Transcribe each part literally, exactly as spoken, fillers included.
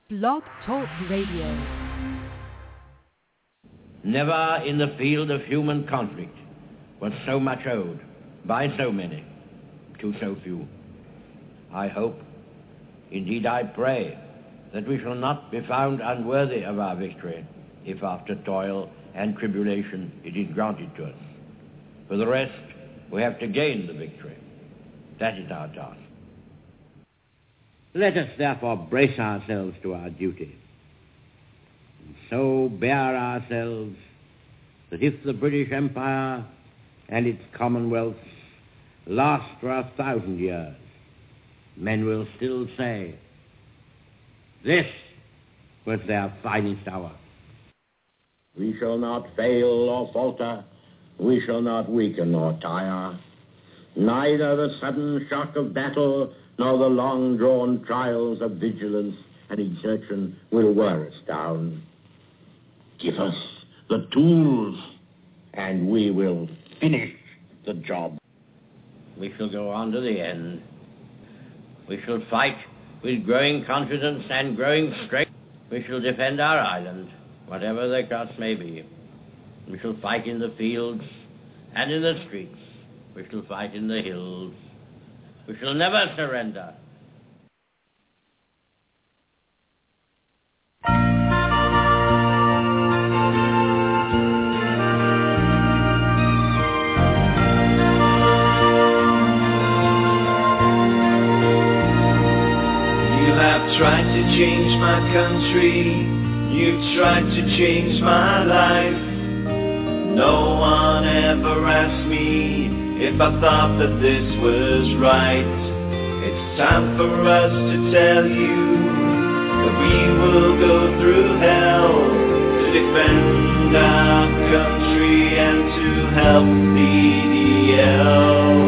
Blog Talk Radio. Never in the field of human conflict was so much owed by so many to so few. I hope, indeed I pray, that we shall not be found unworthy of our victory if after toil and tribulation it is granted to us. For the rest, we have to gain the victory. That is our task. Let us therefore brace ourselves to our duty, and so bear ourselves that if the British Empire and its commonwealths last for a thousand years, men will still say, this was their finest hour. We shall not fail or falter. We shall not weaken or tire. Neither the sudden shock of battle nor the long-drawn trials of vigilance and exertion will wear us down. Give us the tools, and we will finish the job. We shall go on to the end. We shall fight with growing confidence and growing strength. We shall defend our island, whatever the cost may be. We shall fight in the fields and in the streets. We shall fight in the hills. We shall never surrender. Tried to change my country, you've tried to change my life. No one ever asked me if I thought that this was right. It's time for us to tell you that we will go through hell to defend our country and to help the E D L.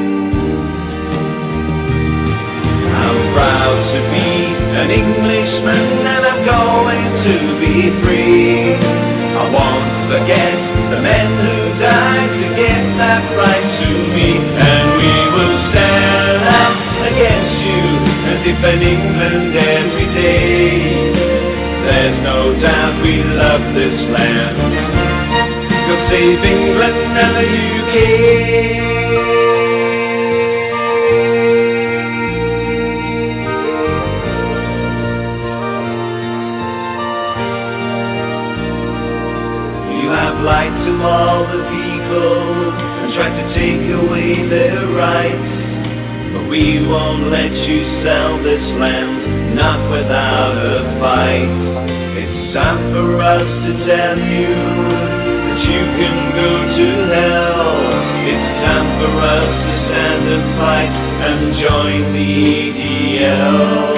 I'm proud to be an Englishman and I'm going to be free. I won't forget the men who died to get that right to me. And we will stand up against you and defend England every day. There's no doubt we love this land. God save England and the U K. Lied to all the people and tried to take away their rights. But we won't let you sell this land, not without a fight. It's time for us to tell you that you can go to hell. It's time for us to stand and fight and join the E D L.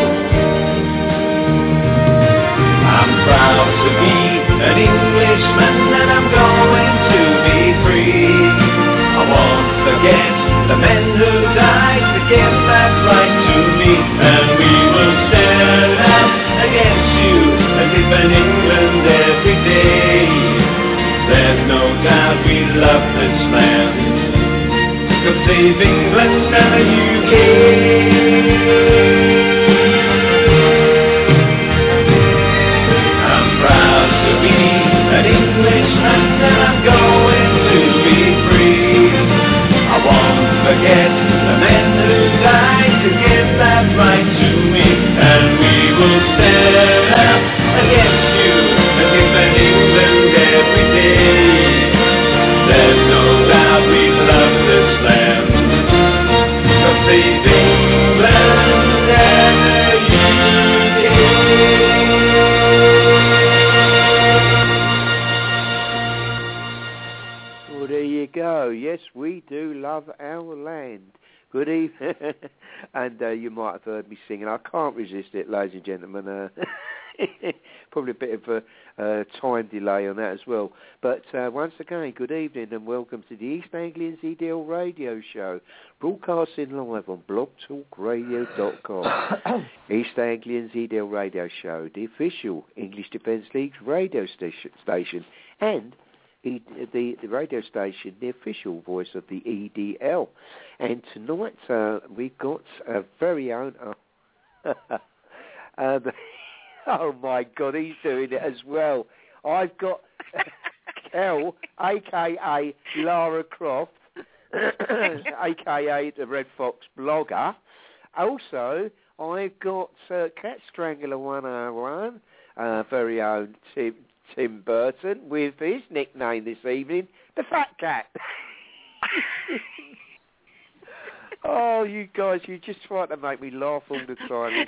I'm proud to be an Englishman and I'm going to be free. I won't forget the men who died to give that right to me. And we will stand up against you and defend England every day. There's no doubt we love this land. God save England and the U K. An Englishman and I'm going to be free. I won't forget the men who died to give that right to me. And we will stand up against you and defend England every day. There's no doubt we love this land. God save England and the U K. Go. Yes, we do love our land. Good evening. And uh, you might have heard me singing. I can't resist it, ladies and gentlemen. Uh, probably a bit of a uh, time delay on that as well. But uh, once again, good evening and welcome to the East Anglian Z D L radio show, broadcasting live on blog talk radio dot com. East Anglian Z D L radio show, the official English Defence League's radio station, station and The, the, the radio station, the official voice of the E D L. And tonight uh, we've got a very own... Uh, uh, Oh my God, he's doing it as well. I've got Kel, a k a. Lara Croft, a k a the Red Fox blogger. Also, I've got uh, Cat Strangler one oh one, uh, very own Tim, Tim Burton, with his nickname this evening, the Fat Cat. Oh, you guys, you just try to make me laugh all the time.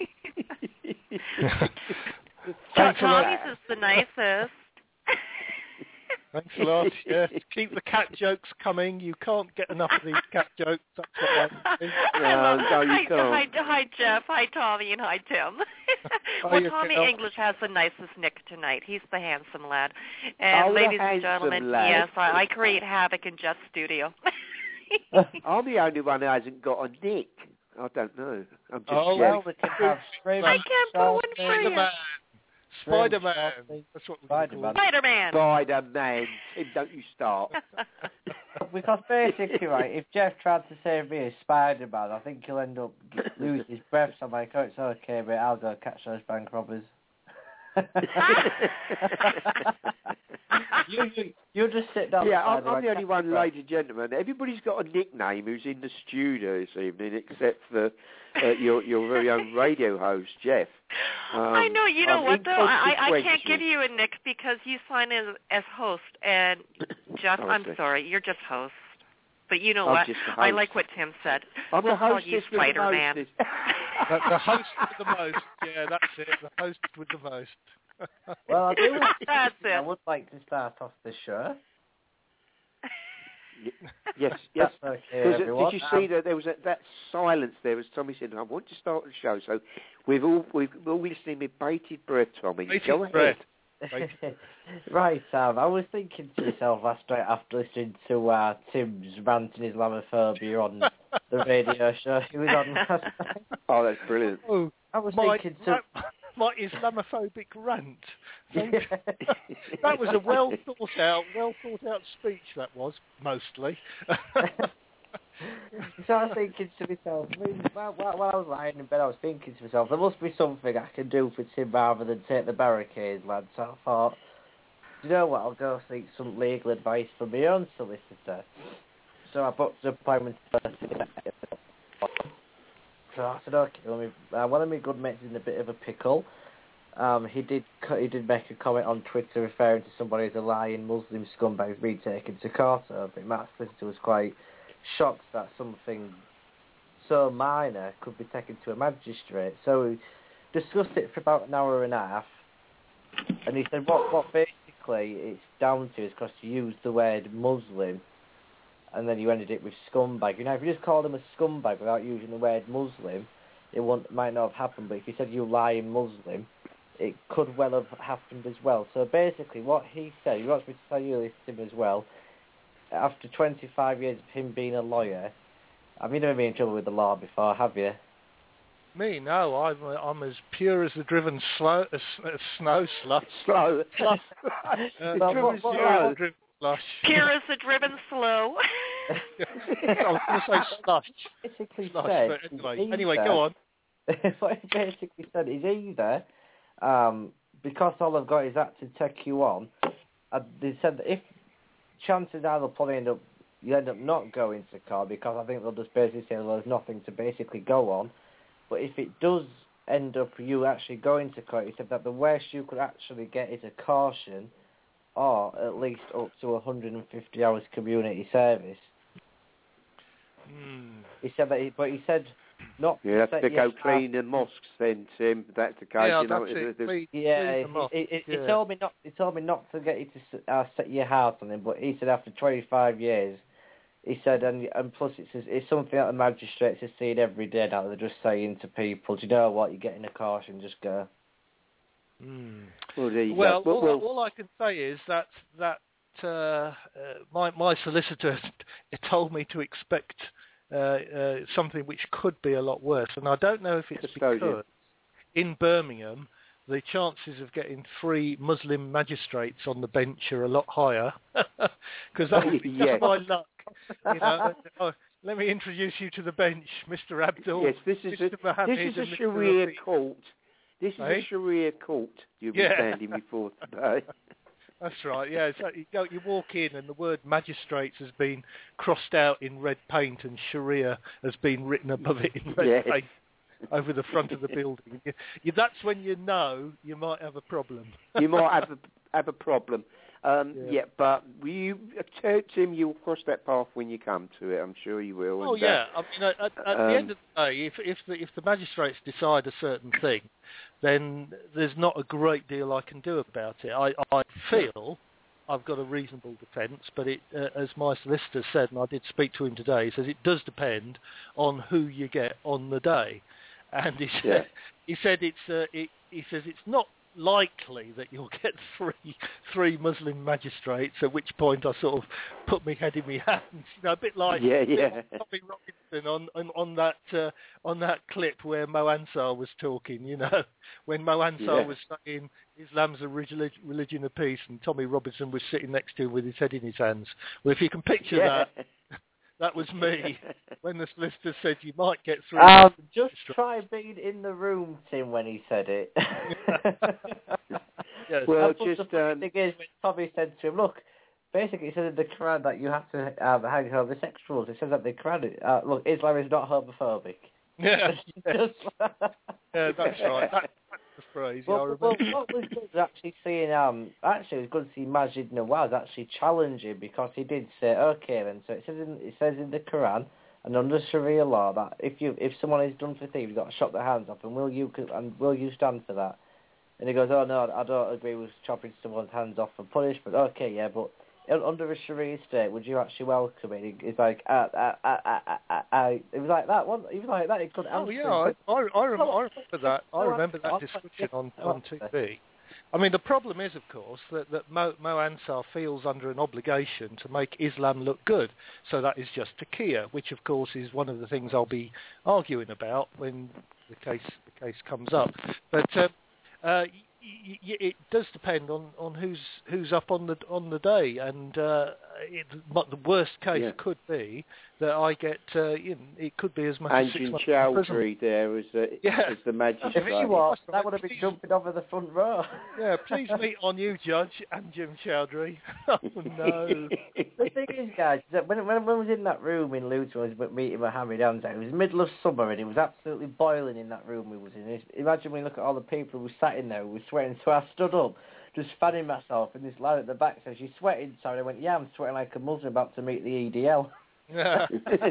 Thanks a lot. Tommy's is the nicest. Thanks a lot. Yes, keep the cat jokes coming. You can't get enough of these cat jokes. That's what I think. No, no, you hi, can't. hi, hi, Jeff. Hi, Tommy, and hi, Tim. Hi, well, you Tommy Kel. English has the nicest nick tonight. He's the handsome lad. And Oh, the ladies and handsome gentlemen, lad. yes, I, I create havoc in Jeff's studio. I'm the only one who hasn't got a nick. I don't know. I'm just Oh, Jeff. Well, we can have Scream, I can't put one for you. Spider-Man. Spider-Man. Scream, That's what we Spider-Man. call it. Spider-Man. Spider-Man. Tim, don't you start. Because basically, right, if Jeff tried to save me as Spider-Man, I think he'll end up losing his breath. So I'm like, oh, it's okay, but I'll go catch those bank robbers. you, you, you just sit down. Yeah, I'm, beside I'm the her, only catch one, your breath. ladies and gentlemen. Everybody's got a nickname who's in the studio this evening, except for uh, your your very own radio host, Jeff. Um, I know. You know I'm what, though? I, I can't inconsequential. give you a nick because you sign as, as host. And, Jeff, Oh, I'm I see. sorry. You're just host. But you know I'm what? just the I host. like what Tim said. I'm we'll the call hostess you with the Spider-Man. mostest. The, the host with the most. Yeah, that's it. The host with the most. Well, I do. That's I it. would like to start off the show. Yes, yes. That's okay, Because, uh, everyone. did you see Um, that there was a, that silence there as Tommy said, I want to start the show. So we've all we've all listening with bated breath, Tommy. Bated Go ahead. breath. Right, Sam. I was thinking to myself last night after listening to uh, Tim's rant and Islamophobia on the radio show he was on last night. Oh, that's brilliant. Oh, I was my, thinking to... my, my Islamophobic rant. Thank- that was a well thought out, well thought out speech. That was mostly. So I was thinking to myself, I mean, while, while while I was lying in bed, I was thinking to myself, there must be something I can do for Tim rather than take the barricades, lad. So I thought, you know what, I'll go seek some legal advice from my own solicitor. So I booked an appointment for So I said, okay, let me, uh, one of my good mates is in a bit of a pickle. Um, he did co- he did make a comment on Twitter referring to somebody as a lying Muslim scumbag being taken to court over it. Matt solicitor was quite shocked that something so minor could be taken to a magistrate. So we discussed it for about an hour and a half, and he said what, what basically it's down to is because you used the word Muslim, and then you ended it with scumbag. You know, if you just called him a scumbag without using the word Muslim, it won't, might not have happened, but if you said you lying Muslim, it could well have happened as well. So basically what he said, he wants me to tell you this, Tim, as well, after twenty-five years of him being a lawyer, have you never been in trouble with the law before, have you? Me, no. I'm I'm as pure as the driven slow, as, as snow slush. Slow. Uh, Well, driven what- what- slow, what- driven slush. Pure as the driven slow. I was going to say slush. Basically slush said, but anyway, either- anyway, go on. what he basically said is either, um, because all I've got is that to take you on, uh, they said that if chances are they'll probably end up, you end up not going to court because I think they'll just basically say, well, there's nothing to basically go on. But if it does end up you actually going to court, he said that the worst you could actually get is a caution or at least up to one hundred fifty hours community service. Hmm. He said that, he, but he said not You have set to go your clean the mosques then, Tim. That's the case. Yeah, you know, that's it. the- the- Please, Yeah, please he, them off. he, he, he Yeah. told me not. He told me not to get you to s- uh, set your heart on him, but he said after twenty-five years, he said, and and plus it's it's something that the magistrates are seeing every day now. They're just saying to people, do you know what? You're getting a caution, just go. Hmm. Well, there you Well, go. all, Well, all I can say is that that uh, uh, my my solicitor told me to expect uh, uh, something which could be a lot worse, and I don't know if it's Custodian. because in Birmingham the chances of getting three Muslim magistrates on the bench are a lot higher, because that would be just Yes. my luck. You know, oh, let me introduce you to the bench, Mister Abdul. yes, this is a, Mister Mohammed this is and a Mister Sharia Rafiq. court. This is eh? a Sharia court you'll be Yeah. standing before today. That's right, yeah. So you, go, you walk in and the word magistrates has been crossed out in red paint and Sharia has been written above it in red Yes. paint over the front of the building. You, you, that's when you know you might have a problem. You might have a, have a problem. Um, Yeah. yeah. but will you, uh, Tim, you'll cross that path when you come to it. I'm sure you will. Oh and, uh, yeah, I mean, at, at um, the end of the day, if if the, if the magistrates decide a certain thing, then there's not a great deal I can do about it. I, I feel I've got a reasonable defence, but it, uh, as my solicitor said, and I did speak to him today, he says it does depend on who you get on the day, and he said, Yeah. he said it's uh, it, he says it's not likely that you'll get three three Muslim magistrates, at which point I sort of put my head in my hands, you know, a bit like, Yeah, a bit yeah. like Tommy Robinson on, on on that uh, on that clip where Mo Ansar was talking, you know, when Mo Ansar Yeah. was saying Islam's a relig- religion of peace, and Tommy Robinson was sitting next to him with his head in his hands. Well, if you can picture Yeah. that, that was me when the solicitor said you might get three. Um, just magistrates. try being in the room, Tim, when he said it. Yes. Well, That's what just, the funny um, thing is when Tommy said to him, look, basically it says in the Quran that you have to um, hang homosexuals. It says that the Quran, uh, look, Islam is not homophobic. Yeah, Just- yeah, that's right. That, that's the phrase. Yeah, I Well, remember. well, what was good was actually seeing, um, actually it was good to see Majid Nawaz actually challenging, because he did say, okay then, so it says in, it says in the Quran, and under Sharia law, that if you if someone is done for thieves, you've got to chop their hands off, and will you and will you stand for that? And he goes, oh no, I don't agree with chopping someone's hands off for punishment. Okay, yeah, but under a Sharia state, would you actually welcome it? He's like, I, I, I, I, I, I. It was like that. One, he was like that. He couldn't Oh answer. yeah, I, I, I, rem- I remember that. I No, remember I- that I- discussion on I- on T V. I mean, the problem is, of course, that, that Mo, Mo Ansar feels under an obligation to make Islam look good. So that is just taqiyya, which, of course, is one of the things I'll be arguing about when the case the case comes up. But um, uh, y- y- it does depend on, on who's who's up on the on the day, and uh, it, but the worst case Yeah. could be that I get uh, you know, it could be as much as six Anjan months in prison. Chowdhury there as, uh, Yeah. as the magistrate. If he was, That's that right. would have been Please- jumping over the front row. Yeah, please meet our new judge, Anjan Chowdhury. Oh no. The thing is, guys, is that when, when, when I was in that room in Luton, I was meeting Mohammed Hamza, it was the middle of summer and it was absolutely boiling in that room we was in. It's- Imagine when you look at all the people who were sat in there who were sweating. So I stood up, just fanning myself, and this lad at the back says, "You sweating?" So I went, "Yeah, I'm sweating like a Muslim about to meet the E D L." Yeah.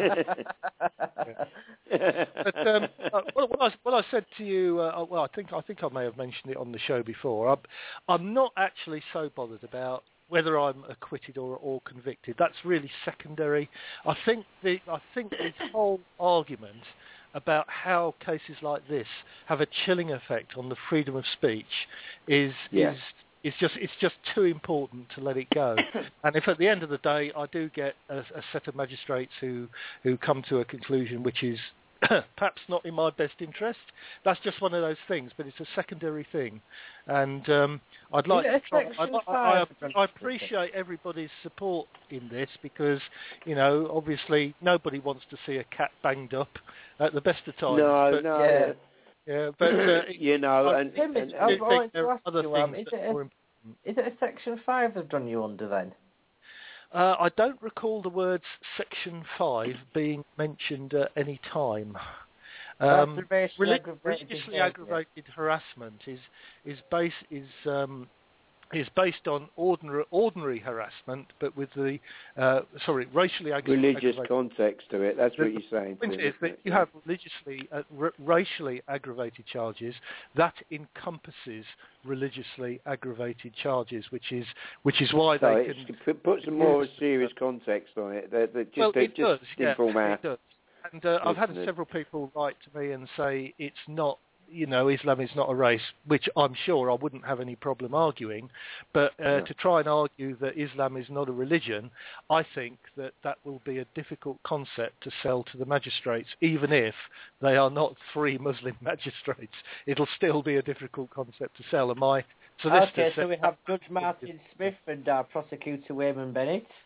But um, uh, what, what, I, what I said to you, uh, well, I think I think I may have mentioned it on the show before. I'm, I'm not actually so bothered about whether I'm acquitted or, or convicted. That's really secondary. I think the I think the whole argument about how cases like this have a chilling effect on the freedom of speech is Yeah. is it's just it's just too important to let it go. And if at the end of the day I do get a, a set of magistrates who, who come to a conclusion which is perhaps not in my best interest, that's just one of those things. But it's a secondary thing, and um, I'd like Is it a to try, section I, I, five? I appreciate everybody's support in this because you know obviously nobody wants to see a cat banged up at the best of times. no, but, no. Yeah. yeah, but uh, you know, I and, Tim, and, I do was think wanting there to are ask other you, um, things is that it are a- more important. Is it a Section five they've done you under then? Uh, I don't recall the words Section five being mentioned at any time. Um, That's racially relig- aggravated religiously behaviour. aggravated harassment is is base is um, is based on ordinary ordinary harassment, but with the uh, sorry racially aggra- religious aggravated. context to it. That's The- what you're saying. The point Tim, is that isn't it? you have religiously, uh, r- racially aggravated charges. That encompasses religiously aggravated charges, which is which is why So they it's, can. put- put some more serious context on it. That, that just, Well, that it just does. Yeah, inform our it does. And uh, I've had listeners. several people write to me and say it's not. You know, Islam is not a race, which I'm sure I wouldn't have any problem arguing. But uh, No. to try and argue that Islam is not a religion, I think that that will be a difficult concept to sell to the magistrates, even if they are not three Muslim magistrates. It'll still be a difficult concept to sell. And my solicitor Okay, so said we have Judge Martin Smith and uh, Prosecutor Wayman Bennett.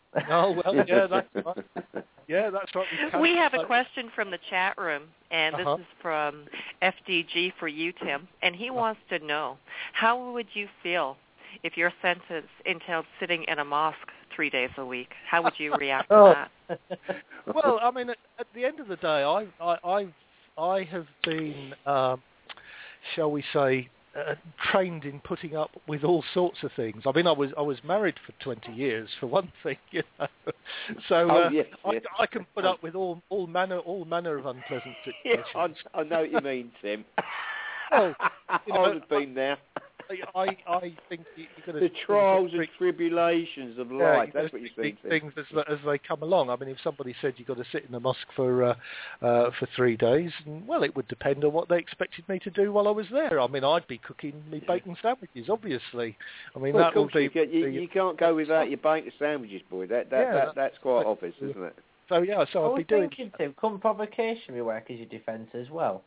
Oh, well, yeah, that's right. Yeah, that's right. We have a question from the chat room, and this Uh-huh. is from F D G for you, Tim, and he wants to know, how would you feel if your sentence entailed sitting in a mosque three days a week? How would you react to Oh. that? Well, I mean, at, at the end of the day, I, I, I've, I have been, um, shall we say, uh, trained in putting up with all sorts of things. I mean, I was I was married for twenty years, for one thing, you know. So Oh, uh, yes, I, yes. I can put up with all all manner all manner of unpleasant Yeah, situations. I, I know what you mean, Tim. Well, you know, I've been there. I, I think you- you're going The trials and tribulations of Yeah, life, you that's gotta what you're treat saying, things as, as they come along. I mean, if somebody said you've got to sit in the mosque for uh, uh, for three days, and, well, it would depend on what they expected me to do while I was there. I mean, I'd be cooking me bacon sandwiches, obviously. I mean, Well, that of course would be... you, can, you, the- you can't go without your bacon sandwiches, boy. That, that, Yeah, that that- That's quite that- obvious, isn't it? So, yeah, so I I'd was be doing... thinking, Tim, couldn't provocation be work as your defence as well?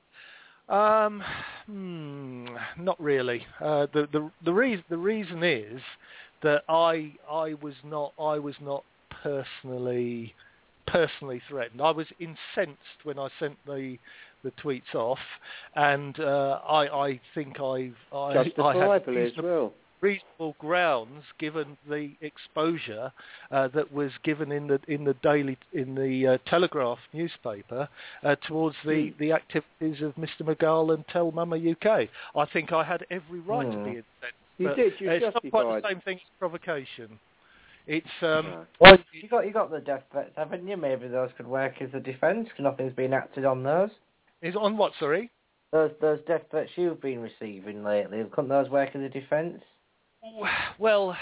Um, hmm, not really. Uh, the the the reason the reason is that I I was not I was not personally personally threatened. I was incensed when I sent the the tweets off, and uh, I I think I've I, I had Justifiably as reasonable, well. reasonable grounds given the exposure uh, that was given in the in the daily in the uh, Telegraph newspaper uh, towards the, Hmm. the activities of Mister McGall and Tell Mama U K. I think I had every right to Hmm. be incensed. You but did, you're it's not quite justified. the same thing as provocation. It's um, No. Well, you got you got the death threats, haven't you? Maybe those could work as a defence, because nothing's been acted on those. is on what? Sorry. Those those death threats you've been receiving lately, couldn't those work as a defence? Well,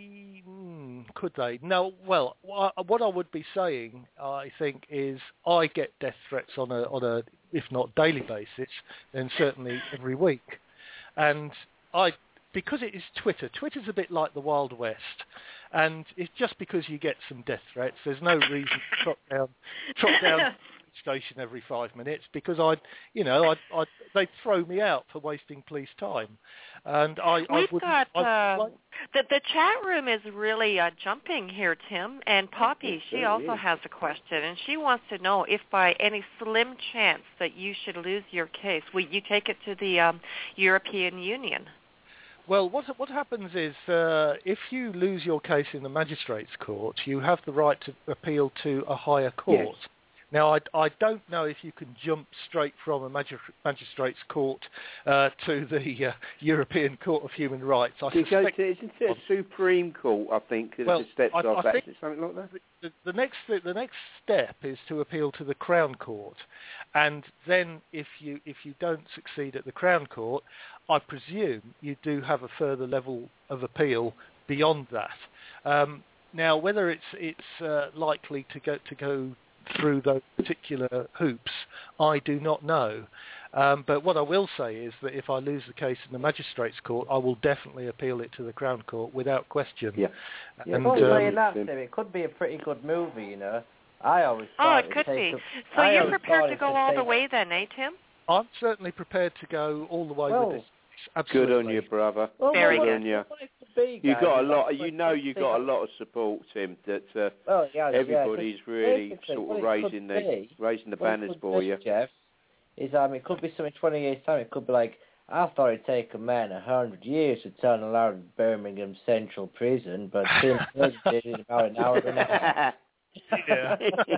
mm, could they? No. Well, wha- what I would be saying, I think, is I get death threats on a on a if not daily basis, then certainly every week, and I because it is Twitter. Twitter's a bit like the Wild West, and it's just because you get some death threats, there's no reason to trot down trot down. Station every five minutes because I'd, you know, I'd, I'd, they'd throw me out for wasting police time, and I, I We've wouldn't. got I, uh, the the chat room is really uh, jumping here, Tim. And Poppy, she also has a question, and she wants to know if by any slim chance that you should lose your case, will you take it to the um, European Union? Well, what what happens is uh, if you lose your case in the magistrates' court, you have the right to appeal to a higher court. Yes. Now, I, I don't know if you can jump straight from a magis- magistrates' court uh, to the uh, European Court of Human Rights. I You go suspect to, isn't it a Supreme Court, I think, that Well, the steps I- off I that? think- Is it something like that? the, the next the next step is to appeal to the Crown Court, and then if you if you don't succeed at the Crown Court, I presume you do have a further level of appeal beyond that. Um, now, whether it's it's uh, likely to go to go through those particular hoops, I do not know. Um, but what I will say is that if I lose the case in the magistrates' court, I will definitely appeal it to the Crown Court without question. Yeah. Yeah, And, but um, saying that, Tim, it could be a pretty good movie, you know. I always Oh, thought it it'd could take be. a- So I you're always prepared thought to it go would all the take- way then, eh, Tim? I'm certainly prepared to go all the way Well, with this. Good Absolutely. on you, brother. Well, Very what, good good. on you. what it could be, You guys, got a is lot. that's You what know, it you could got a be. lot of support, Tim. That uh, Oh, yeah, everybody's yeah, really basically, sort what of it could raising the be- raising the what it banners could for be, you. Jeff, is um, it could be something twenty years time. It could be like, I thought it'd take a man a hundred years to turn around Birmingham Central Prison, but Tim Page did it in about an hour and a half. Yeah,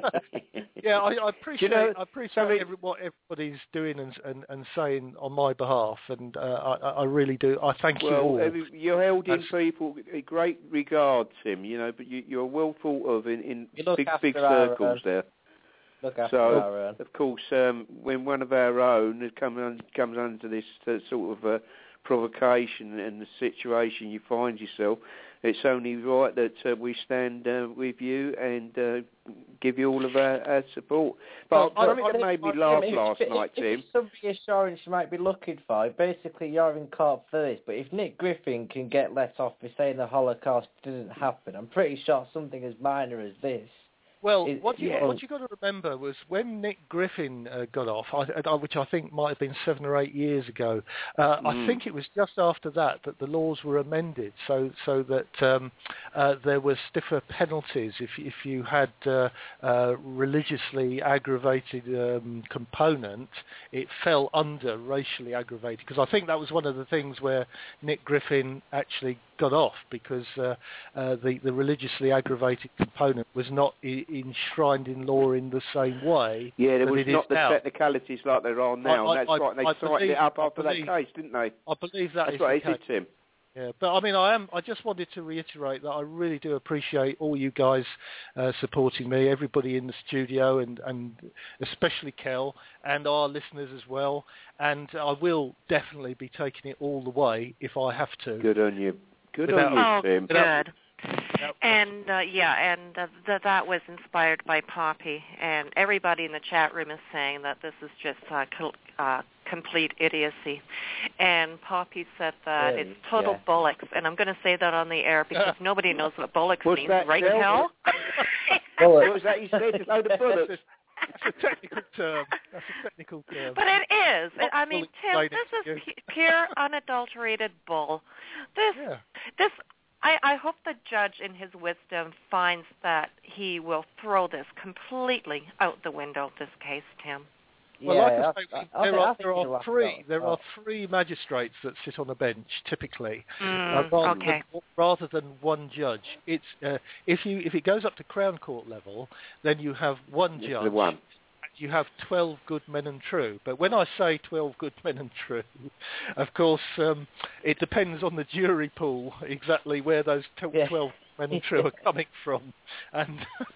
yeah. I, I appreciate. know, I appreciate something- every, what everybody's doing and, and and saying on my behalf, and uh, I, I really do. I thank you Well, all. every, you're held in That's- people in great regard, Tim. You know, but you, you're well thought of in, in You look big after big our, circles uh, there. Look after So, our own. of course, um, when one of our own has come un, comes under this uh, sort of uh, provocation and the situation you find yourself, it's only right that uh, we stand uh, with you and uh, give you all of our, our support. But Well, something I- that I- made me I- laugh if, last if, night, if, Tim. If some reassurance you might be looking for, basically you're in court for this, but if Nick Griffin can get let off for saying the Holocaust didn't happen, I'm pretty sure something as minor as this Well, It- what you yeah. what you got to remember was when Nick Griffin uh, got off, I, I, which I think might have been seven or eight years ago. Uh, Mm. I think it was just after that that the laws were amended, so so that um, uh, there were stiffer penalties if if you had uh, uh, religiously aggravated um, component. It fell under racially aggravated, because I think that was one of the things where Nick Griffin actually got off, because uh, uh, the the religiously aggravated component was not I- enshrined in law in the same way. Yeah, there that was it is not the now. technicalities like there are now. I- I- and that's right. They I tightened believe- it up I after believe- that case, didn't they? I believe that That's is what the it did, case. Tim. Yeah, but I mean, I am. I just wanted to reiterate that I really do appreciate all you guys uh, supporting me, everybody in the studio, and, and especially Kel and our listeners as well. And I will definitely be taking it all the way if I have to. Good on you. Good Without- on you, Oh, Tim. good. Yep. And uh, yeah, and uh, th- that was inspired by Poppy, and everybody in the chat room is saying that this is just uh, co- uh, complete idiocy. And Poppy said that Yeah, it's total yeah. bullocks, and I'm going to say that on the air because nobody knows what bullocks What's means, that, right, Kel? Kel? What was that you said? A load of bullets. That's a technical term. That's a technical term. But it is. Not I mean, fully Tim, explain this it is to pu- pure, unadulterated bull. This, Yeah. this. I, I hope the judge, in his wisdom, finds that he will throw this completely out the window. This case, Tim. Well, yeah, like I I- say, I- I there think- are I there think are he'll have three to- there oh. are three magistrates that sit on a bench typically, Mm, uh, rather, okay. than, rather than one judge. It's uh, if you if it goes up to Crown Court level, then you have one This is judge. the one. You have twelve good men and true. But when I say twelve good men and true, of course, um, it depends on the jury pool exactly where those t- Yeah. twelve men and true are coming from. And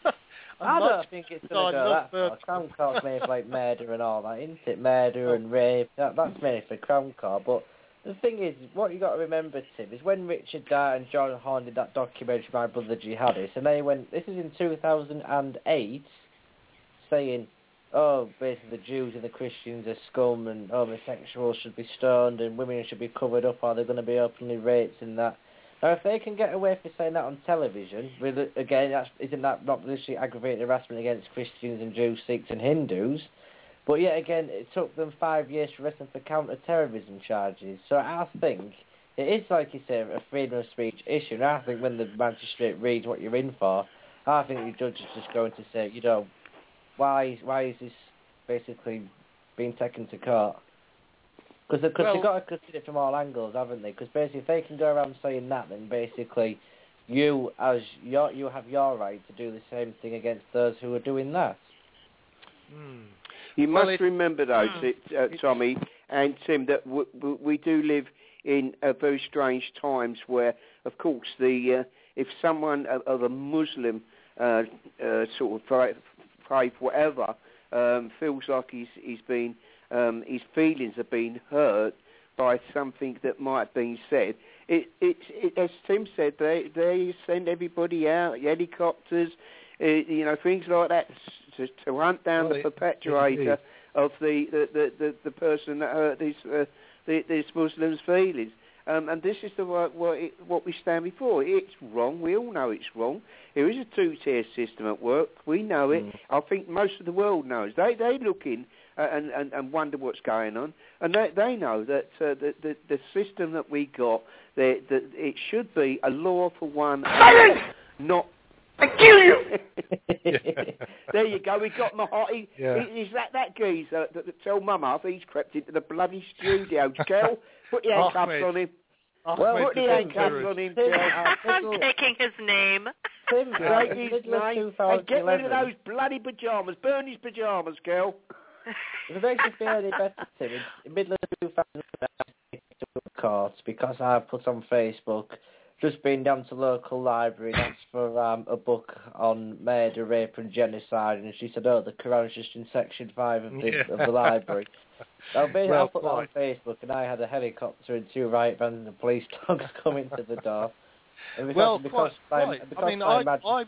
I much- don't think it's going I to go love that far. Bird- Crown Court's made for like murder and all that, isn't it? Murder and rape. That, that's made for Crown Court. But the thing is, what you got to remember, Tim, is when Richard Dye and John Horn did that documentary, My Brother Jihadist, and they went, this is in two thousand eight, saying, oh, basically the Jews and the Christians are scum and homosexuals should be stoned and women should be covered up or they're going to be openly raped and that. Now, if they can get away for saying that on television, with, again, that's, isn't that not literally aggravated harassment against Christians and Jews, Sikhs and Hindus? But yet again, it took them five years to arrest them for counter-terrorism charges. So I think it is, like you say, a freedom of speech issue. And I think when the magistrate reads what you're in for, I think the judge is just going to say, you know, why why is this basically being taken to court? Because they've Well- got to consider it from all angles, haven't they? Because basically, if they can go around saying that, then basically, you as your you have your right to do the same thing against those who are doing that. Hmm. You Well, must it- remember, though, Mm. Ti- uh, Tommy and Tim, that w- w- we do live in uh, very strange times where, of course, the uh, if someone of, of a Muslim uh, uh, sort of faith, faith whatever, um, feels like he's, he's been, um, his feelings have been hurt by something that might have been said, it, it, it, as Tim said, they, they send everybody out, helicopters, uh, you know, things like that, to, to hunt down Well, the it- perpetrator indeed. of the, the, the, the, the person that hurt these, uh, the, these Muslims' feelings. Um, and this is the what, what, it, what we stand before. It's wrong. We all know it's wrong. There is a two-tier system at work. We know it. Mm. I think most of the world knows. They they look in uh, and, and, and wonder what's going on. And they, they know that uh, the, the, the system that we got, that that it should be a law for one. Silence! Not... I kill you! There you go. We got Mahati. Yeah. Is that that geezer that, that tell Mum off? He's crept into the bloody studio. Kel, put the handcuffs Ahmed. on him. Well, Ahmed Put the the handcuffs Dangerous. on him, Tim, Kel. uh, I'm middle- taking his name. Tim, uh, Take in the his middle of name and get rid of 2011, those bloody pyjamas. Burn his pyjamas, Kel. If it makes you feel any better, Tim, in the middle of two thousand eleven, to court because I put on Facebook, just been down to local library and asked for um, a book on murder, rape and genocide, and she said, oh, the Quran's just in section five of the, Yeah. of the library. Now, basically, Well, I put that on Facebook, and I had a helicopter and two right vans and police dogs coming to the door. And because, Well, because quite, by, quite. because I mean, by I, magic- I'm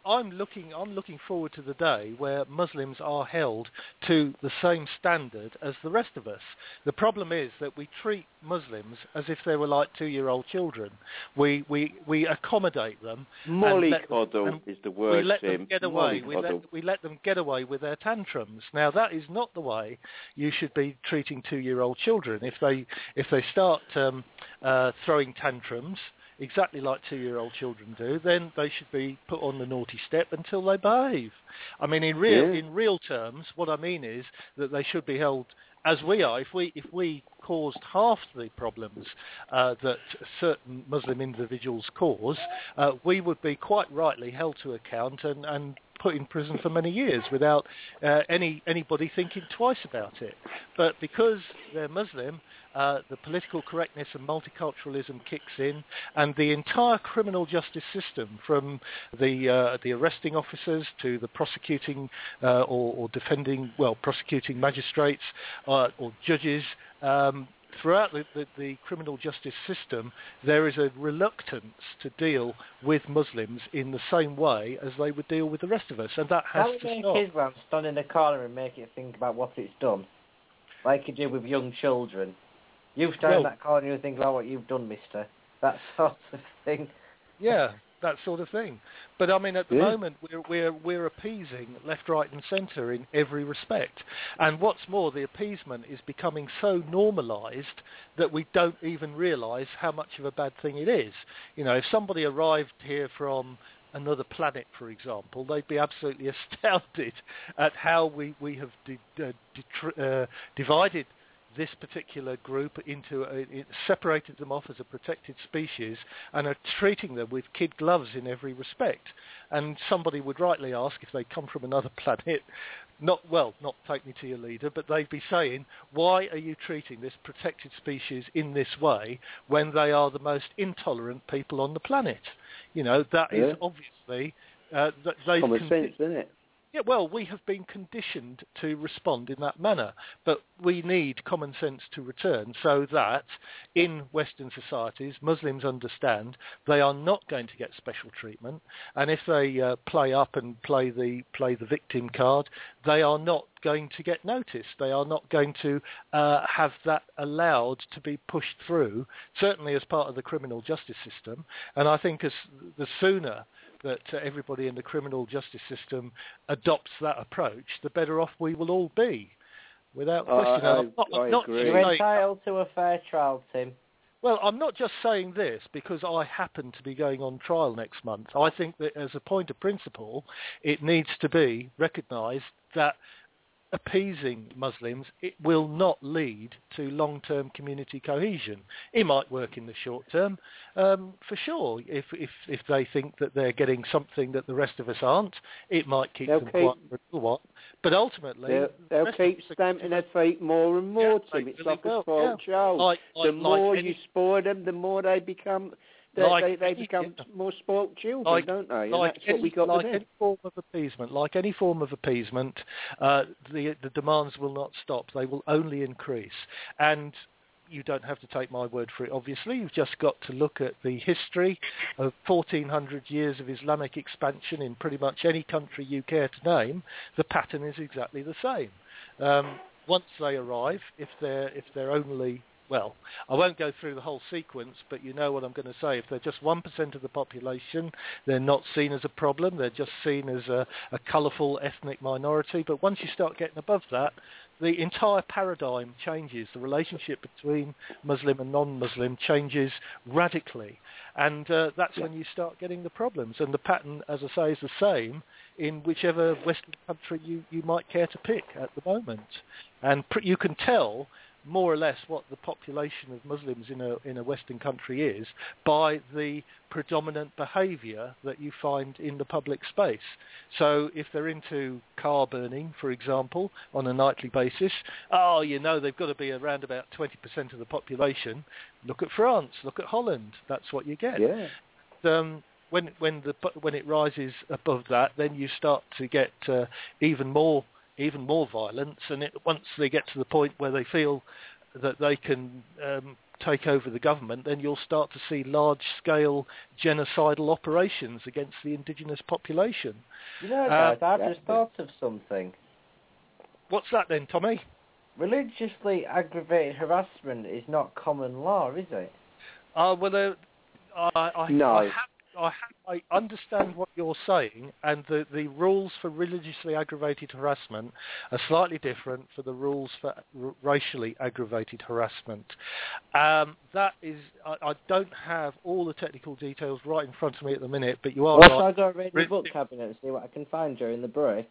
I'm looking I'm looking forward to the day where Muslims are held to the same standard as the rest of us. The problem is that we treat Muslims as if they were like two-year-old children. We we, we accommodate them. Mollycoddle and is the word. We let Tim. them get away. We let, we let them get away with their tantrums. Now that is not the way you should be treating two-year-old children. If they if they start um, uh, throwing tantrums, exactly like two-year-old children do, then they should be put on the naughty step until they behave. I mean, in real yeah. in real terms, what I mean is that they should be held as we are. If we if we caused half the problems uh, that certain Muslim individuals cause, uh, we would be quite rightly held to account and, and put in prison for many years without uh, any anybody thinking twice about it. But because they're Muslim, uh, the political correctness and multiculturalism kicks in, and the entire criminal justice system, from the uh, the arresting officers to the prosecuting uh, or, or defending, well, prosecuting magistrates uh, or judges, um, throughout the, the, the criminal justice system, there is a reluctance to deal with Muslims in the same way as they would deal with the rest of us, and that has How to would stop. make Islam stand in a corner and make it think about what it's done, like you do with young children? You stand Well, in that corner and think about what you've done, mister. That sort of thing. Yeah, that sort of thing. But I mean, at the yeah. moment, we're, we're we're appeasing left, right, and centre in every respect. And what's more, the appeasement is becoming so normalised that we don't even realise how much of a bad thing it is. You know, if somebody arrived here from another planet, for example, they'd be absolutely astounded at how we we have di- uh, di- uh, divided this particular group into a, it separated them off as a protected species and are treating them with kid gloves in every respect. And somebody would rightly ask, if they come from another planet, not well, not take me to your leader, but they'd be saying, why are you treating this protected species in this way when they are the most intolerant people on the planet? You know, that yeah. is obviously uh, that they've common con- sense, isn't it? Yeah, well, we have been conditioned to respond in that manner, but we need common sense to return so that in Western societies, Muslims understand they are not going to get special treatment, and if they uh, play up and play the play the victim card, they are not going to get noticed. They are not going to uh, have that allowed to be pushed through, certainly as part of the criminal justice system. And I think as the sooner that uh, everybody in the criminal justice system adopts that approach, the better off we will all be, without question. Uh, I, I'm not, I I'm not agree. You're saying, entitled to a fair trial, Tim. well, I'm not just saying this because I happen to be going on trial next month. I think that as a point of principle, it needs to be recognised that appeasing Muslims, it will not lead to long-term community cohesion. It might work in the short term, um, for sure. If, if if they think that they're getting something that the rest of us aren't, it might keep they'll them keep, quiet for a little while. But ultimately, they'll, they'll the keep stamping their feet more and more, yeah, Tim. It's really like will, a spoiled yeah. child. Like, the like, more like you any, spoil them, the more they become they, like they, they any, become yeah. more spoilt children, like, don't they? And like that's any, what we got like to do. any form of appeasement, like any form of appeasement, uh, the the demands will not stop. They will only increase. And you don't have to take my word for it, obviously. You've just got to look at the history of fourteen hundred years of Islamic expansion in pretty much any country you care to name. The pattern is exactly the same. Um, once they arrive, if they're if they're only Well, I won't go through the whole sequence, but you know what I'm going to say. If they're just one percent of the population, they're not seen as a problem. They're just seen as a, a colourful ethnic minority. But once you start getting above that, the entire paradigm changes. The relationship between Muslim and non-Muslim changes radically. And uh, that's yeah. when you start getting the problems. And the pattern, as I say, is the same in whichever Western country you, you might care to pick at the moment. And pr- you can tell more or less what the population of Muslims in a in a Western country is by the predominant behaviour that you find in the public space. So if they're into car burning, for example, on a nightly basis, oh, you know, they've got to be around about twenty percent of the population. Look at France, look at Holland, that's what you get. Yeah. Um, when when the when it rises above that, then you start to get uh, even more even more violence, and it, once they get to the point where they feel that they can um, take over the government, then you'll start to see large-scale genocidal operations against the indigenous population. You know, guys, um, I've just thought of something. What's that then, Tommy? Religiously aggravated harassment is not common law, is it? Uh, well, uh, I, I, No. I, have, I, have, I understand what you're saying, and the, the rules for religiously aggravated harassment are slightly different for the rules for r- racially aggravated harassment. Um, that is, I, I don't have all the technical details right in front of me at the minute, but you are Well, right. shall I go read the Re- book cabinet and see what I can find during the break?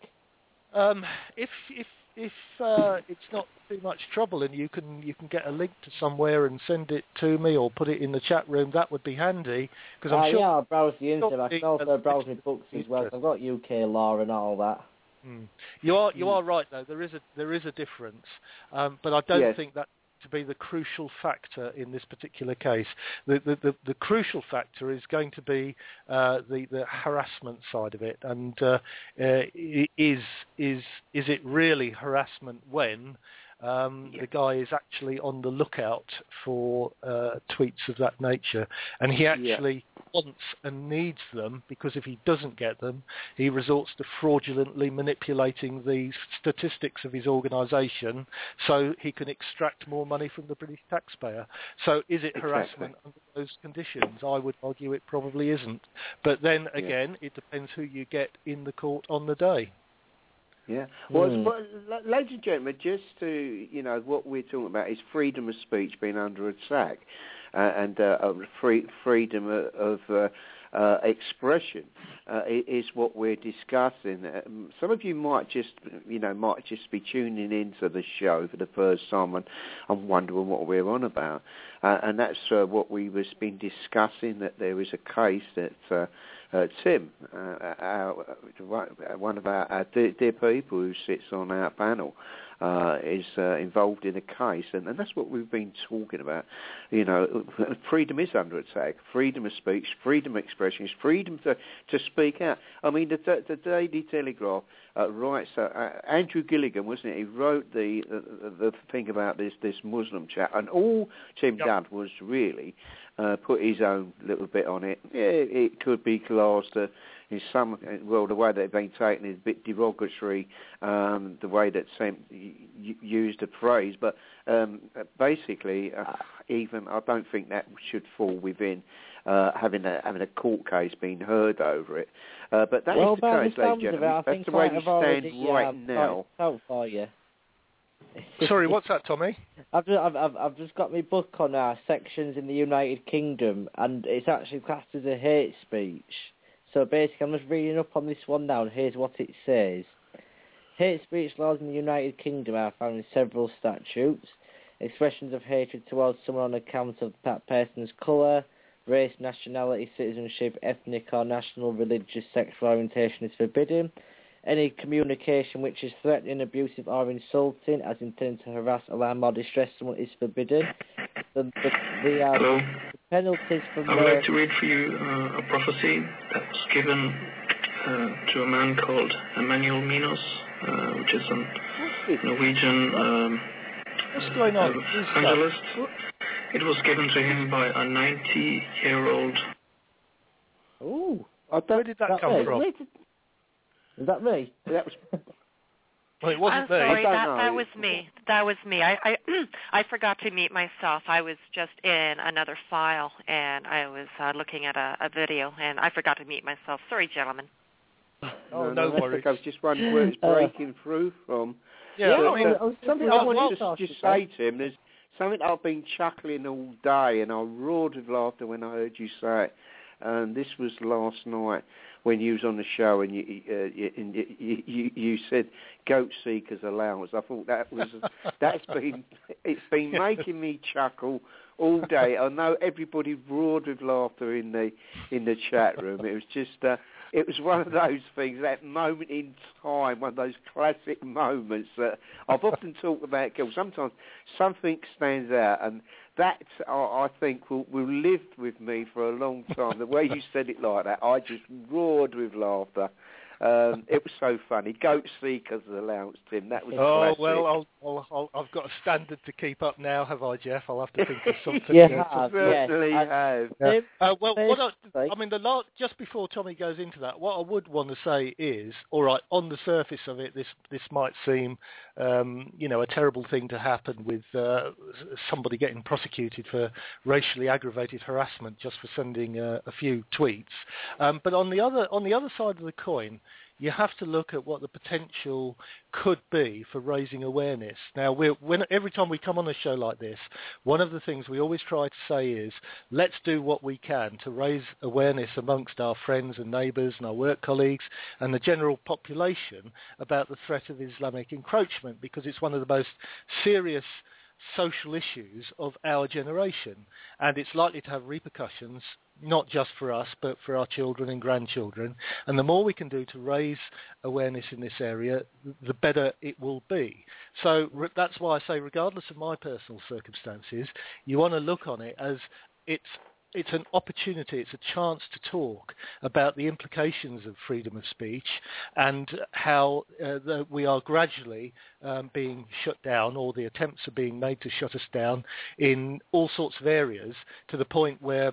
Um, if if if uh, it's not too much trouble and you can you can get a link to somewhere and send it to me or put it in the chat room, that would be handy. Because I'm uh, sure. Yeah, I'll browse the internet. I can also uh, browse my books as well. I've got U K law and all that. Hmm. You are you are right though. There is a there is a difference, um, but I don't Yes. think that to be the crucial factor in this particular case. The the, the, the crucial factor is going to be uh, the the harassment side of it, and uh, uh, is is is it really harassment when um, Yeah. the guy is actually on the lookout for uh, tweets of that nature, and he actually wants and needs them, because if he doesn't get them, he resorts to fraudulently manipulating the statistics of his organisation so he can extract more money from the British taxpayer. So is it Exactly. harassment under those conditions? I would argue it probably isn't. But then again, it depends who you get in the court on the day. Yeah. Well, Hmm. but, la- ladies and gentlemen, just to, you know, what we're talking about is freedom of speech being under attack, uh, and uh, uh, free, freedom of uh, uh, expression uh, is what we're discussing. Um, some of you might just, you know, might just be tuning into the show for the first time and, and wondering what we're on about. Uh, and that's uh, what we was been discussing, that there is a case that uh, uh, Tim, uh, our, one of our, our dear, dear people who sits on our panel, uh, is uh, involved in a case, and, and that's what we've been talking about. You know, freedom is under attack. Freedom of speech, freedom of expression, freedom to, to speak out. I mean, the, the Daily Telegraph uh, writes, uh, uh, Andrew Gilligan, wasn't it? He wrote the, the the thing about this this Muslim chat, and all Tim Yep. did was really uh, put his own little bit on it. Yeah, it could be classed uh, in some, well, the way they've been taken is a bit derogatory, um, the way that Sam y- used the phrase, but um, basically, uh, even I don't think that should fall within uh, having a having a court case being heard over it. Uh, but that well, is the case, ladies and it, gentlemen. I That's think the way I we have stand already, right uh, now. Out for you. Sorry, what's that, Tommy? I've just, I've, I've, I've just got my book on uh, sections in the United Kingdom, and it's actually classed as a hate speech. So basically, I'm just reading up on this one now, and here's what it says. Hate speech laws in the United Kingdom are found in several statutes. Expressions of hatred towards someone on account of that person's colour, race, nationality, citizenship, ethnic or national, religious, sexual orientation is forbidden. Any communication which is threatening, abusive or insulting as intended to harass, alarm or distress someone is forbidden. The, the, the, uh, Hello. the penalties for... I would like to read for you uh, a prophecy that was given uh, to a man called Emmanuel Minos, uh, which is a Norwegian um, What's going on? uh, Who's that? evangelist. It was given to him by a ninety-year-old. Ooh. Where did that that come me? from? Is that me? That was Well, it wasn't I'm me. sorry, I don't that, know. that was me. That was me. I, I I forgot to mute myself. I was just in another file, and I was uh, looking at a, a video, and I forgot to mute myself. Sorry, gentlemen. Oh, no, no that's worries. okay. I was just wondering where it's Uh, breaking through from. Yeah, Yeah, I mean, I was Something just I well, wanted well, to just say to him, there's something I've been chuckling all day, and I roared with laughter when I heard you say it. And this was last night when you was on the show, and you uh, you, and you, you you said goat seekers allowance. I thought that was that's been it's been making me chuckle all day. I know everybody roared with laughter in the in the chat room. It was just uh, it was one of those things, that moment in time, one of those classic moments that I've often talked about. Sometimes something stands out, and that I, I think will will live with me for a long time. The way you said it like that, I just roared with laughter. Um, it was so funny. Goat Seekers allowance, Tim. That was oh classic. well, I'll, I'll, I'll, I've got a standard to keep up now, have I, Jeff? I'll have to think of something. You uh, have, certainly yes. have. Yeah. Uh, well, what I, Basically- I mean, the la- just before Tommy goes into that, what I would want to say is, all right, on the surface of it, this this might seem, um, you know, a terrible thing to happen with uh, somebody getting prosecuted for racially aggravated harassment just for sending uh, a few tweets. Um, but on the other on the other side of the coin, you have to look at what the potential could be for raising awareness. Now, we're, when, every time we come on a show like this, one of the things we always try to say is, let's do what we can to raise awareness amongst our friends and neighbours and our work colleagues and the general population about the threat of Islamic encroachment, because it's one of the most serious social issues of our generation, and it's likely to have repercussions not just for us but for our children and grandchildren, and the more we can do to raise awareness in this area, the better it will be. So re- that's why I say, regardless of my personal circumstances, you want to look on it as it's it's an opportunity, it's a chance to talk about the implications of freedom of speech and how uh, the, we are gradually um, being shut down, or the attempts are being made to shut us down in all sorts of areas, to the point where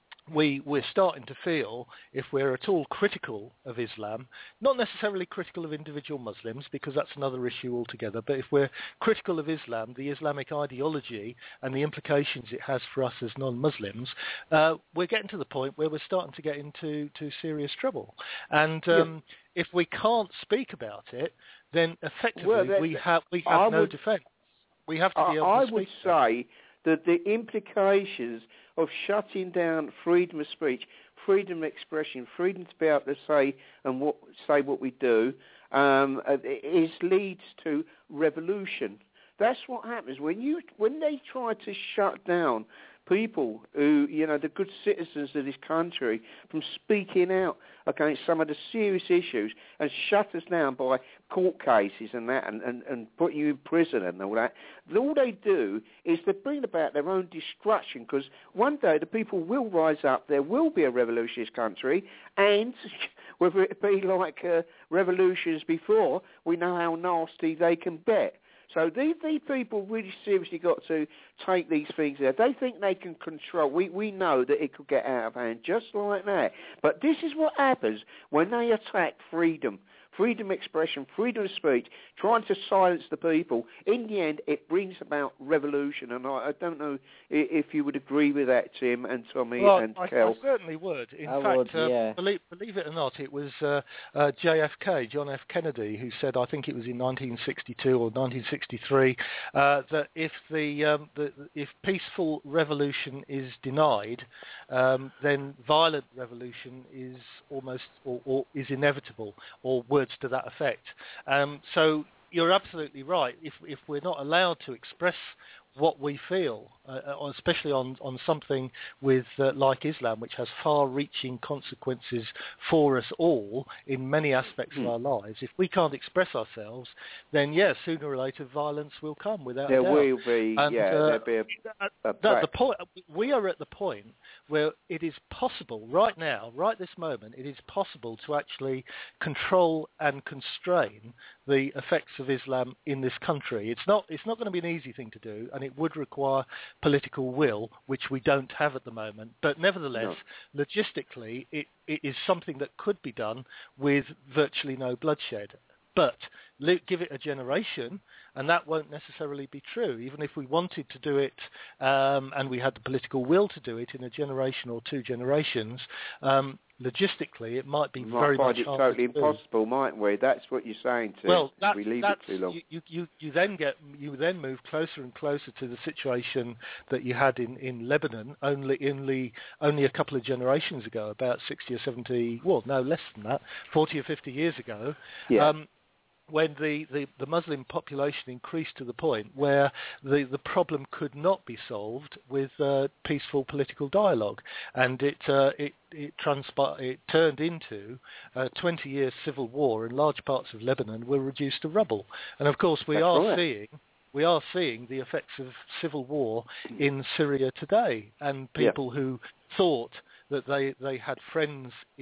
we, we're starting to feel, if we're at all critical of Islam, not necessarily critical of individual Muslims, because that's another issue altogether, but if we're critical of Islam, the Islamic ideology and the implications it has for us as non-Muslims, uh, we're getting to the point where we're starting to get into to serious trouble. And um, yeah. if we can't speak about it, then effectively well, that, we have we have I no would, defence. We have to I, be able to I speak would about it. say that the implications of shutting down freedom of speech, freedom of expression, freedom to be able to say and what, say what we do, um, is leads to revolution. That's what happens when you when they try to shut down people who, you know, the good citizens of this country from speaking out against some of the serious issues, and shut us down by court cases and that, and, and, and put you in prison and all that. All they do is they bring about their own destruction, because one day the people will rise up, there will be a revolution in this country, and whether it be like uh, revolutions before, we know how nasty they can get. So these, these people really seriously got to take these things out. They think they can control. We we know that it could get out of hand just like that. But this is what happens when they attack freedom. Freedom of expression, freedom of speech, trying to silence the people. In the end, it brings about revolution. And I, I don't know if you would agree with that, Tim and Tommy well, and I, Kel. I certainly would. In I fact, would, uh, yeah. believe, believe it or not, it was uh, uh, J F K, John F. Kennedy, who said, I think it was in nineteen sixty-two or nineteen sixty-three, uh, that if the, um, the if peaceful revolution is denied, um, then violent revolution is almost or, or is inevitable, or words to that effect. Um, so you're absolutely right. If if we're not allowed to express what we feel, uh, especially on, on something with uh, like Islam, which has far-reaching consequences for us all in many aspects hmm. of our lives, if we can't express ourselves, then yes, sooner or later violence will come without There a doubt. will be, and, yeah, uh, there'll be a, a the, the point, we are at the point where it is possible, right now, right this moment, it is possible to actually control and constrain the effects of Islam in this country. It's not, it's not going to be an easy thing to do, and it would require political will, which we don't have at the moment. But nevertheless, no. logistically, it, it is something that could be done with virtually no bloodshed. But give it a generation, and that won't necessarily be true. Even if we wanted to do it, um, and we had the political will to do it in a generation or two generations, um, logistically it might be we might very find much it harder totally to do. impossible, mightn't we? That's what you're saying, Tim. Well, that, we leave that's, it too long. You, you, you then get you then move closer and closer to the situation that you had in, in Lebanon only only only a couple of generations ago, about sixty or seventy, well, no less than that, forty or fifty years ago. Yeah. Um, when the, the, the Muslim population increased to the point where the, the problem could not be solved with uh, peaceful political dialogue, and it uh, it it, transpir- it turned into a twenty-year civil war, and large parts of Lebanon were reduced to rubble. And of course, we That's are right. seeing. We are seeing the effects of civil war in Syria today, and people yeah. who thought that they, they had friends in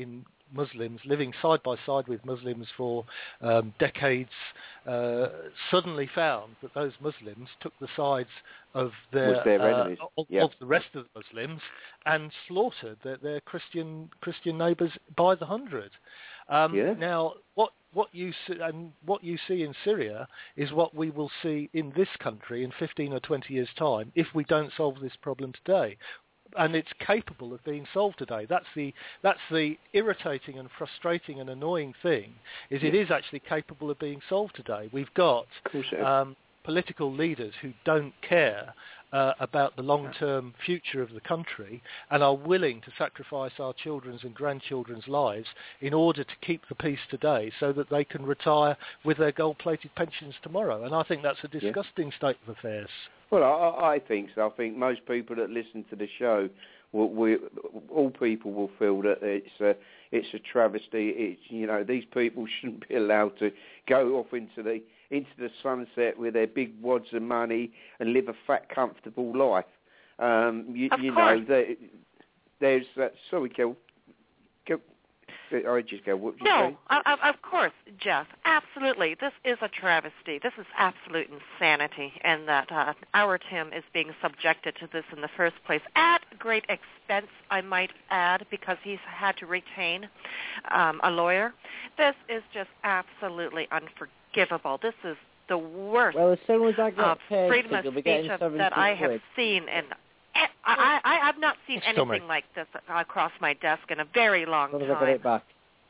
Muslims, living side by side with Muslims for um, decades, uh, suddenly found that those Muslims took the sides of their, their uh, enemies. of, Yep. of the rest of the Muslims and slaughtered their, their Christian Christian neighbours by the hundred. Um, Yeah. Now, what what you see, and what you see in Syria is what we will see in this country in fifteen or twenty years' time if we don't solve this problem today. And it's capable of being solved today. That's the that's the irritating and frustrating and annoying thing. Is it is actually capable of being solved today. We've got um, political leaders who don't care uh, about the long-term future of the country and are willing to sacrifice our children's and grandchildren's lives in order to keep the peace today, so that they can retire with their gold-plated pensions tomorrow. And I think that's a disgusting yeah. state of affairs. Well, I, I think so. I think most people that listen to the show, will, we, all people will feel that it's a, it's a travesty. It's, you know, these people shouldn't be allowed to go off into the into the sunset with their big wads of money and live a fat, comfortable life. Um, you, of you course. know, there, there's uh, sorry, Kel. Kel I just go. What did you no, say? of, of course, Jeff. Absolutely, this is a travesty. This is absolute insanity, and that uh, our Tim is being subjected to this in the first place at great expense, I might add, because he's had to retain um, a lawyer. This is just absolutely unforgivable. This is the worst well, as soon as I get uh, paid, freedom of you'll be speech getting of, that I have quid. seen in. I, I, I've not seen Stomach. anything like this across my desk in a very long As time. soon as I get it back.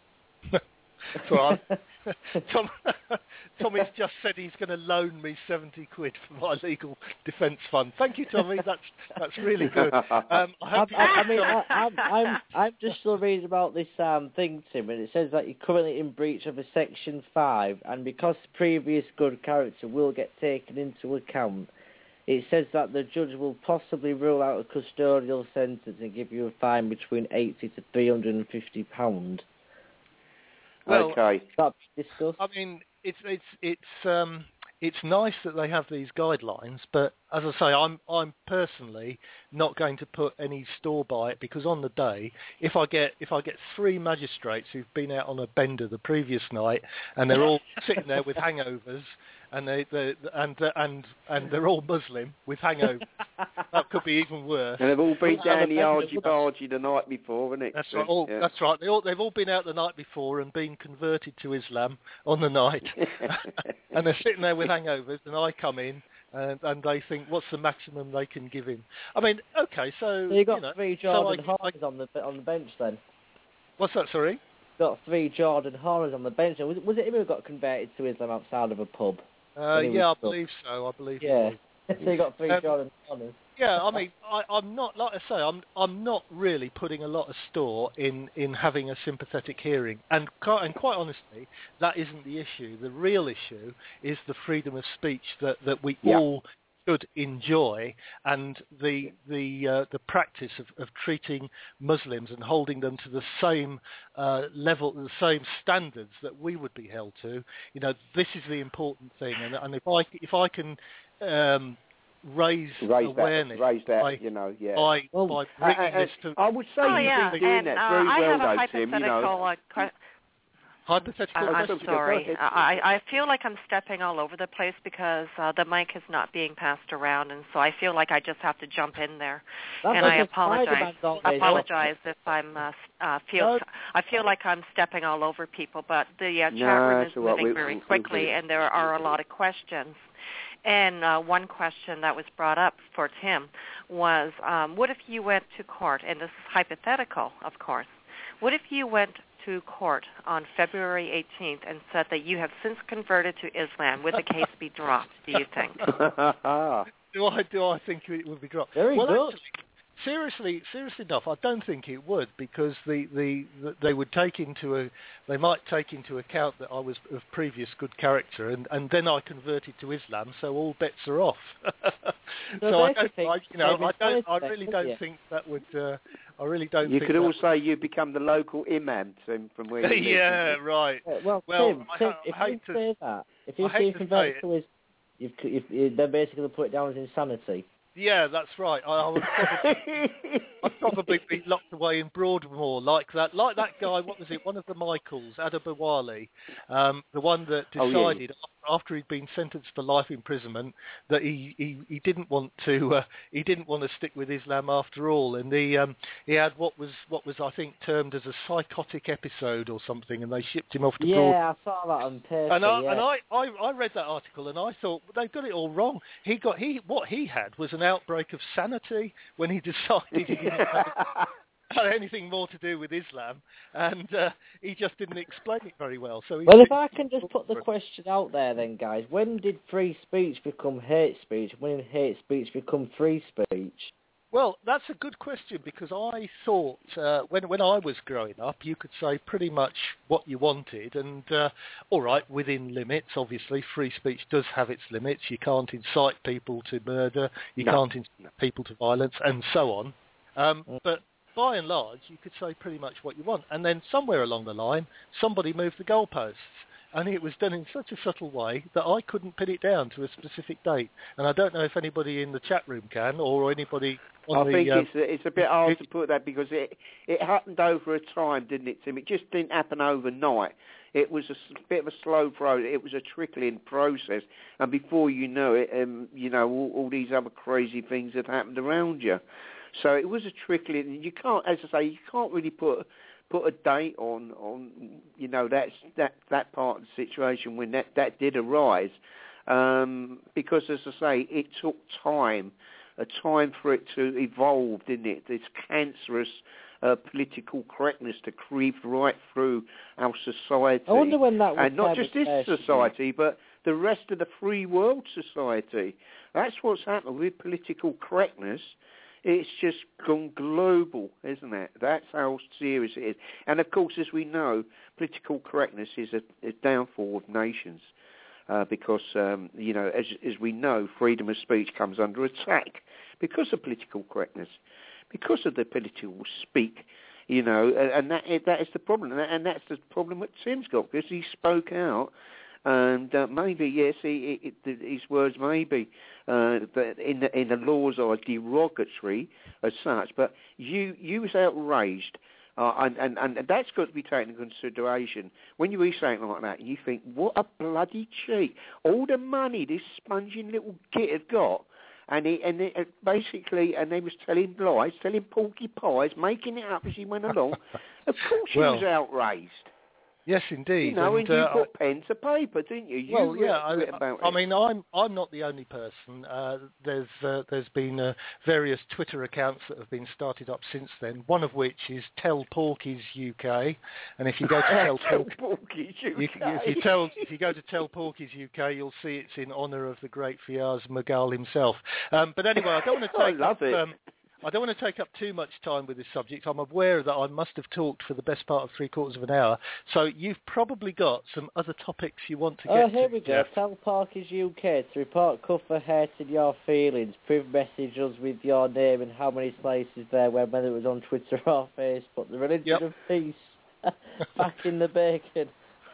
So I'm, Tom, Tommy's just said he's going to loan me seventy quid for my legal defence fund. Thank you, Tommy. That's that's really good. Um, I, I, I, I mean, I, I'm, I'm I'm just still reading about this um, thing, Tim, and it says that you're currently in breach of a Section five, and because previous good character will get taken into account, it says that the judge will possibly rule out a custodial sentence and give you a fine between eighty to three hundred and fifty pound. Well, okay. That's discussed. I mean, it's it's it's um it's nice that they have these guidelines, but as I say, I'm I'm personally not going to put any store by it, because on the day, if I get if I get three magistrates who've been out on a bender the previous night and they're all sitting there with hangovers, and they they and and and they're all Muslim with hangovers, that could be even worse. And they've all been down the argy-bargy the night before, haven't it? That's right. All, yeah. That's right. They all, they've all been out the night before and been converted to Islam on the night, and they're sitting there with hangovers, and I come in, and, and they think, what's the maximum they can give him? I mean, okay, so, So you got you know, three Jordan so I, Horners on the on the bench then. What's that? Sorry. Got three Jordan Horners on the bench. Was, was it him who got converted to Islam outside of a pub? Uh, yeah, I believe so. I believe. Yeah. So you got three um, Jordan Horners. Yeah, I mean, I, I'm not, like I say, I'm I'm not really putting a lot of store in, in having a sympathetic hearing, and quite, and quite honestly, that isn't the issue. The real issue is the freedom of speech that, that we yeah. all should enjoy, and the the uh, the practice of, of treating Muslims and holding them to the same uh, level, the same standards that we would be held to. You know, this is the important thing, and, and if I if I can. Um, Raise, raise awareness, that, raise that, by, you know, yeah. by, Well, by bringing I, I, this to I would say oh, you've yeah. been doing and, that uh, very I well, have a though, Tim. You know, hypothetical, uh, que- hypothetical. I, I'm Go sorry. ahead. I, I feel like I'm stepping all over the place because uh, the mic is not being passed around, and so I feel like I just have to jump in there. That's and like I a apologize. Spider-Man doll, I mate. apologize if I'm uh, uh, feel. No. I feel like I'm stepping all over people, but the uh, chat No, room is it's all right. moving We- very we'll- we'll quickly, do it. and there are a lot of questions. And uh, one question that was brought up for Tim was, um, what if you went to court, and this is hypothetical, of course, what if you went to court on February eighteenth and said that you have since converted to Islam? Would the case be dropped, do you think? do I do I think it would be dropped? Very well, good. Actually, seriously, seriously enough, I don't think it would, because the, the, the they would take into a they might take into account that I was of previous good character, and, and then I converted to Islam, so all bets are off. so So I don't, basically, I, you know, I don't, I maybe really it's don't yeah. think that would. Uh, I really don't. you think could that all would- say you become the local imam, Tim, from where you live. yeah, right. Uh, well, Well, Tim, I Tim ha- if I you hate to- say that, if you I hate say to converted say to his, you've, you've, you they're basically put it down as insanity. Yeah, that's right. I, I would probably, I'd probably be locked away Broadway in Broadmoor, like that, like that guy. What was it? One of the Michaels, Adebowale, um, the one that decided oh, yeah. after he'd been sentenced to life imprisonment that he, he, he didn't want to uh, he didn't want to stick with Islam after all, and he um, he had what was what was I think termed as a psychotic episode or something, and they shipped him off to yeah, Broadway. I saw that on paper. And I yeah. and I, I, I read that article and I thought well, they've got it all wrong. He got he what he had was an outbreak of sanity when he decided he didn't have had anything more to do with Islam, and uh, he just didn't explain it very well. So he well, if I can just put the question out there, then, guys, when did free speech become hate speech? When did hate speech become free speech? Well, that's a good question, because I thought uh, when when I was growing up, you could say pretty much what you wanted, and uh, all right, within limits. Obviously, free speech does have its limits. You can't incite people to murder, you no. can't incite people to violence, and so on. Um, mm. But by and large, you could say pretty much what you want. And then somewhere along the line, somebody moved the goalposts. And it was done in such a subtle way that I couldn't pin it down to a specific date. And I don't know if anybody in the chat room can, or anybody on I the... think um, it's, it's a bit hard to put that, because it, it happened over a time, didn't it, Tim? It just didn't happen overnight. It was a bit of a slow process. It was a trickling process. And before you know it, um, you know, all, all these other crazy things had happened around you. So it was a trickling. You can't, as I say, you can't really put... put a date on, on you know, that's, that that part of the situation when that, that did arise. Um, because, as I say, it took time, a time for it to evolve, didn't it? This cancerous uh, political correctness to creep right through our society. I wonder when that was. And not just this society, but the rest of the free world society. That's what's happened with political correctness. It's just gone global, isn't it? That's how serious it is. And, of course, as we know, political correctness is a, a downfall of nations uh, because, um, you know, as, as we know, freedom of speech comes under attack because of political correctness, because of the political speak, you know, and, and that that is the problem. And that's the problem that Tim's got, because he spoke out. And uh, maybe, yes, he, he, it, his words may be uh, in, the, in the laws are derogatory as such, but you you was outraged, uh, and, and, and that's got to be taken into consideration. When you read something like that, you think, what a bloody cheat. All the money this sponging little git had got, and he, and it, basically, and they was telling lies, telling porky pies, making it up as he went along. Of course well, he was outraged. Yes, indeed. You know, and, and you uh, put pen to paper, didn't you? You well, yeah. I, about I it. mean, I'm I'm not the only person. Uh, there's uh, there's been uh, various Twitter accounts that have been started up since then. One of which is Tell Porkies U K, and if you go to Tell, Tell Porkies U K, you, if you tell if you go to Tell Porkies U K, you'll see it's in honour of the great Fiaz Magal himself. Um, but anyway, I don't want to take. I love up, it. Um, I don't want to take up too much time with this subject. I'm aware that I must have talked for the best part of three quarters of an hour. So you've probably got some other topics you want to get to. Oh, here we go. Jeff. Tell Parkers U K to report Cuffer hurting your feelings. Priv message us with your name and how many slices there were, whether it was on Twitter or Facebook. The religion yep. of peace. Back in the bacon.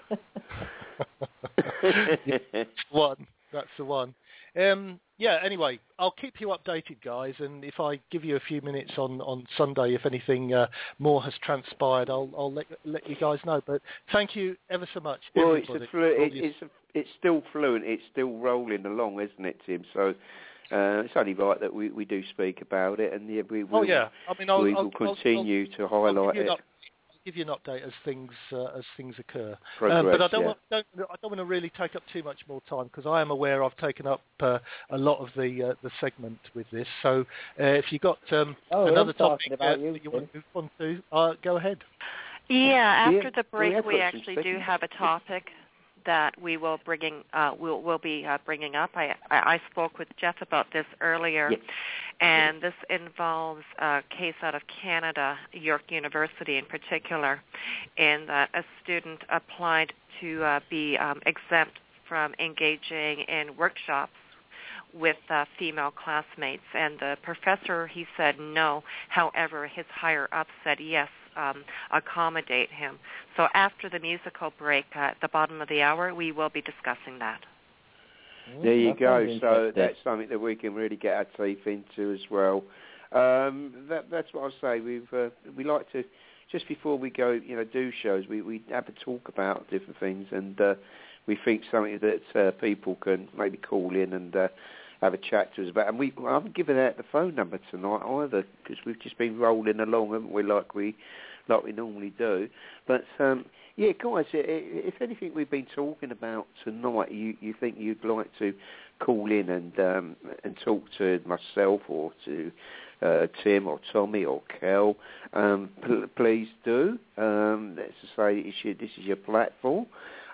yeah, one. That's the one. Um, yeah, anyway, I'll keep you updated, guys, and if I give you a few minutes on, on Sunday, if anything uh, more has transpired, I'll, I'll let, let you guys know. But thank you ever so much, well, everybody. It's, a flu- it, it's, a, it's still fluent. It's still rolling along, isn't it, Tim? So uh, it's only right that we, we do speak about it, and yeah, we will, oh, yeah. I mean, I'll, we I'll, will continue I'll, to highlight it. it. Give you an update as things uh, as things occur. Progress, um, but I don't, yeah. want, don't I don't want to really take up too much more time, because I am aware I've taken up uh, a lot of the uh, the segment with this. So uh, if you got um, oh, another topic about uh, you, that you want to move on to, uh, go ahead. Yeah, after yeah, the break, we, we actually do have a topic that we will bringing uh, we'll will be uh, bringing up. I, I I spoke with Jeff about this earlier, yes. and this involves a case out of Canada, York University in particular, in that a student applied to uh, be um, exempt from engaging in workshops with uh, female classmates, and the professor, he said no. However, his higher up said yes. Um, accommodate him. So after the musical break uh, at the bottom of the hour, we will be discussing that. There you that go. So that's something that we can really get our teeth into as well. Um, that, that's what I say. We've uh, we like to just before we go, you know, do shows. We we have a talk about different things, and uh, we think something that uh, people can maybe call in and uh, have a chat to us about. And we I haven't given out the phone number tonight either because we've just been rolling along, haven't we? Like we like we normally do. But um, yeah, guys, if anything we've been talking about tonight, you you think you'd like to call in and um, and talk to myself or to uh, Tim or Tommy or Kel, um, p- please do. Um, let's just say it's your, this is your platform.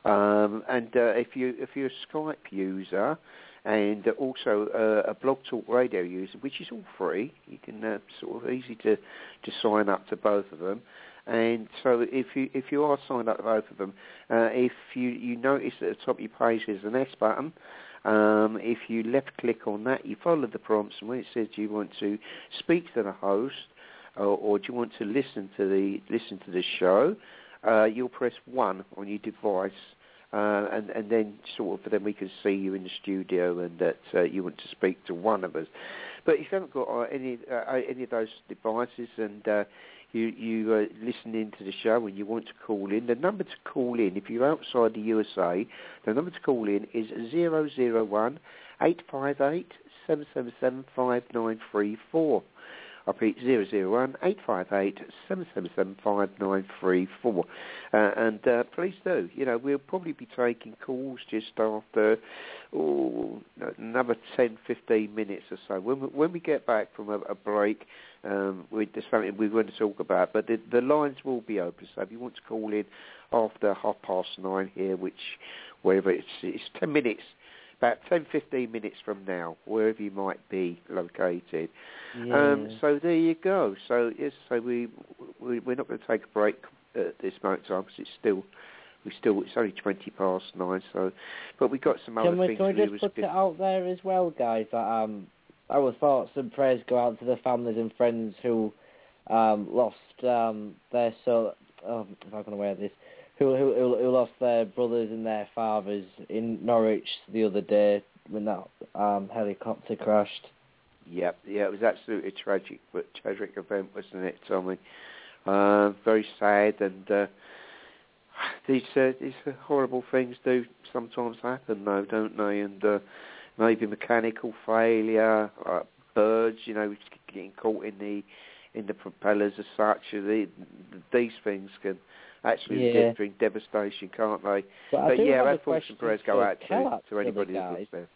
Um, and uh, if you if you're a Skype user and also uh, a Blog Talk Radio user, which is all free, you can uh, sort of easy to, to sign up to both of them. And so if you if you are signed up to both of them, uh, if you, you notice at the top of your page there's an S button. Um, if you left click on that, you follow the prompts, and when it says do you want to speak to the host or, or do you want to listen to the listen to the show, uh, you'll press one on your device, uh, and and then sort of then we can see you in the studio and that uh, you want to speak to one of us. But if you haven't got uh, any uh, any of those devices and uh, you you uh, listen into the show and you want to call in, the number to call in, if you're outside the U S A, the number to call in is zero zero one, eight five eight, seven seven seven, five nine three four. I repeat, zero zero one, eight five eight, seven seven seven, five nine three four. Uh, and uh, please do. You know, we'll probably be taking calls just after oh, another ten, fifteen minutes or so. When we, when we get back from a, a break, um, we, there's something we want to talk about. But the, the lines will be open. So if you want to call in after half past nine here, which, wherever it's, it's ten minutes, about ten, fifteen minutes from now, wherever you might be located. Yeah. Um, so there you go. So yes, so we, we we're not going to take a break at this moment in time because it's still we still it's only twenty past nine. So, but we got some can other we, things can we to do. just put it out there as well, guys? That um, our thoughts and prayers go out to the families and friends who um lost um their so. Oh, if I can wear this. Who, who who lost their brothers and their fathers in Norwich the other day when that um, helicopter crashed. Yep, yeah, it was absolutely tragic, but tragic event, wasn't it, Tommy? Uh, very sad, and uh, these uh, these horrible things do sometimes happen, though, don't they? And uh, maybe mechanical failure, uh, birds, you know, getting caught in the in the propellers as such. The, these things can actually yeah. bring devastation, can't they? But, but yeah, our thoughts and prayers go out to, to anybody who's lost there.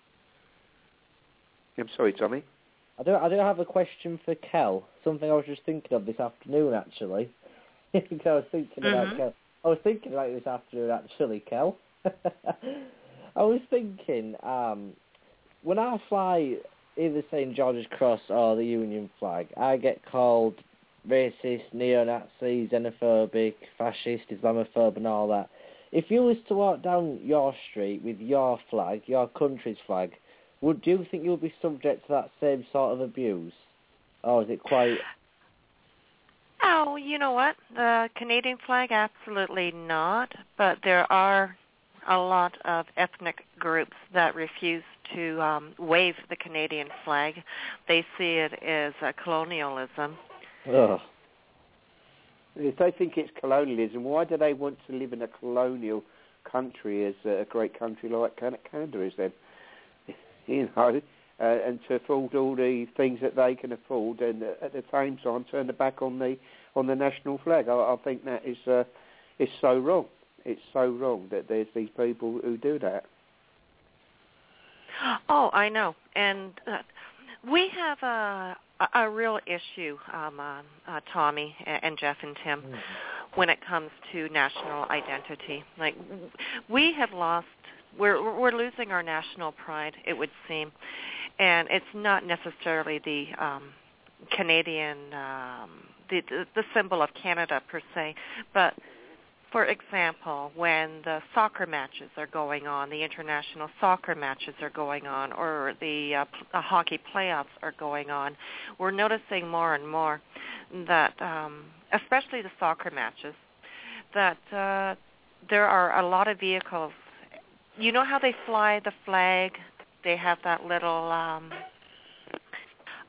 I'm sorry, Tommy. I do. I do have a question for Kel. Something I was just thinking of this afternoon, actually. Because I was thinking mm-hmm. about Kel. I was thinking about this afternoon, actually, Kel. I was thinking, um, when I fly either Saint George's Cross or the Union flag, I get called racist, neo-Nazi, xenophobic, fascist, Islamophobe and all that. If you was to walk down your street with your flag, your country's flag, would do you think you'll be subject to that same sort of abuse? Or is it quite... Oh, you know what? The Canadian flag, absolutely not. But there are a lot of ethnic groups that refuse to um, wave the Canadian flag. They see it as uh, colonialism. Ugh. If they think it's colonialism, why do they want to live in a colonial country as a great country like Canada is then? You know, uh, and to afford all the things that they can afford, and at the same time turn the back on the on the national flag. I, I think that is uh, is so wrong. It's so wrong that there's these people who do that. Oh, I know, and uh, we have a a real issue, um, uh, uh, Tommy and Jeff and Tim, mm-hmm. when it comes to national identity. Like we have lost. We're we're losing our national pride, it would seem, and it's not necessarily the um, Canadian, um, the, the the symbol of Canada per se, but for example, when the soccer matches are going on, the international soccer matches are going on, or the uh, p- uh, hockey playoffs are going on, we're noticing more and more that, um, especially the soccer matches, that uh, there are a lot of vehicles. You know how they fly the flag? They have that little um,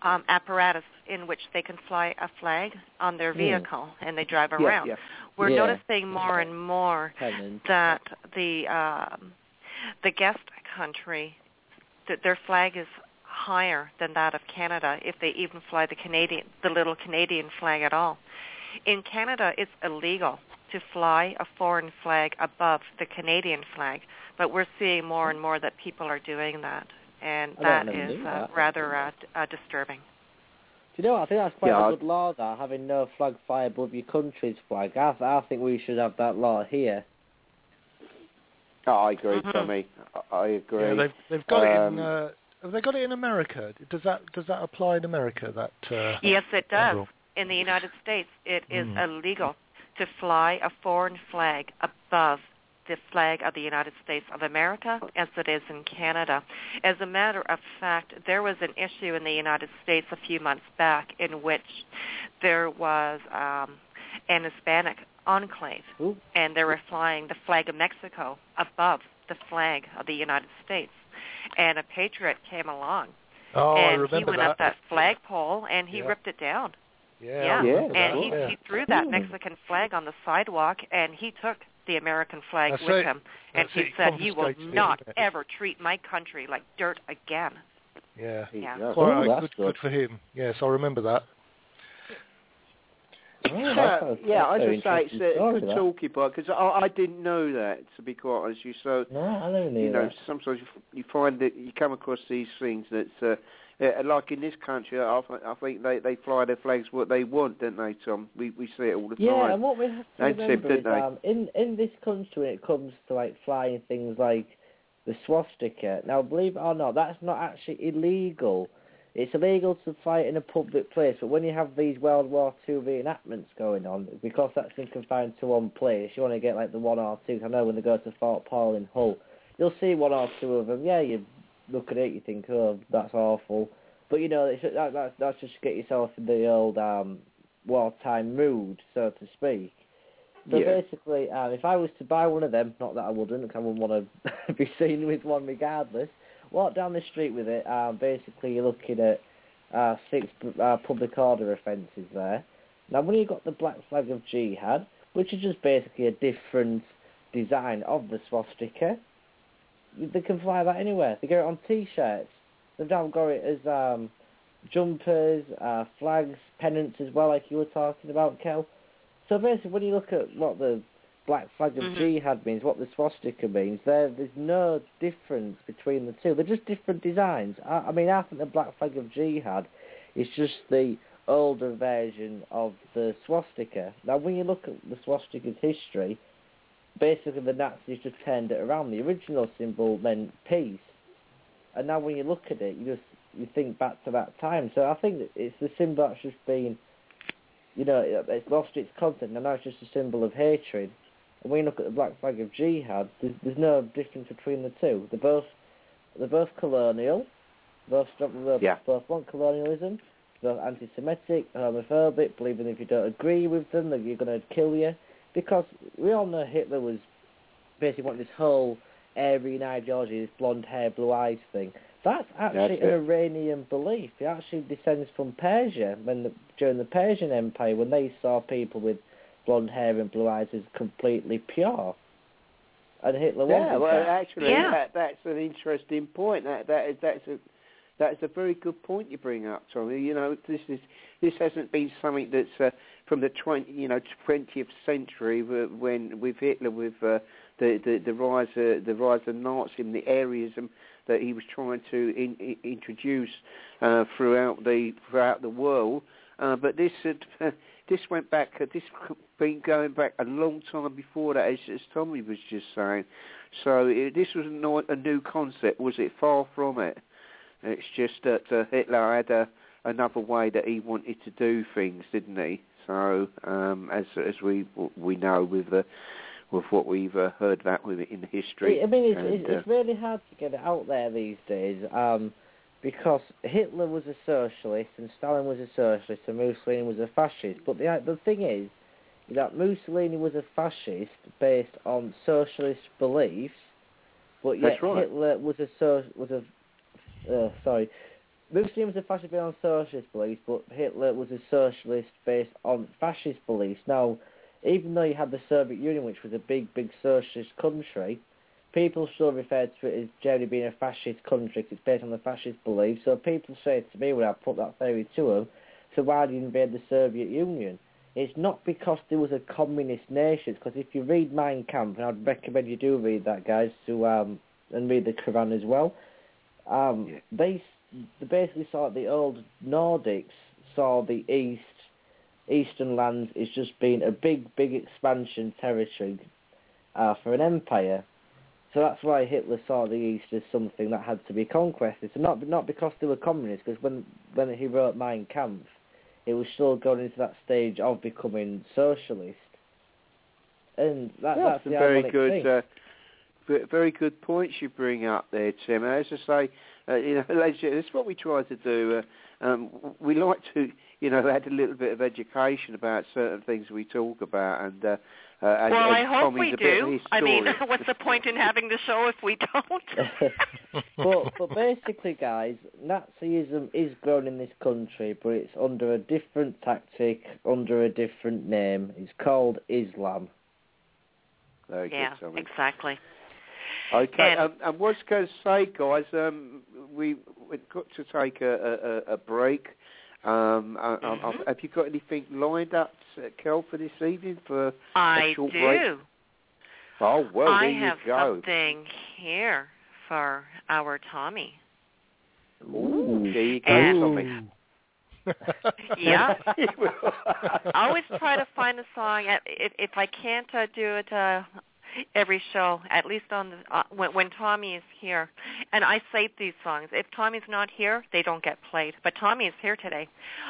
um, apparatus in which they can fly a flag on their vehicle, mm. and they drive yeah, around. Yeah. We're yeah. noticing more and more Pennant. that the um, the guest country, that their flag is higher than that of Canada, if they even fly the Canadian, the little Canadian flag at all. In Canada, it's illegal to fly a foreign flag above the Canadian flag, but we're seeing more and more that people are doing that, and that is uh, that. rather uh, uh, disturbing. Do you know what? I think that's quite yeah, a good law, that, having no flag fly above your country's flag. I, I think we should have that law here. Oh, I agree, mm-hmm. Tommy. I, I agree. Yeah, they've, they've got um, it in... Uh, have they got it in America? Does that does that apply in America? That uh, Yes, it does. rule? In the United States, it is mm. illegal to fly a foreign flag above the flag of the United States of America as it is in Canada. As a matter of fact, there was an issue in the United States a few months back in which there was um, an Hispanic enclave, Ooh. and they were flying the flag of Mexico above the flag of the United States. And a patriot came along, oh, and I remember he went that. up that flagpole, and he yeah. ripped it down. Yeah, yeah. yeah and he, yeah. he threw that Mexican flag on the sidewalk, and he took the American flag That's with it. him, and That's he it. said, "You will Confiscated not it. ever treat my country like dirt again." Yeah, yeah. Yeah. Quite Oh, right. that's good, good. good for him. Yes, I remember that. Oh, Yeah, that's, yeah, that's I very just say it's interesting a story, good that. talking point, because I, I didn't know that, to be quite honest with you. So, No, I never knew you know, that. sometimes you, you find that you come across these things that, uh, uh, like in this country, I, I think they, they fly their flags what they want, don't they, Tom? We we see it all the Yeah, time. and what we have to They remember tip, is, don't they? um, in, in this country, when it comes to, like, flying things like the swastika, now, believe it or not, that's not actually illegal. It's illegal to fly it in a public place, but when you have these World War Two reenactments going on, because that's been confined to one place, you want to get, like, the one or two. I know when they go to Fort Paul in Hull, you'll see one or two of them. Yeah, you look at it, you think, oh, that's awful. But, you know, it's, that, that, that's just to get yourself in the old um, wartime mood, so to speak. So Yeah. basically, um, if I was to buy one of them, not that I wouldn't, because I wouldn't want to be seen with one regardless, walk down the street with it, um, basically you're looking at uh, six uh, public order offences there. Now, when you've got the black flag of jihad, which is just basically a different design of the swastika, they can fly that anywhere. They get it on T-shirts. They've now got it as um, jumpers, uh, flags, pennants as well, like you were talking about, Kel. So basically, when you look at what the black flag of mm-hmm. jihad means, what the swastika means, there there's no difference between the two. They're just different designs. I, I mean, I think the black flag of jihad is just the older version of the swastika. Now, when you look at the swastika's history, basically the Nazis just turned it around. The original symbol meant peace. And now when you look at it, you just you think back to that time. So I think that it's the symbol that's just been, you know, it's lost its content, and now it's just a symbol of hatred. And when you look at the black flag of jihad, there's, there's no difference between the two. They're both they're both colonial, both both, yeah. both want colonialism, both anti-Semitic, homophobic, believing if you don't agree with them that you're going to kill you. Because we all know Hitler was basically wanting this whole Aryan ideology, this blonde hair, blue eyes thing. That's actually That's an Iranian belief. It actually descends from Persia, when the, during the Persian Empire, when they saw people with blonde hair and blue eyes as completely pure. And Hitler yeah, wanted well, that. actually, yeah. that, that's an interesting point. That that is that's a that's a very good point you bring up, Tommy. You know, this is this hasn't been something that's uh, from the twenty you know twentieth century when with Hitler with uh, the, the the rise uh, the rise of Nazism, the Aryanism that he was trying to in, in, introduce uh, throughout the throughout the world. Uh, but this had, uh, this went back. Uh, this been going back a long time before that, as, as Tommy was just saying. So it, this was not a new concept, was it? Far from it. It's just that uh, Hitler had a, another way that he wanted to do things, didn't he? So um, as as we we know with the with what we've uh, heard about with it in history. I mean, it's, and, it's, uh, it's really hard to get it out there these days, um, because Hitler was a socialist and Stalin was a socialist and Mussolini was a fascist. But the the thing is that Mussolini was a fascist based on socialist beliefs, but yet That's right. Hitler was a so, was a uh, sorry, Muslims are fascist based on socialist beliefs, but Hitler was a socialist based on fascist beliefs. Now, even though you had the Soviet Union, which was a big, big socialist country, people still refer to it as generally being a fascist country because it's based on the fascist beliefs. So people say to me when I put that theory to them, so why did you invade the Soviet Union? It's not because there was a communist nation, because if you read Mein Kampf, and I'd recommend you do read that, guys, to um, and read the Quran as well, um, yeah. they, they basically saw the old Nordics saw the East, Eastern lands as just being a big, big expansion territory uh, for an empire. So that's why Hitler saw the East as something that had to be conquested. So not not because they were communists, because when when he wrote Mein Kampf, it was still going into that stage of becoming socialist. And that, yeah, that's the very ironic good, thing. Uh, very good points you bring up there, Tim. As I say, uh, you know, ladies, that's what we try to do. Uh, um, we like to, you know, add a little bit of education about certain things we talk about, and. Uh, Uh, and, well, and I hope Tommy's we do. I mean, historian. what's the point in having the show if we don't? but, but basically, guys, Nazism is grown in this country, but it's under a different tactic, under a different name. It's called Islam. Very yeah, good, Tommy. exactly. Okay, and, um, and what's going to say, guys, um, we, we've got to take a, a, a break. Um, I, mm-hmm. I, have you got anything lined up, Kel, for this evening for I a short do. break? Oh, well, I there you have go. something here for our Tommy. Ooh, there you go, and, Tommy. Yeah. I always try to find a song. If, if I can't uh, do it uh, every show, at least on the, uh, when, when Tommy is here. And I save these songs. If Tommy's not here, they don't get played. But Tommy is here today.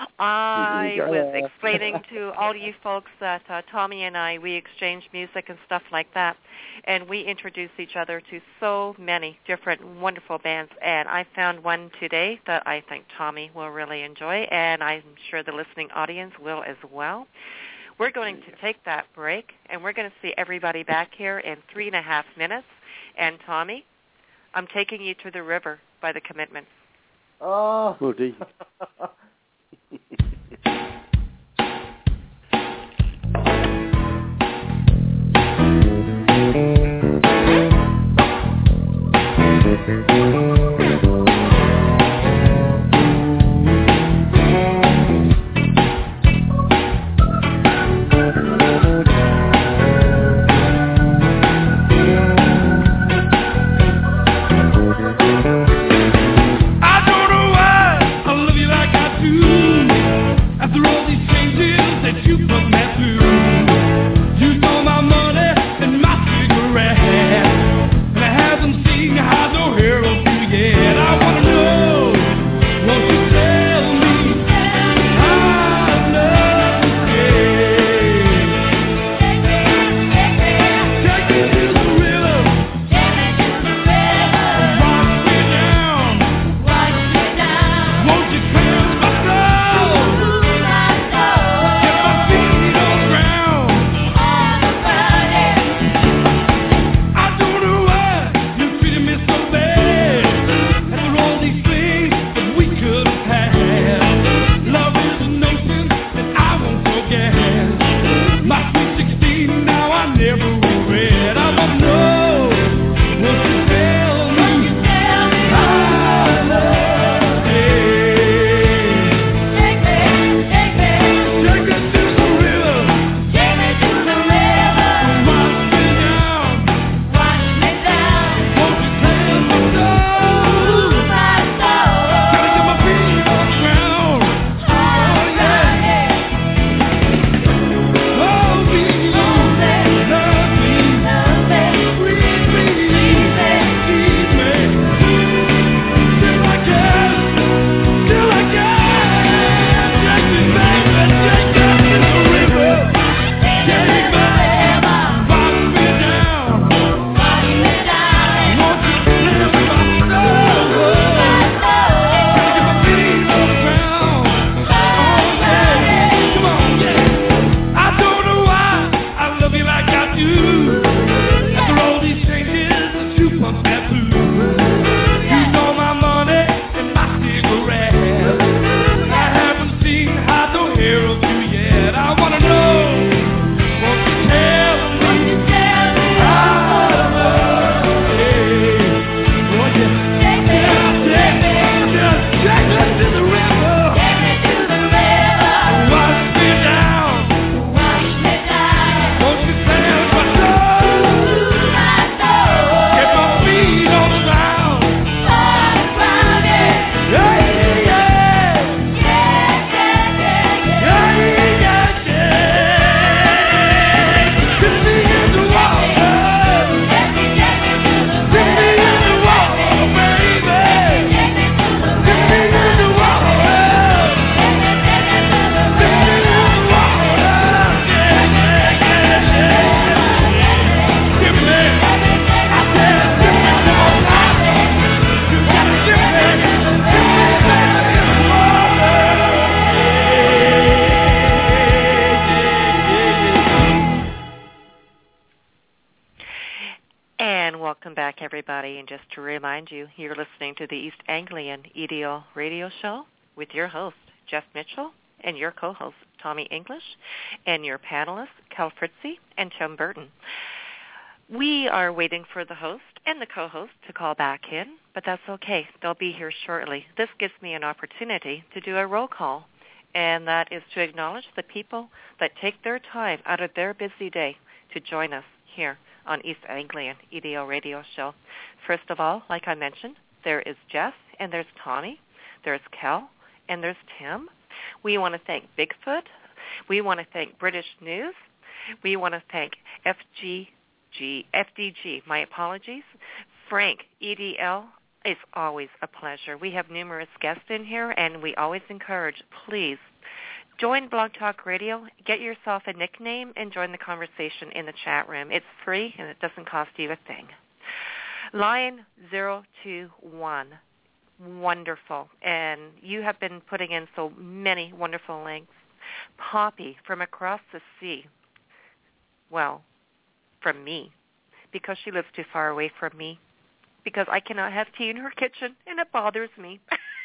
I was explaining to all you folks that uh, Tommy and I, we exchange music and stuff like that. And we introduce each other to so many different wonderful bands. And I found one today that I think Tommy will really enjoy. And I'm sure the listening audience will as well. We're going to take that break, and we're going to see everybody back here in three and a half minutes. And, Tommy, I'm taking you to the river by the Commitments. Oh. Well, do you? I don't know why I love you like I do. welcome back, everybody. And just to remind you, you're listening to the East Anglian E D O radio show with your host, Jeff Mitchell, and your co-host, Tommy English, and your panelists, Cal Fritzy and Tim Burton. We are waiting for the host and the co-host to call back in, but that's okay. They'll be here shortly. This gives me an opportunity to do a roll call, and that is to acknowledge the people that take their time out of their busy day to join us here on East Anglian E D O radio show. First of all, like I mentioned, there is Jeff, and there's Tommy, there's Cal, and there's Tim. We want to thank Bigfoot. We want to thank British News. We want to thank F G G, F D G, my apologies. Frank, E D L, it's always a pleasure. We have numerous guests in here, and we always encourage, please, join Blog Talk Radio, get yourself a nickname, and join the conversation in the chat room. It's free, and it doesn't cost you a thing. Lion zero two one, wonderful. And you have been putting in so many wonderful links. Poppy from across the sea. Well, from me, because she lives too far away from me, because I cannot have tea in her kitchen, and it bothers me.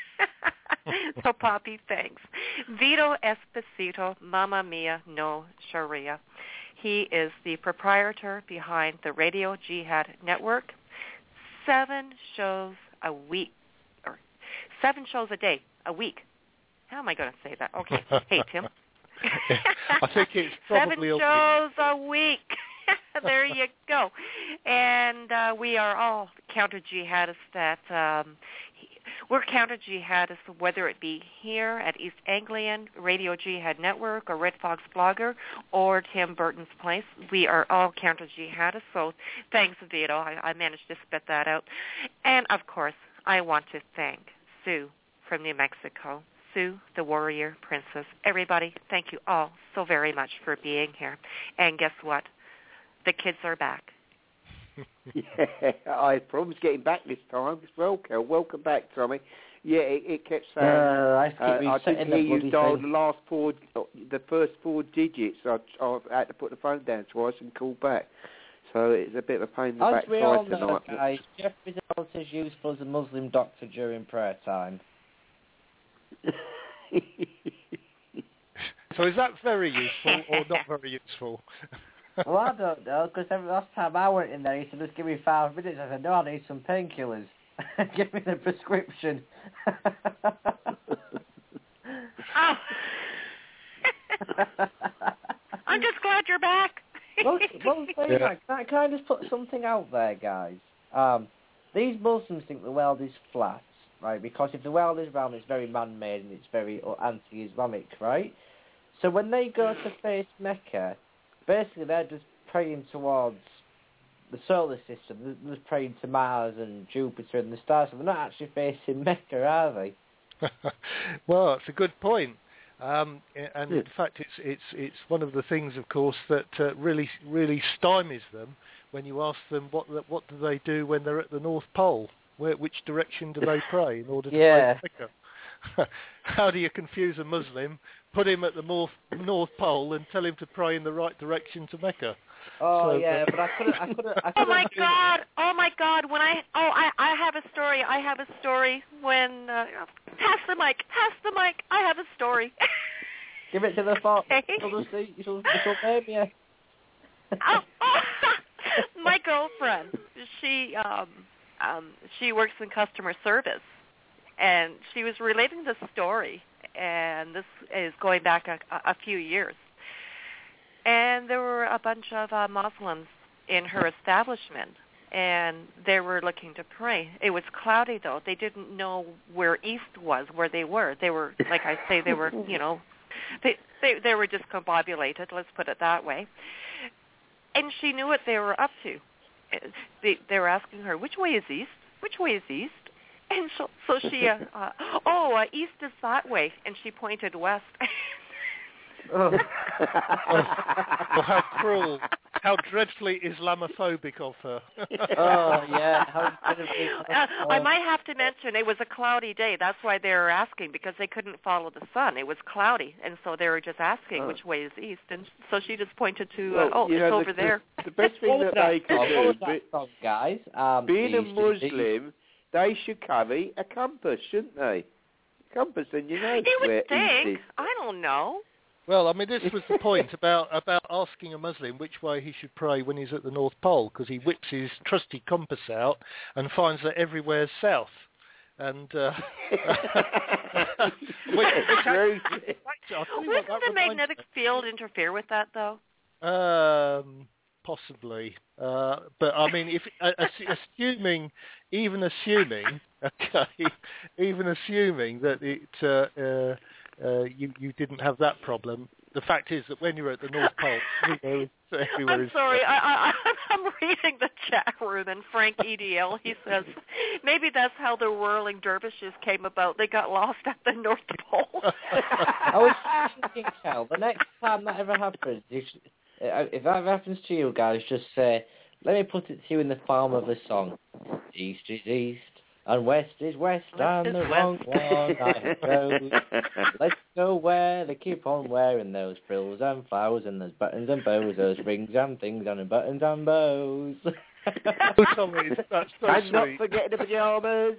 So, Poppy, thanks. Vito Esposito, Mamma Mia, No Sharia. He is the proprietor behind the Radio Jihad Network. Seven shows a week, or seven shows a day, a week. How am I going to say that? Okay. Hey, Tim. Yeah, I think it's probably seven shows a week. There you go. And uh, we are all counter-jihadists that um, we're counter-jihadists, whether it be here at East Anglian, Radio Jihad Network, or Red Fox Blogger, or Tim Burton's Place. We are all counter-jihadists, so thanks, Vito. I, I managed to spit that out. And, of course, I want to thank Sue from New Mexico. Sue, the warrior princess. Everybody, thank you all so very much for being here. And guess what? The kids are back. Yeah, I had problems getting back this time as well, Kel. Welcome back, Tommy. Yeah, it, it kept saying. Uh, I, keep uh, I didn't hear you dial thing. the last four, the first four digits. I, I had to put the phone down twice and call back. So it's a bit of a pain in the As backside we all tonight. know, guys, Jeff is about as useful as a Muslim doctor during prayer time. So is that very useful or not very useful? Well, I don't know, because every last time I went in there, he said, just give me five minutes. I said, no, I need some painkillers. Give me the prescription. Oh. I'm just glad you're back. well, well wait, Yeah. can, I, can I just put something out there, guys? Um, these Muslims think the world is flat, right? Because if the world is round, it's very man-made and it's very anti-Islamic, right? So when they go to face Mecca, basically they're just praying towards the solar system. They're just praying to Mars and Jupiter and the stars. So they're not actually facing Mecca, are they? Well, it's a good point. Um, and Yeah. in fact, it's it's it's one of the things, of course, that uh, really really stymies them when you ask them what what do they do when they're at the North Pole? Where, which direction do they pray in order to Yeah. pray Mecca? How do you confuse a Muslim? Put him at the North North Pole and tell him to pray in the right direction to Mecca. Oh So, yeah, uh, but I couldn't. I couldn't. I Oh couldn't my do- God! Oh my God! When I oh I I have a story. I have a story. When uh, pass the mic, pass the mic. I have a story. Give it to the phone. Okay. She'll, she'll, she'll, she'll pay me. oh, oh, my girlfriend. She um um she works in customer service, and she was relating this story, and this is going back a, a few years. And there were a bunch of uh, Muslims in her establishment, and they were looking to pray. It was cloudy, though. They didn't know where east was, where they were. They were, like I say, they were, you know, they they, they were discombobulated, let's put it that way. And she knew what they were up to. They, they were asking her, which way is east? Which way is east? And so, so she, uh, uh, oh, uh, east is that way. And she pointed west. Oh. oh, how cruel! how dreadfully Islamophobic of her. Oh, yeah. How uh, I might have to mention it was a cloudy day. That's why they were asking, because they couldn't follow the sun. It was cloudy, and so they were just asking Oh. which way is east. And so she just pointed to, Well, uh, oh, you it's know, over the, there. The, the best thing that they could What do, was that be- song, guys? Um, being a east is east. Muslim, they should carry a compass, shouldn't they? Compass, and you know You where would think. east is. I don't know. Well, I mean, this was the point about, about asking a Muslim which way he should pray when he's at the North Pole, because he whips his trusty compass out and finds that everywhere's south. And uh, which, which actually, I'll tell you what, Wouldn't that the reminds magnetic field interfere with that, though? Um, possibly, uh, but I mean, if uh, assuming, even assuming, okay, even assuming that it uh, uh, uh, you you didn't have that problem, the fact is that when you're at the North Pole, everywhere is, everywhere I'm is sorry, I, I, I'm reading the chat room, and Frank E D L, he says, maybe that's how the whirling dervishes came about. They got lost at the North Pole. I was thinking, Cal, the next time that ever happens, you should, uh, if that ever happens to you guys, just say, let me put it to you in the form of a song. East is east, and west is west, West and is the west. wrong one I chose. Let's go where they keep on wearing those frills and flowers and those buttons and bows, those rings and things and buttons and bows. Oh, Tommy, that's so And not sweet. forgetting the pyjamas.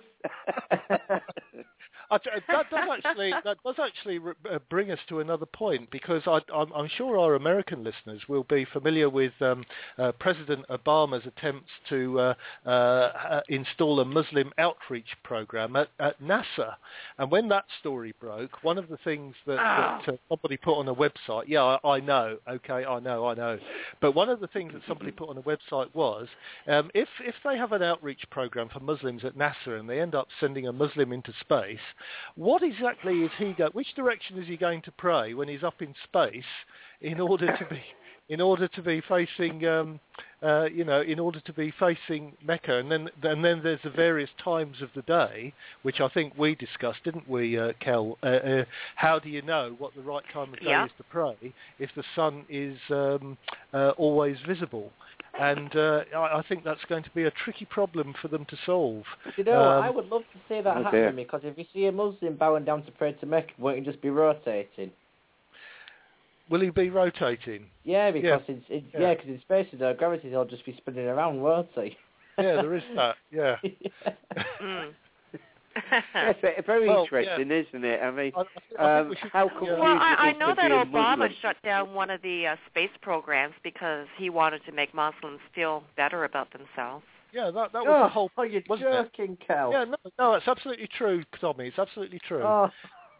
I t- that does actually that does actually re- uh, bring us to another point, because I, I'm, I'm sure our American listeners will be familiar with um, uh, President Obama's attempts to uh, uh, uh, install a Muslim outreach program at, at NASA. And when that story broke, one of the things that, Oh. that uh, somebody put on a website, yeah, I, I know, okay, I know, I know, but one of the things that somebody put on a website was, um, if if they have an outreach program for Muslims at NASA and they end up sending a Muslim into space, what exactly is he go? Which direction is he going to pray when he's up in space, in order to be, in order to be facing, um, uh, you know, in order to be facing Mecca? And then, and then there's the various times of the day, which I think we discussed, didn't we, uh, Kel? Uh, uh, how do you know what the right time of day Yeah. is to pray if the sun is um, uh, always visible? And uh, I, I think that's going to be a tricky problem for them to solve. You know, Um, I would love to see that Oh, happening, dear. because if you see a Muslim bowing down to pray to Mecca, won't you just be rotating? Will he be rotating? Yeah, because Yeah. it's, it's Yeah. yeah, because in space, the gravity will just be spinning around, won't they? Yeah, there is that. Yeah. Mm. That's uh, very Well, interesting, isn't it? I mean, I, I think, I um, Um, think we should, how yeah. confused Well, I, I it is know to that be a Obama Muslim. shut down one of the uh, space programs because he wanted to make Muslims feel better about themselves. Yeah, that, that was Oh, the whole oh, you're wasn't it? joking, Cal. Yeah, no, no, it's absolutely true, Tommy. It's absolutely true. Oh.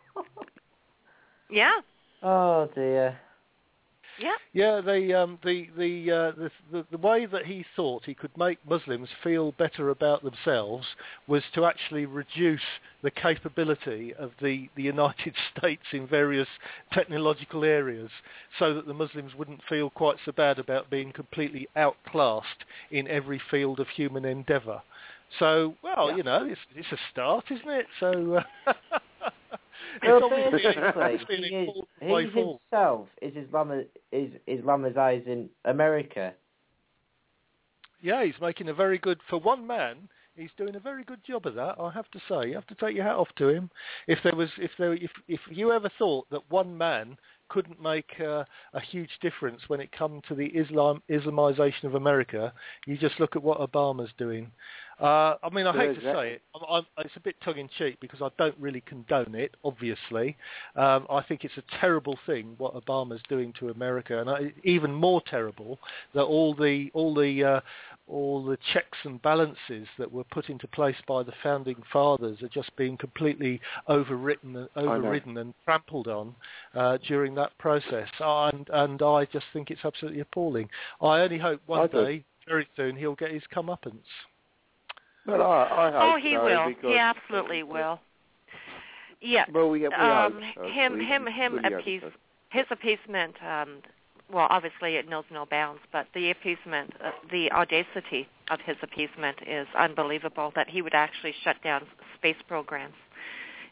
Yeah, Oh dear. yeah. Yeah, the um, the the, uh, the the the way that he thought he could make Muslims feel better about themselves was to actually reduce the capability of the, the United States in various technological areas, so that the Muslims wouldn't feel quite so bad about being completely outclassed in every field of human endeavour. So, well, Yeah. you know, it's it's a start, isn't it? So. Uh, Well, it's obviously, basically, obviously an he, is, important he way forward. himself is Islam is Islamizing America. Yeah, he's making a very good, for one man, he's doing a very good job of that, I have to say. You have to take your hat off to him. If there was, if there, if if you ever thought that one man couldn't make uh, a huge difference when it comes to the Islam Islamization of America, you just look at what Obama's doing. Uh, I mean, I Yeah, hate to exactly. say it. I'm, I'm, it's a bit tongue-in-cheek because I don't really condone it, obviously. Um, I think it's a terrible thing what Obama's doing to America, and I, even more terrible that all the all the uh, all the checks and balances that were put into place by the founding fathers are just being completely overwritten, and overridden, and trampled on uh, during that process. And and I just think it's absolutely appalling. I only hope one I do. day, very soon, he'll get his comeuppance. Well, I, I hope Oh, he so, will. because, He absolutely will. Yeah. Well, we, we um, hope so. him, We him, him really hope appease, so. his appeasement. Um, well, obviously it knows no bounds, but the appeasement, uh, the audacity of his appeasement is unbelievable. That he would actually shut down space programs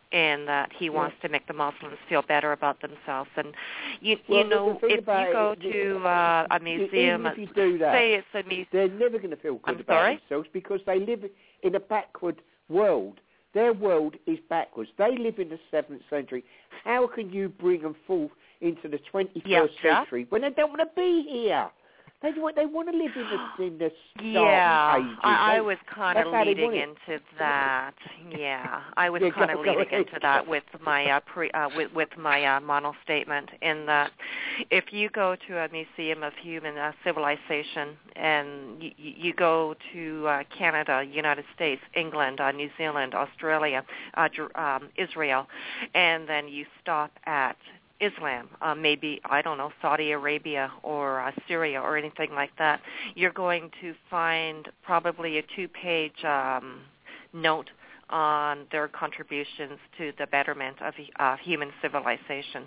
and that he Yeah. wants to make the Muslims feel better about themselves. And you, Well, you the- know, the thing if about you go it, the- to uh, a museum, even if you do that, say it's a museum, they're never going to feel good I'm about sorry? themselves because they live in a backward world. Their world is backwards. They live in the seventh century. How can you bring them forth into the twenty-first Yeah, Jeff? century when they don't want to be here? They want they want to live in the in the dark Yeah, ages. I, I They- was kind that's of how they leading want it. into that. Yeah, I was Yeah, kind go- of go leading ahead. into that with my uh, pre uh, with with my uh, mono statement. In that, if you go to a museum of human uh, civilization and you, you go to uh, Canada, United States, England, uh, New Zealand, Australia, uh, Jer- um, Israel, and then you stop at Islam, uh, maybe, I don't know, Saudi Arabia or uh, Syria or anything like that, you're going to find probably a two-page um, note on their contributions to the betterment of uh, human civilization.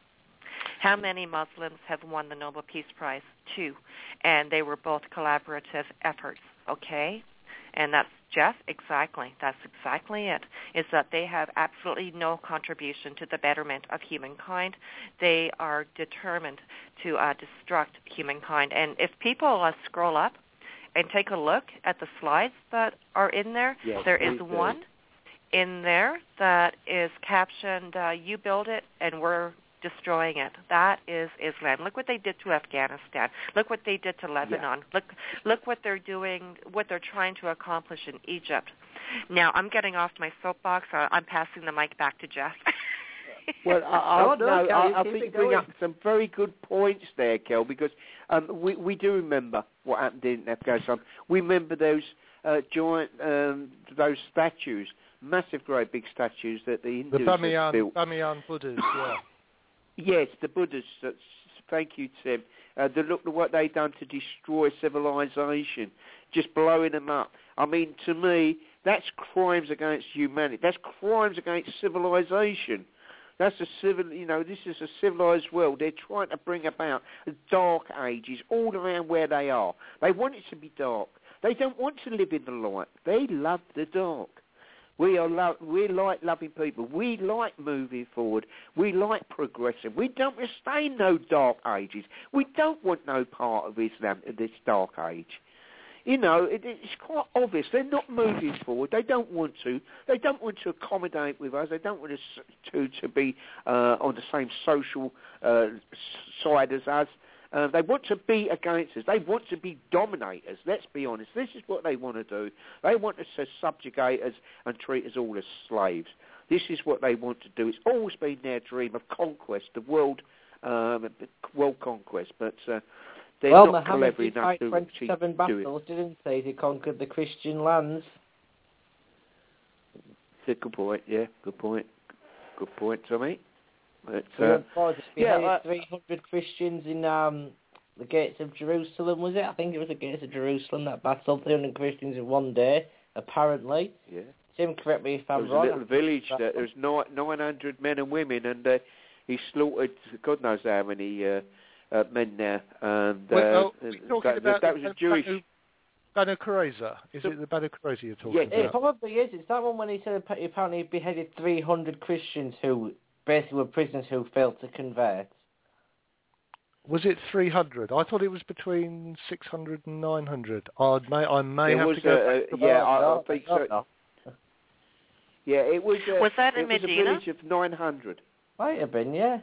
How many Muslims have won the Nobel Peace Prize? Two. And they were both collaborative efforts, okay? And that's, Jeff, exactly. That's exactly it, is that they have absolutely no contribution to the betterment of humankind. They are determined to uh, destruct humankind. And if people uh, scroll up and take a look at the slides that are in there, Yes, there is please do. one in there that is captioned, uh, you build it and we're destroying it. That is Islam. Look what they did to Afghanistan. Look what they did to Lebanon. Yeah. Look look what they're doing, what they're trying to accomplish in Egypt. Now, I'm getting off my soapbox. Uh, I'm passing the mic back to Jeff. Well, I, I, Oh, no, no, Kel, I, you I keep think it you bring going. up some very good points there, Kel, because um, we, we do remember what happened in Afghanistan. We remember those uh, giant, um, those statues, massive, great big statues that the Hindus The have Bamiyan, built. Bamiyan Buddhas, yeah. Yes, the Buddhas. That's, thank you, Tim. Uh, the, look at what they've done to destroy civilization, just blowing them up. I mean, to me, that's crimes against humanity. That's crimes against civilization. That's a civil, you know, this is a civilized world. They're trying to bring about dark ages all around where they are. They want it to be dark. They don't want to live in the light. They love the dark. We are lo- we like loving people. We like moving forward. We like progressing. We don't want to stay in no dark ages. We don't want no part of Islam in this dark age. You know, it, it's quite obvious. They're not moving forward. They don't want to. They don't want to accommodate with us. They don't want to to, to be uh, on the same social uh, side as us. Uh, they want to be against us. They want to be dominators. Let's be honest. This is what they want to do. They want us to subjugate us and treat us all as slaves. This is what they want to do. It's always been their dream of conquest, the world, um, world conquest. But uh, they're well, not Muhammad clever did enough fight to twenty-seven do battles, didn't he? He conquered the Christian lands. it. Good point. Yeah, good point. Good point, Tommy. But, So uh, uh, we yeah, had I- three hundred Christians in um, the gates of Jerusalem, was it? I think it was the gates of Jerusalem that battled three hundred Christians in one day, apparently. yeah. Tim, correct me if There I'm was wrong. a little village that there was nine hundred men and women, and uh, he slaughtered God knows how many uh, uh, men there. And uh, Well, oh, uh, we're talking that, about that was a Jewish. Banu Qurayza. Is So- it the Banu Qurayza you're talking Yes, It about? probably is. It's that one when he said he apparently beheaded three hundred Christians who basically were prisoners who failed to convert. Was it three hundred? I thought it was between six hundred and nine hundred. I may, I may There have was to go a, back to yeah, Oh, I, I no, think no, so. no. Yeah, it was. A, Was that in it was Medina? a village of nine hundred. Might have been, yeah.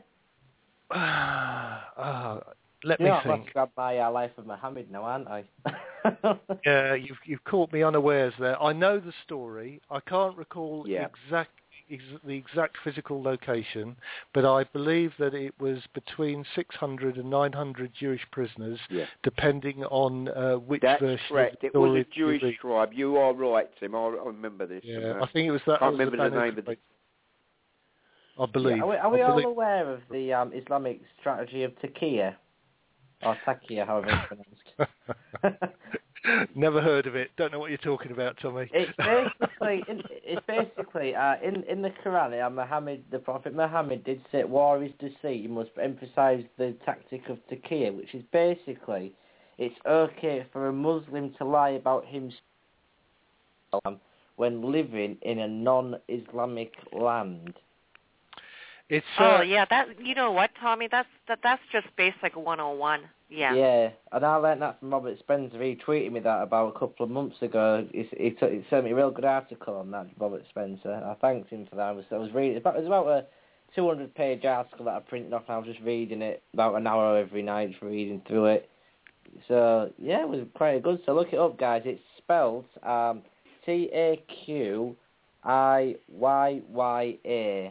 uh, let You me know, I think. must grab my uh, Life of Muhammad now, aren't I? Yeah, you've you've caught me unawares there. I know the story. I can't recall Yeah. exact ex- the exact physical location, but I believe that it was between six hundred and nine hundred Jewish prisoners, Yeah. depending on uh, which That's version correct. of the It was story a Jewish you read. tribe. You are right, Tim. I, I remember this. Yeah, and, uh, I think it was that. Can't it was remember the Banu name of the- Qurayza. I believe. Yeah, are we, are we I all believe. aware of the um, Islamic strategy of Taqiyya? Or Taqiyya, however it's pronounced. Never heard of it. Don't know what you're talking about, Tommy. It's basically, it's basically uh, in in the Quran. Uh, Muhammad, the Prophet Muhammad, did say, "War is deceit. You must emphasise the tactic of Taqiyya," which is basically, it's okay for a Muslim to lie about himself um, when living in a non-Islamic land? It's uh, oh yeah, that you know what, Tommy? That's that that's just basic one oh one. Yeah. Yeah, and I learned that from Robert Spencer. He tweeted me that about a couple of months ago. He, he, t- he sent me a real good article on that, Robert Spencer. I thanked him for that. I was, I was reading. It was about a two hundred page article that I printed off, and I was just reading it about an hour every night, just reading through it. So yeah, it was quite good. So look it up, guys. It's spelled um, T A Q I Y Y A.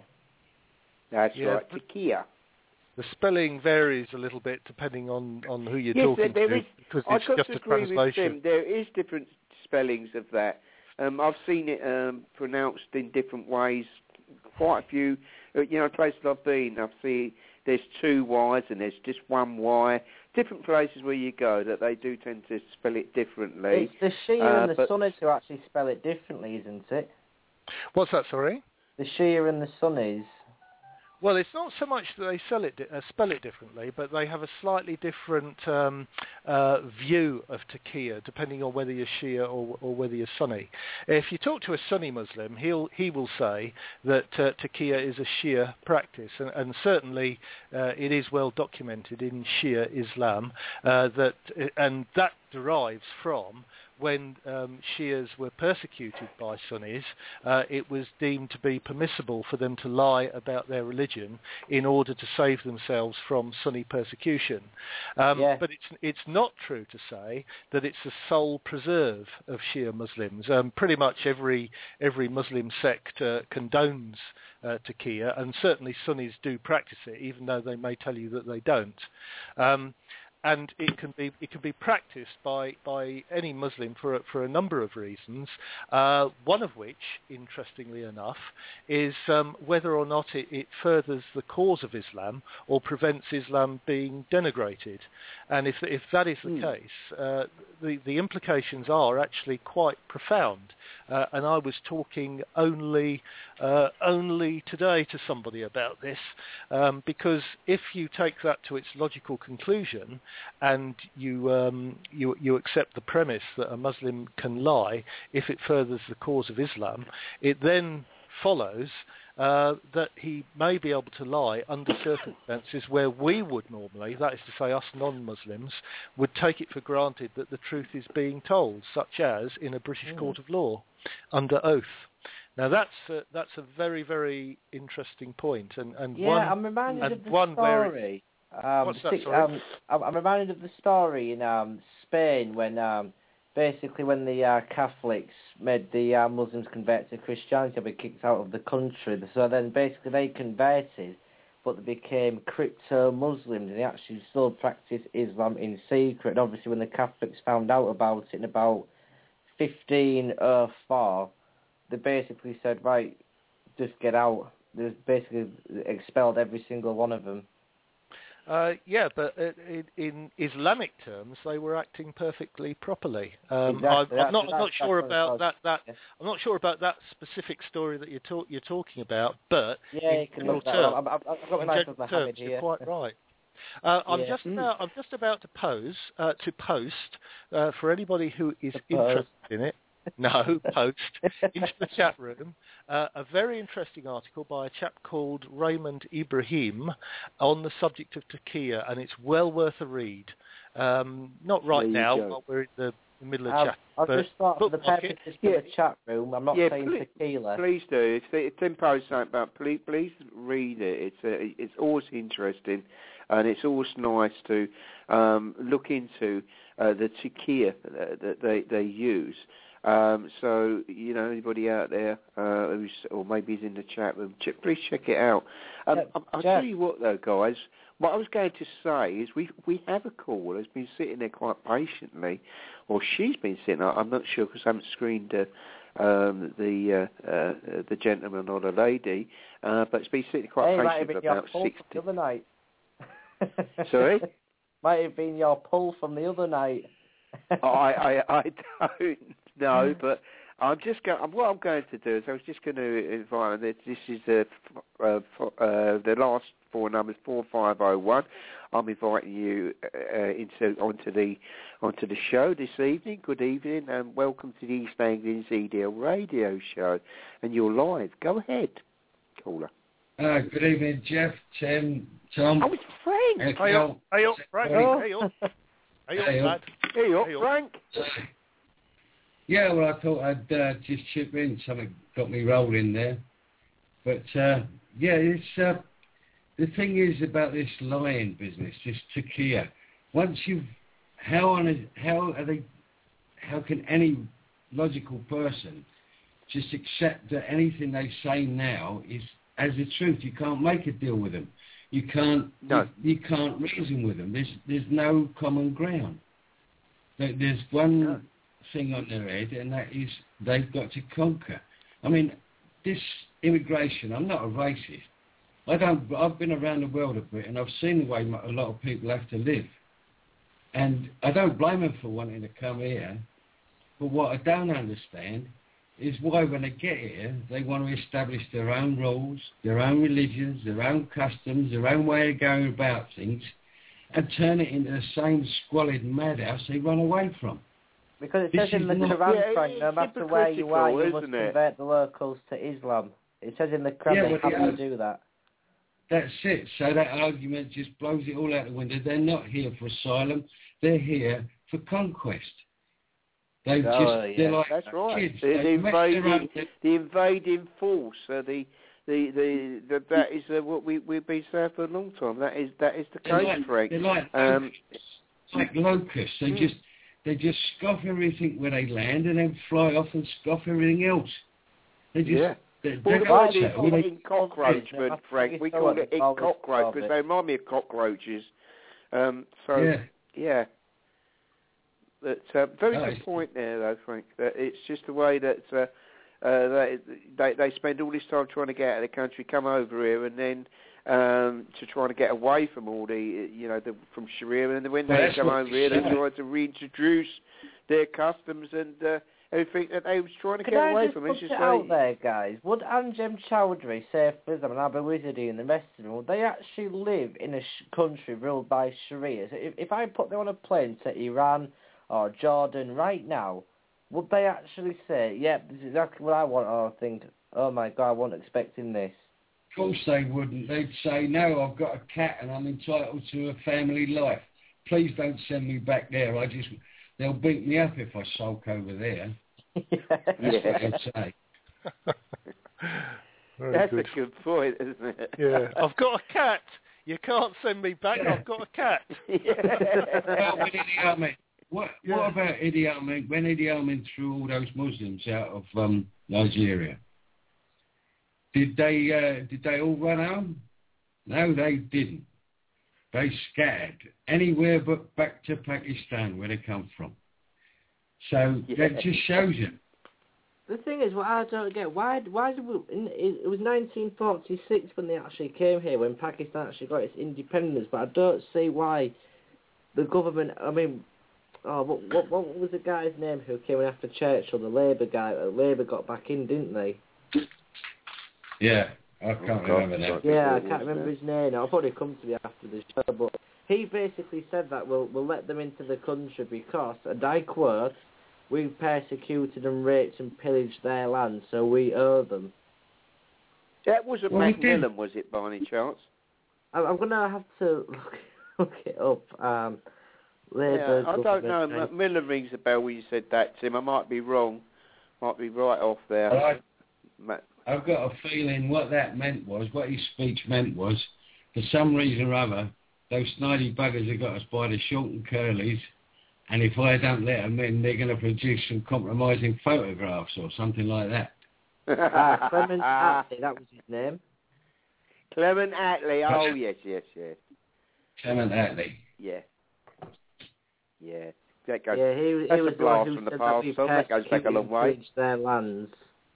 That's Yeah. right, Taqiyya. The spelling varies a little bit depending on, on who you're Yes, talking there to, is, because I've it's got just to a agree with translation. Tim. There is different spellings of that. Um, I've seen it um, pronounced in different ways. Quite a few, uh, you know, places I've been, I've seen there's two Y's and there's just one Y. Different places where you go that they do tend to spell it differently. It's the Shia uh, and the but- Sunnis who actually spell it differently, isn't it? What's that, sorry? The Shia and the Sunnis. Well, it's not so much that they sell it, di- uh, spell it differently, but they have a slightly different um, uh, view of taqiyya, depending on whether you're Shia or, or whether you're Sunni. If you talk to a Sunni Muslim, he'll he will say that uh, taqiyya is a Shia practice, and, and certainly uh, it is well documented in Shia Islam uh, that, and that derives from when um, Shias were persecuted by Sunnis, uh, it was deemed to be permissible for them to lie about their religion in order to save themselves from Sunni persecution. Um, Yeah. But it's it's not true to say that it's the sole preserve of Shia Muslims. Um, pretty much every every Muslim sect uh, condones uh, taqiyya, and certainly Sunnis do practice it, even though they may tell you that they don't. Um, And it can be it can be practiced by, by any Muslim for a, for a number of reasons. Uh, one of which, interestingly enough, is um, whether or not it, it furthers the cause of Islam or prevents Islam being denigrated. And if if that is the Hmm. case, uh, the the implications are actually quite profound. Uh, and I was talking only uh, only today to somebody about this, um, because if you take that to its logical conclusion, and you, um, you you accept the premise that a Muslim can lie if it furthers the cause of Islam, it then follows uh, that he may be able to lie under circumstances where we would normally, that is to say us non-Muslims, would take it for granted that the truth is being told, such as in a British Mm. court of law, under oath. Now that's a, that's a very, very interesting point, and, and Yeah, one, I'm reminded and of the one where it's, story. Um, What's that, six, sorry? um, I'm I'm reminded of the story in um, Spain when um, basically when the uh, Catholics made the uh, Muslims convert to Christianity, they were kicked out of the country. So then basically they converted, but they became crypto-Muslims, and they actually still practice Islam in secret. And obviously when the Catholics found out about it in about fifteen oh four, they basically said, right, just get out. They basically expelled every single one of them. Uh, yeah, but uh, in, in Islamic terms, they were acting perfectly properly. Um, Exactly. I'm, I'm not, That's- I'm not that's- sure that's what about I was- that. That yeah. I'm not sure about that specific story that you're, talk, you're talking about. But Yeah, in you can general look that terms, up. I've, I've I've got my in knife general with terms, Mohammed you're here. quite right. Uh, I'm Yeah. just Mm. about I'm just about to pose uh, to post uh, for anybody who is To post. interested in it. No, post into the chat room uh, a very interesting article by a chap called Raymond Ibrahim on the subject of taqiyya, and it's well worth a read. Um, not right There you now, go. while we're in the, the middle of I've, chat. I've but just thought for the bookmark it. purposes of Yeah. the chat room, I'm not Yeah, saying please- tequila. Please do. If, if Tim posts something about, please, please read it. It's uh, it's always interesting, and it's always nice to um, look into uh, the taqiyya that, that they they use. Um, so you know, anybody out there uh, who's or maybe is in the chat room, ch- please check it out. Um, Yeah, I'll, I'll Jeff. tell you what, though, guys. What I was going to say is we we have a caller who's been sitting there quite patiently, or she's been sitting there. I'm not sure because I haven't screened uh, um, the uh, uh, the gentleman or the lady, uh, but it's been sitting quite Hey, might have patient been for your about pull sixty. from the other night. Sorry? Might have been your pull from the other night. I, I I don't know, but I'm just going. What I'm going to do is I was just going to invite. This, this is the uh, uh, the last four numbers four five zero one. I'm inviting you uh, into onto the onto the show this evening. Good evening and welcome to the East Anglian Z D L Radio Show. And you're live. Go ahead, caller. Uh, good evening, Jeff, Tim, Tom. Oh, it's Frank. Hey up, hey up, Frank. Oh. Hey up, hey up, Hey up. lad. Hey up, Hey up. Frank. Yeah, well, I thought I'd uh, just chip in. Something got me rolling there. But, uh, yeah, it's uh, the thing is about this lying business, this Turkey. Once you've, how on a, how are they, how can any logical person just accept that anything they say now is as the truth? You can't make a deal with them. You can't. No. You, you can't reason with them. There's there's no common ground. There- There's one No. thing on their head, and that is they've got to conquer. I mean, this immigration. I'm not a racist. I don't. I've been around the world a bit, and I've seen the way mo- a lot of people have to live, and I don't blame them for wanting to come here. But what I don't understand is why when they get here, they want to establish their own rules, their own religions, their own customs, their own way of going about things, and turn it into the same squalid madhouse they run away from. Because it This says in the is not- Quran, Yeah, Frank, no it's matter where you are, you hypocritical, must isn't it? convert the locals to Islam. It says in the Quran Yeah, they but have the- to do that. That's it. So that argument just blows it all out the window. They're not here for asylum. They're here for conquest. They've Oh, just, yeah. they're like That's right. kids. The, the They've messed around invading, with- the invading force. Uh, the, the, the, the, that is uh, what we we've been saying for a long time. That is that is the They're case, like, Frank. they're like, Um, like locusts. They Mm. just they just scoff everything where they land and then fly off and scoff everything else. They just Yeah. they, Well, they we go call out it there, well, they- in cockroachman, Frank. We call it in cockroach because they remind me of cockroaches. Um, so yeah. yeah. But uh, very Oh, good it's- point there, though, Frank. That it's just the way that uh, uh, they, they they spend all this time trying to get out of the country, come over here, and then um, to try to get away from all the you know the, from Sharia, and then when Well, they that's come what over they here, they say. try to reintroduce their customs and uh, everything that they was trying to Can get I away just from. put It's it just out like, there, guys? Would Anjem Chowdhury, Saif Islam, and Abu Wizadi and the rest of them, would they actually live in a sh- country ruled by Sharia? So if, if I put them on a plane to Iran or Jordan right now, would they actually say, yep, this is exactly what I want, or think, oh my God, I wasn't expecting this? Of course they wouldn't. They'd say, no, I've got a cat and I'm entitled to a family life. Please don't send me back there. I just, they'll beat me up if I sulk over there. That's what they'd say. Very that's good. a good point, isn't it? Yeah, I've got a cat. You can't send me back. I've got a cat. Well, with Idi Amin, what, Yeah. what about Idi Amin, when Idi Amin threw all those Muslims out of um, Nigeria? Did they uh, did they all run home? No, they didn't. They scattered anywhere but back to Pakistan, where they come from. So Yeah. that just shows you. The thing is, what I don't get, why why did we, in, it was nineteen forty-six when they actually came here, when Pakistan actually got its independence, but I don't see why the government, I mean, oh, what what, what was the guy's name who came in after Churchill, the Labour guy, uh, Labour got back in, didn't they? Yeah, I can't Oh, God. remember that. Yeah, I It can't was, remember uh, his name now, I'll probably come to me after the show, but he basically said that we'll, we'll let them into the country because, and I quote, we've persecuted and raped and pillaged their land, so we owe them. That wasn't Well, we did. Macmillan, was it, by any chance? I'm, I'm going to have to look, look it up. Um, Labour Yeah, I don't know. government- Macmillan rings a bell when you said that, Tim. I might be wrong. Might be right off there. Well, I, Ma- I've got a feeling what that meant was, what his speech meant was, for some reason or other, those snidey buggers have got us by the short and curlies, and if I don't let them in, they're going to produce some compromising photographs or something like that. Ah, Clement Attlee, that was his name. Clement Attlee. Oh, yes, yes, yes. Clement Attlee. Yeah. Yeah. That goes, Yeah, he, he that's was a the one blast who from the said past, that we son. That goes back a long persecuted and way. pillaged their lands.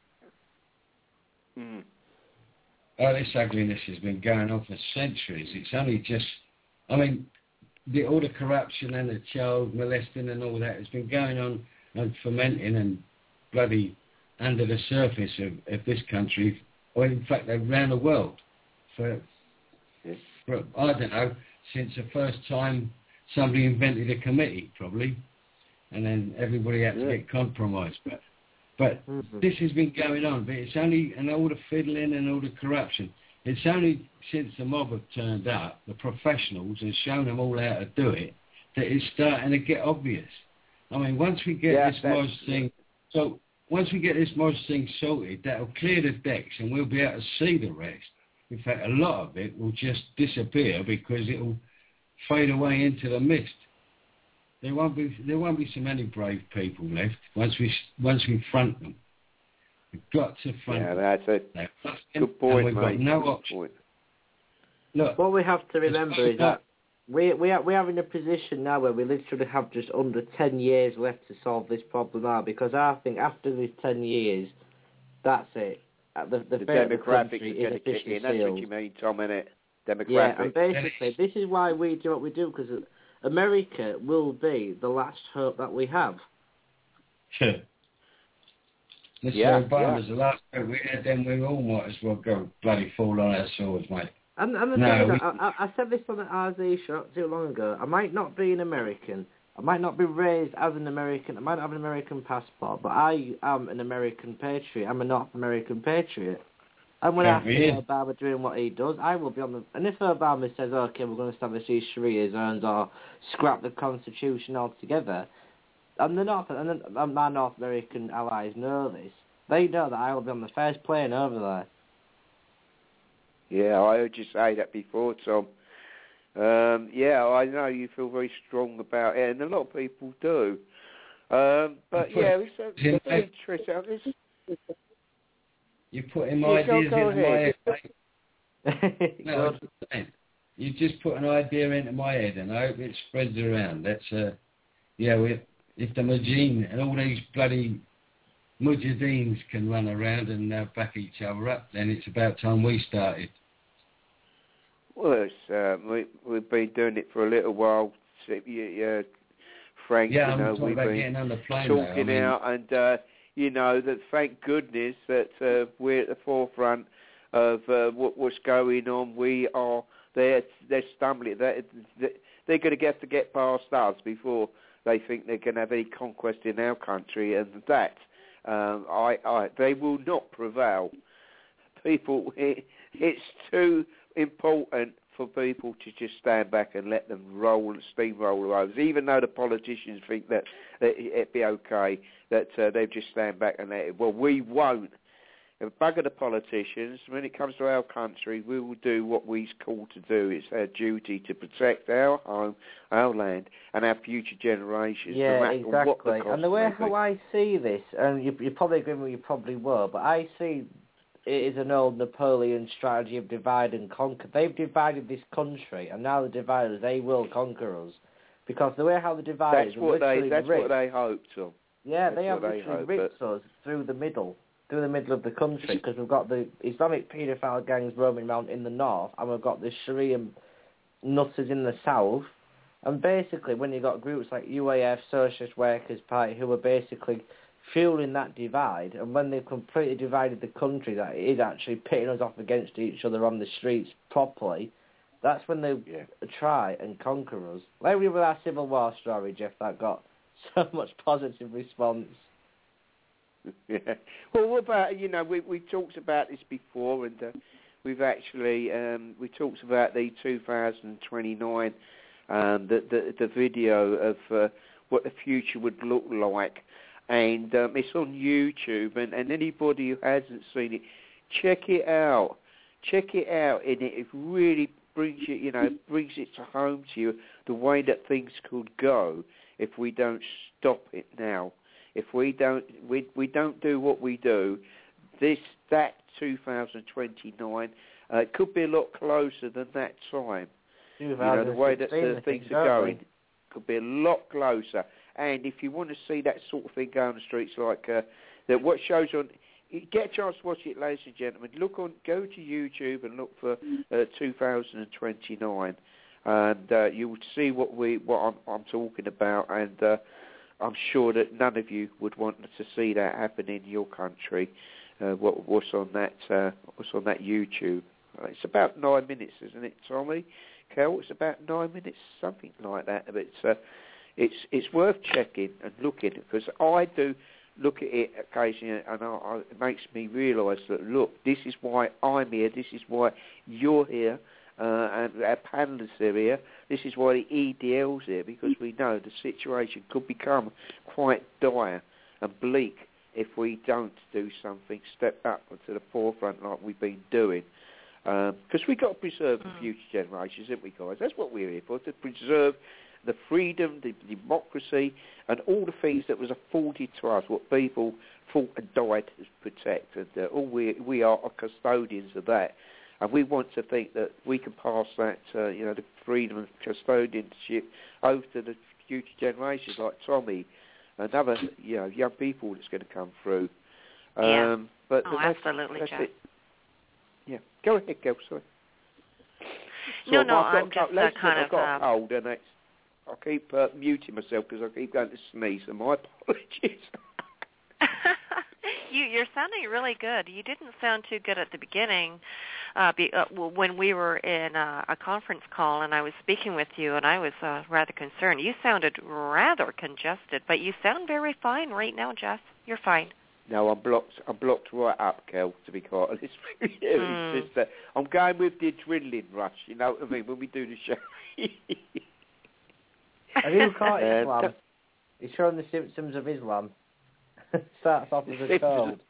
Mm. Oh, this ugliness has been going on for centuries. It's only just, I mean, the, all the corruption and the child molesting and all that has been going on and fermenting and bloody under the surface of, of this country, or in fact around the world, for, yeah. for, I don't know, since the first time somebody invented a committee, probably, and then everybody had to yeah. get compromised. But but mm-hmm. this has been going on, but it's only, and all the fiddling and all the corruption, it's only since the mob have turned up, the professionals, and shown them all how to do it, that it's starting to get obvious. I mean, once we get yeah, this Moz thing, so once we get this Moz thing sorted, that'll clear the decks and we'll be able to see the rest. In fact, a lot of it will just disappear because it'll fade away into the mist. There won't be there won't be so many brave people left once we once we front them. We've got to front yeah, them. that's a good point, we've mate. got no good option. Point. Look, what we have to remember is that we we are we are in a position now where we literally have just under ten years left to solve this problem out. Because I think after these ten years, that's it. The, the, the demographics are is going to kick in. That's sealed. what you mean, Tom, innit? Demographic. Yeah, and basically, this is why we do what we do, because America will be the last hope that we have. Sure. Mister Yeah, Obama's yeah. the last hope we had, then we all might as well go bloody fall on our swords, mate. And, and the no, thing is, we... I, I said this on the R Z show not too long ago. I might not be an American. I might not be raised as an American. I might not have an American passport, but I am an American patriot. I'm a North American patriot. And when I see Obama doing what he does, I will be on the... And if Obama says, OK, we're going to establish these Sharia zones or scrap the Constitution altogether, and the North and the, my North American allies know this. They know that I will be on the first plane over there. Yeah, I heard you say that before, Tom. Um, yeah, I know you feel very strong about it, and a lot of people do. Um, but yeah, it's, it's interesting. You're putting my ideas into my head. No, you just put an idea into my head, and I hope it spreads around. That's uh, yeah. We, if the Majin and all these bloody Mujahideen can run around and uh, back each other up, then it's about time we started. Well, it's, uh, we, we've been doing it for a little while, uh, Frank. Yeah, you know, I'm talking we've about been getting on the plane talking now. I mean, out, and uh, you know that. Thank goodness that uh, we're at the forefront of uh, what, what's going on. We are they're they're stumbling. They're, they're going to get to get past us before they think they're going to have any conquest in our country, and that um, I, I they will not prevail. People, it, it's too important for people to just stand back and let them roll and steamroll over. Even though the politicians think that, that it'd be okay, that uh, they'll just stand back and let it. Well, we won't. Bugger the politicians. When it comes to our country, we will do what we're called to do. It's our duty to protect our home, our land, and our future generations. Yeah, no matter exactly. What the cost and the way may how be. I see this, and you, you probably agree with me, you probably will, but I see it is an old Napoleon strategy of divide and conquer. They've divided this country, and now the dividers, they will conquer us. Because the way how the dividers That's what literally they. That's ripped, what they hope, Tom. Yeah, that's they have they literally hope, ripped us through the middle, through the middle of the country, because we've got the Islamic paedophile gangs roaming around in the north, and we've got the Sharia nutters in the south. And basically, when you've got groups like U A F, Socialist Workers' Party, who are basically fueling that divide, and when they've completely divided the country, that it is actually pitting us off against each other on the streets properly, that's when they yeah. try and conquer us. Like we did with our Civil War story, Jeff, that got so much positive response. Yeah. Well, what about, you know, we we talked about this before, and uh, we've actually, um, we talked about the two thousand twenty-nine, um, the, the, the video of uh, what the future would look like. And um, it's on YouTube, and, and anybody who hasn't seen it, check it out. Check it out, and it, it really brings you, you know, brings it to home to you the way that things could go if we don't stop it now. If we don't, we we don't do what we do, this that two thousand twenty-nine uh, could be a lot closer than that time. You know, the way that the things are going could be a lot closer. And if you want to see that sort of thing go on the streets, like uh, that, what shows on, get a chance to watch it, ladies and gentlemen. Look on, go to YouTube and look for uh, two thousand twenty-nine, and uh, you will see what we, what I'm, I'm talking about. And uh, I'm sure that none of you would want to see that happen in your country. Uh, what, what's on that? Uh, what's on that YouTube? Uh, it's about nine minutes, isn't it, Tommy? Kel, it's about nine minutes, something like that. But it's uh, it's it's worth checking and looking, because I do look at it occasionally, and I, I, it makes me realise that, look, this is why I'm here. This is why you're here. Uh, and our panellists are here. This is why the E D L's here, because we know the situation could become quite dire and bleak if we don't do something, step up to the forefront like we've been doing. Because um, we've got to preserve the future generations, haven't we, guys? That's what we're here for, to preserve the freedom, the democracy, and all the things that was afforded to us, what people fought and died to protect. And uh, all we, we are, are custodians of that. And we want to think that we can pass that, uh, you know, the freedom and custodianship over to the future generations, like Tommy and other, you know, young people that's going to come through. Um, yeah. But oh, that's, absolutely, that's Jeff. it. Yeah. Go ahead, Gail, sorry. So no, no, I've got I'm a, just listen, uh, kind I've of... got Um, a cold, and it's, I keep uh, muting myself because I keep going to sneeze, so my apologies. you, you're sounding really good. You didn't sound too good at the beginning uh, be, uh, when we were in uh, a conference call and I was speaking with you, and I was uh, rather concerned. You sounded rather congested, but you sound very fine right now, Jess. You're fine. No, I'm blocked. I'm blocked right up, Kel. To be quite honest, with you. Mm. It's just that I'm going with the adrenaline rush. You know what I mean? When we do the show. Have you caught Um, Islam? He's showing the symptoms of Islam. Starts off as a cold.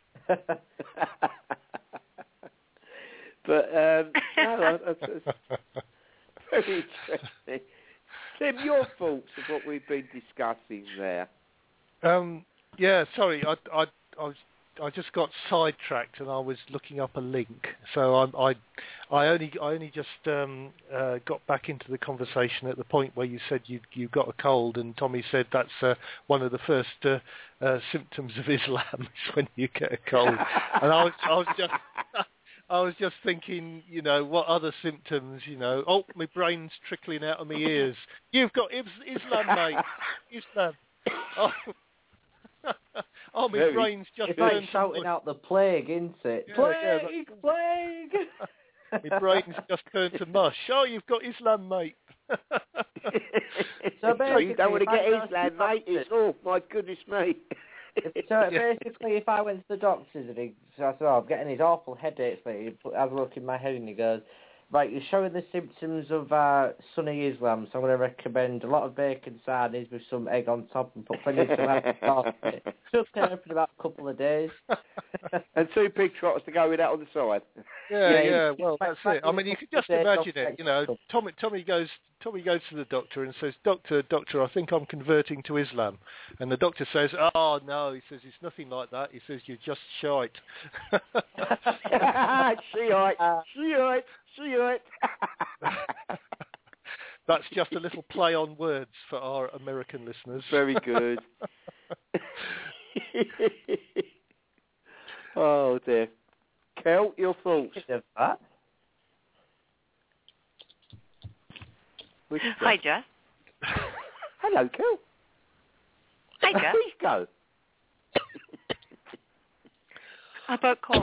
But um, no, that's, that's very interesting. Tim, your thoughts of what we've been discussing there? Um, yeah, sorry, I, I, I was, I just got sidetracked and I was looking up a link. So I, I, I only, I only just um, uh, got back into the conversation at the point where you said you, you got a cold, and Tommy said that's uh, one of the first uh, uh, symptoms of Islam is when you get a cold. And I was, I was just. I was just thinking, you know, what other symptoms, you know? Oh, my brain's trickling out of my ears. You've got is- Islam, mate. Islam. Oh, oh my Very. brain's just It's like turned shouting to out the plague, isn't it? Yeah, plague, yeah, plague! my brain's just turned to mush. Oh, you've got Islam, mate. So So you don't want to if I get go to Islam, the mate. It's, oh, my goodness me. So Yeah. basically, if I went to the doctor's and he, so I said, oh, I'm getting these awful headaches, mate. He put, has a look in my head and he goes, right, you're showing the symptoms of uh, Sunni Islam, so I'm going to recommend a lot of bacon sardines with some egg on top and put plenty of salad. Took care for about a couple of days. And two pig trotters to go with that on the side. Yeah, Yeah, yeah. you- Well, that's it. I mean, you could just imagine it. You know, Tommy, Tommy goes, Tommy goes to the doctor and says, "Doctor, doctor, I think I'm converting to Islam." And the doctor says, "Oh no," he says, "it's nothing like that." He says, "You're just shite." Shiite, Shiite, Shiite. That's just a little play on words for our American listeners. Very good. Oh dear. Kel, your thoughts? That? Which Hi, Jess. Hello, Kel. Hi, Jess. Please go. About cold.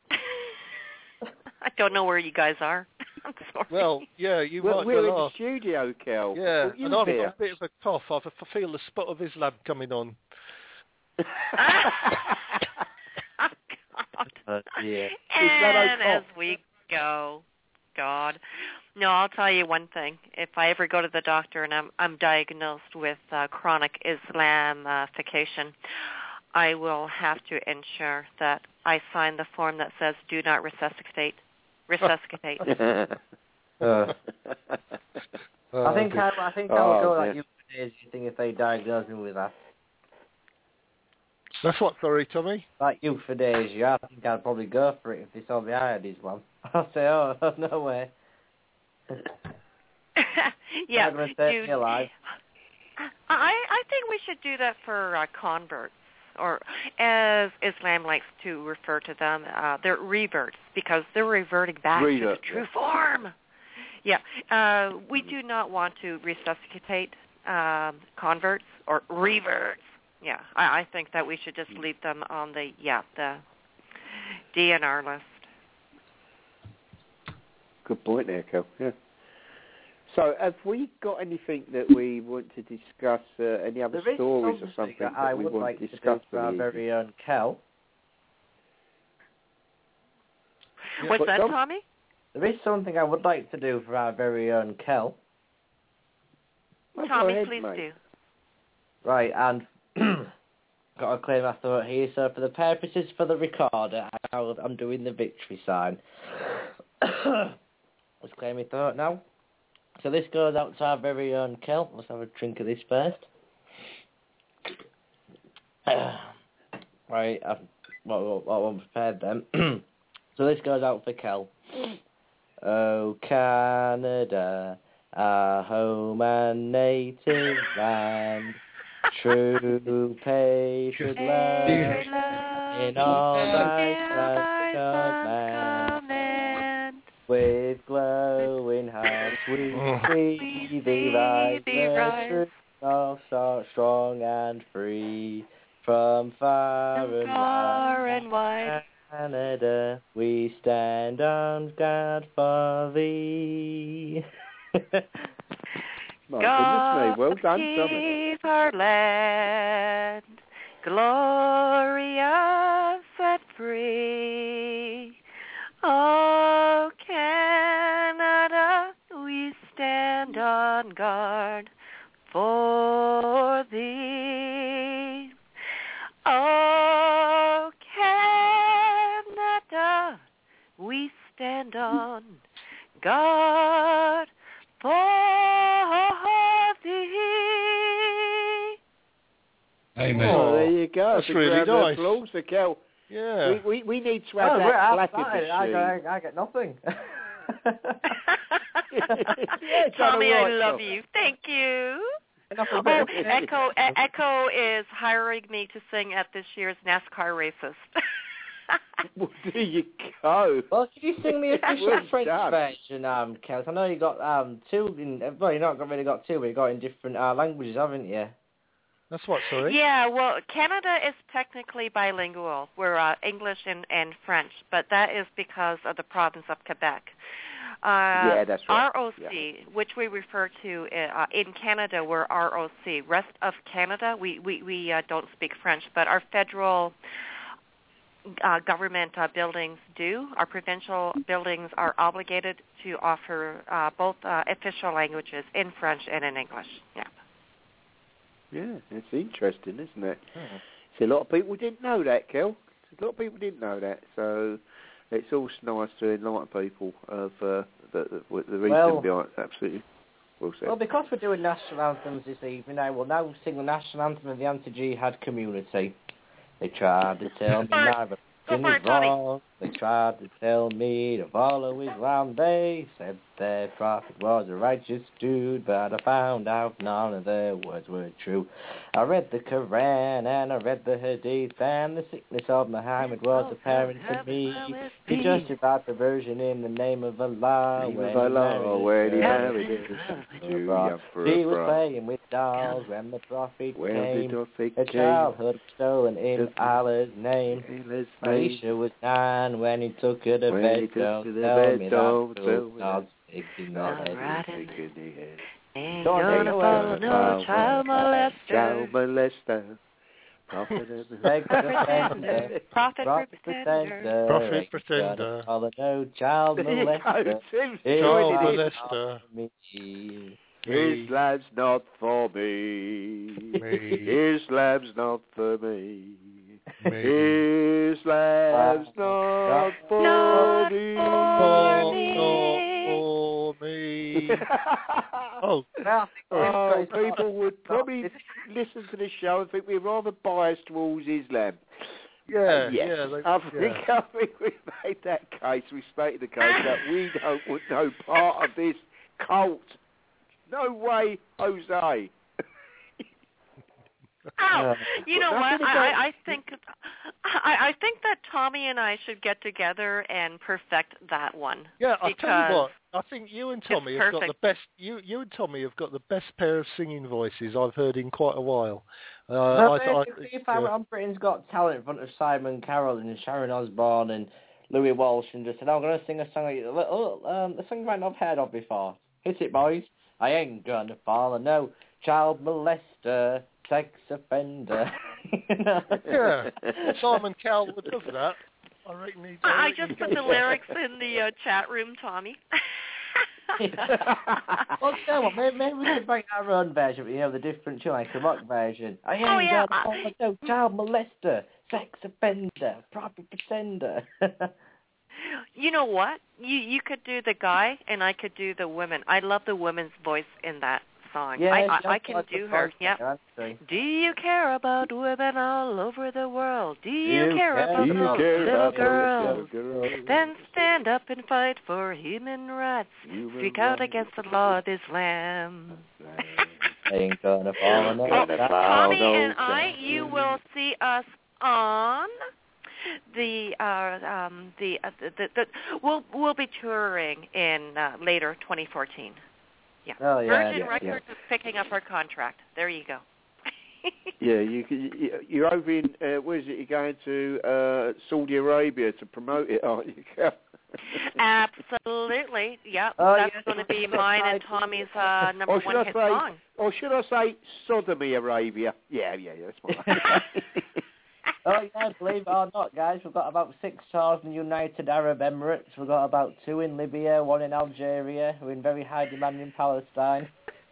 I don't know where you guys are. I'm sorry. Well, yeah, you Well, might we're well in the ask. studio, Kel. Yeah, Well, you and I've here. got a bit of a cough. I've, I feel the spot of Islam coming on. Oh, God. Oh, dear. And as we go, God. No, I'll tell you one thing. If I ever go to the doctor and I'm I'm diagnosed with uh, chronic Islamification, I will have to ensure that I sign the form that says "Do not resuscitate." Resuscitate. Uh, I think I, I think I'll Oh, go dear. like you days. You think if they diagnose me with that, That's what, sorry, Tommy? like you for days, yeah, I think I'd probably go for it if they told me I had Islam. I'll say, oh, no way. Yeah. I'm gonna stay dude, alive. I I think we should do that for uh, converts, or as Islam likes to refer to them, uh, they're reverts, because they're reverting back Revert, to the true yeah. form. Yeah, uh, we do not want to resuscitate um, converts or reverts. Yeah, I, I think that we should just leave them on the yeah the D N R list. Good point there, Kel. Yeah. So, have we got anything that we want to discuss? Uh, any other there stories or something something that that I we would want like to to discuss? do for our very own Kel. What's What, that, Tom? Tommy? There is something I would like to do for our very own Kel. Well, Tommy, go ahead, please mate. do. Right, and got to claim my throat here. So, for the purposes for the recorder, I'm doing the victory sign. Let's claim my throat now. So this goes out to our very own Kel. Let's have a drink of this first. Right, I've what, what one prepared then. So this goes out for Kel. Oh, Canada, our home and native land, true patriot love, in all thy sons command. With glowing hearts we see thee rise, the truth of strong and free, from far and Far and wide. Canada, we stand on guard for thee. My God goodness me, well done, keep our land glorious and free. Oh, Canada, we stand on guard for thee. Oh, Canada, we stand on guard for thee. Amen. Oh, there you go. That's Big really round of nice. applause for Kel. Yeah. We, we, we need to have Oh, that we're clapping outside. I, machine. I, I get nothing. Yeah, Tommy, right, I love Tom. you. Thank you. Nothing Oh, Echo e- Echo is hiring me to sing at this year's NASCAR races. Well, there you go. Well, could you sing me a Well different French done. version, um, Kel? I know you got um two in. Well, you've not got- really got two, but you got in different uh, languages, haven't you? That's what, sorry? Yeah, well, Canada is technically bilingual. We're uh, English and, and French, but that is because of the province of Quebec. Uh, Yeah, that's right. R O C, Yeah. which we refer to uh, in Canada, we're R O C. Rest of Canada, we we, we uh, don't speak French, but our federal uh, government uh, buildings do. Our provincial buildings are obligated to offer uh, both uh, official languages in French and in English. Yeah. Yeah, it's interesting, isn't it? Hmm. See, a lot of people didn't know that, Kel. A lot of people didn't know that, so it's also nice to enlighten people of uh, the, the, the reason Well- behind it. Absolutely. Well said. Well, because we're doing national anthems this evening, I will now sing the national anthem of the anti-jihad community. They tried to tell me my religion for was it, Tony. wrong. They tried to tell me to follow Islam. They said their prophet was a righteous dude, but I found out none of their words were true. I read the Quran and I read the Hadith, and the sickness of Muhammad was apparent to me. He justified perversion in the name of Allah. Name when of he Allah, married when he a married girl. a Jew, young for He a was bride. playing with dolls when the prophet When came. the prophet Her came, childhood was stolen in The- Allah's name. Allah's name. Aisha was nine when he took her to When bed. he took Don't her to tell bed, me don't that tell little me God's that. big in the All head. right. Take in the head. Ain't Go on, gonna take it follow away. no child molester. Child molester. Prophet and Beg to Pretender. defender. Prophet Prophet pretender. pretender. Prophet Ain't pretender. gonna follow no child there you go. molester. Tim's It's Child joining in. molester. me. Islam's not for me. Me. Islam's not for me. Me. Islam's not for Not me. for me. Not for me. Oh, Now, Oh, people would probably listen to the show and think we're rather biased towards Islam. yeah, yes. yeah. Like, I think yeah. I think we've made that case. We stated the case that we don't want no part of this cult. No way, Jose. Oh, Uh, you know But what? nothing I, about- I, I think I, I think that Tommy and I should get together and perfect that one. Yeah, I'll tell you Because- what. I think you and Tommy It's have got perfect. the best. You you and Tommy have got the best pair of singing voices I've heard in quite a while. Uh, No, I, I, basically, if I yeah. went on Britain's Got Talent in front of Simon Carroll and Sharon Osbourne and Louis Walsh and just said, oh, I'm going to sing a song like, oh, um, a song you might not have heard of before. Hit it, boys. I ain't gonna fall, no child molester, sex offender. Yeah, Simon Cowell would love that. I reckon he'd. I I just reckon put he'd the go. lyrics in the uh, chat room, Tommy. Well, you know what, maybe, maybe we could make our own version, you know, the different tune, like the rock version. I ain't Oh, yeah. gonna fall, no child molester, sex offender, proper pretender. You know what? You you could do the guy, and I could do the women. I love the woman's voice in that song. Yeah, I I, she I has can got do the her. voice Yep. there, hasn't she? Do you care about women all over the world? Do you, you care care about Do you those care little about girls? those little girls? Then stand up and fight for human rights. Human Speak out rights. against the law of Islam. Ain't gonna fall, no Well, child. Tommy no and I, child. you will see us on the uh, um, the, uh, the, the the we'll we'll be touring in uh, later twenty fourteen. Yeah, Oh, yeah, Virgin yeah, Records yeah. is picking up our contract. There you go. Yeah, you, you you're over in uh, where is it? You're going to uh, Saudi Arabia to promote it, aren't you? Absolutely. Yep. Oh, That's yes. going to be mine and Tommy's uh, number Or should one I hit say- song. Or should I say Sodomy Arabia? Yeah, yeah, yeah. That's fine. Oh, yeah, believe it or not, guys, we've got about six tours in the United Arab Emirates. We've got about two in Libya, one in Algeria. We're in very high demand in Palestine.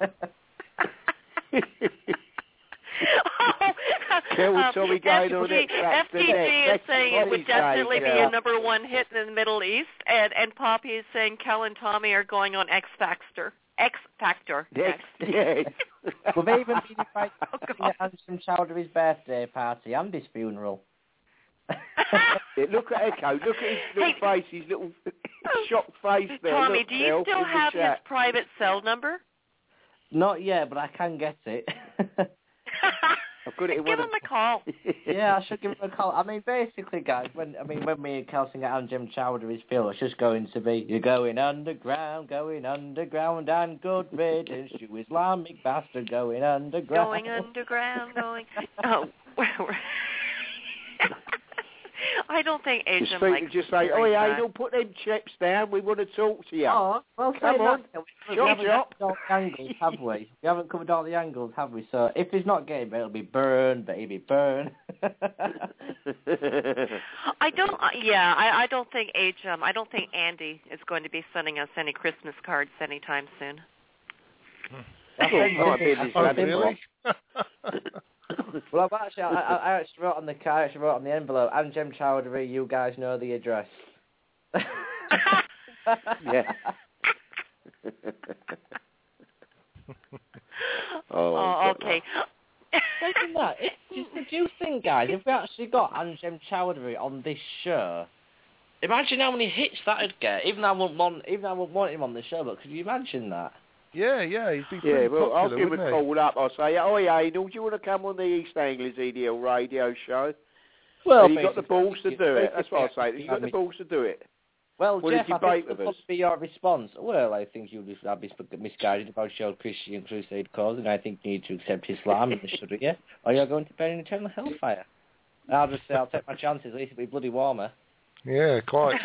Kill Um, Tommy going on F T it. That's F the T G next- is next saying it would holiday, definitely be yeah. a number one hit in the Middle East, and and Poppy is saying Kel and Tommy are going on X Factor. X Factor. Yes, yes. We've even been invited Oh, to God. Anderson Chowdhury's birthday party and his funeral. Yeah, look at Echo. Look at his little Hey. face, his little shocked face there. Tommy, Look, do you Phil, still in the have his chat. private cell number? Not yet, but I can get it. I've got it in Give one him of- a call. Yeah, I should give him a call. I mean, basically, guys, when I mean when me and Kel sing at Jim Chowdhury's film, it's just going to be you're going underground, going underground, and good riddance, you Islamic bastard, going underground. Going underground, going. Oh, I don't think Just, Asian think, likes just say, hearing oh yeah, that. don't put them chips down. We want to talk to you. Oh, well, Come saying on. that, we Chop, haven't chop. covered all the angles, have we? We haven't covered all the angles, have we? So if he's not gay, it'll be burn, baby, burn. I don't. Uh, yeah, I, I don't think age. Um, I don't think Andy is going to be sending us any Christmas cards anytime soon. I think- might be this Oh, I think- really? Well, I've actually, I, I I actually wrote on the card, I actually wrote on the envelope, and Jem Chowdhury, you guys know the address. Yeah. oh, Oh, okay. Saying that, it, do, do you think, guys, if we actually got Anjem Chowdhury on this show, imagine how many hits that'd get. Even though I wouldn't want, even though I wouldn't want him on the show, but could you imagine that? Yeah, yeah, he'd be Yeah, pretty well, popular, I'll give him wouldn't a he? call up. I'll say, oh, yeah, Neil, do you want to come on the East Anglia's E D L radio show? Well, Have you got the balls to do it? That's what I'll say. Have you got the basically, balls to do it? Well, Will Jeff, you I debate think with what us? would be your response? Well, I think you'll be, I'll be sp- misguided about your Christian crusade cause, and I think you need to accept Islam in the Sharia, or you're going to burn in eternal hellfire. And I'll just say, I'll take my chances, at least it'll be bloody warmer. Yeah, quite.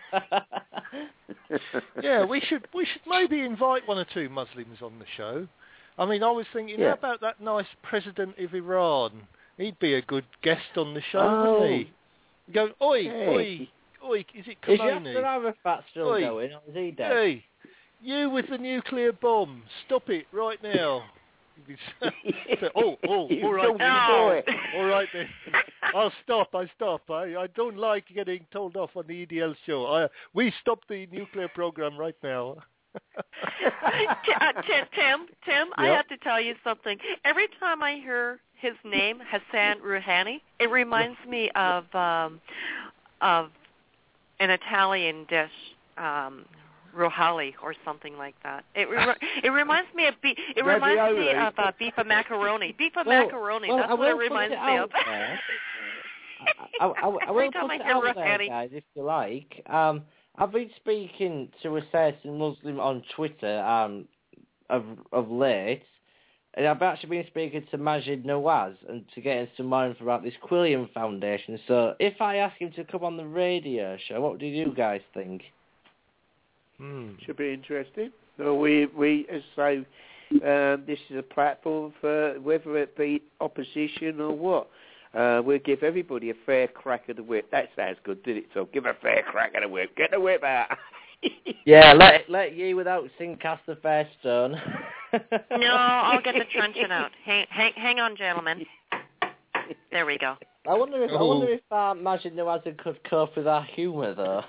Yeah, we should we should maybe invite one or two Muslims on the show. I mean, I was thinking, Yeah. how about that nice president of Iran? He'd be a good guest on the show, Oh. wouldn't he? Go, oi, Hey. oi, oi, is it Is Khomeini? Yasser Arafat still Oi. going, or is he dead? Hey, you with the nuclear bomb, stop it right now. You'd be so- oh, oh, You all right, don't then. do it. all right then. I'll stop. I stop. I, I don't like getting told off on the E D L show. I, we stop the nuclear program right now. T- uh, Tim, Tim, Tim, I Yep. have to tell you something. Every time I hear his name, Hassan Rouhani, it reminds me of um, of an Italian dish, um, rohali or something like that. It re- it reminds me of beef. It reminds me Ravioli. of uh, beef and macaroni. Beef and Well- macaroni. well, That's I what it will put reminds it me out of. there. I, I, I, I Every will time put I it hear out there, Rouhani. guys, if you like. Um, I've been speaking to a certain Muslim on Twitter um, of of late, and I've actually been speaking to Majid Nawaz and to get some more info about this Quilliam Foundation. So if I ask him to come on the radio show, what do you guys think? Hmm. Should be interesting. So we, we as I say, um, this is a platform for whether it be opposition or what. Uh, we'll give everybody a fair crack of the whip. That sounds good, did it? So give a fair crack of the whip. Get the whip out. Yeah, let let you without sin cast the fair stone. No, I'll get the truncheon out. Hang, hang, hang on, gentlemen. There we go. I wonder if I wonder if uh, Majid Nawaz could cope with our humour though.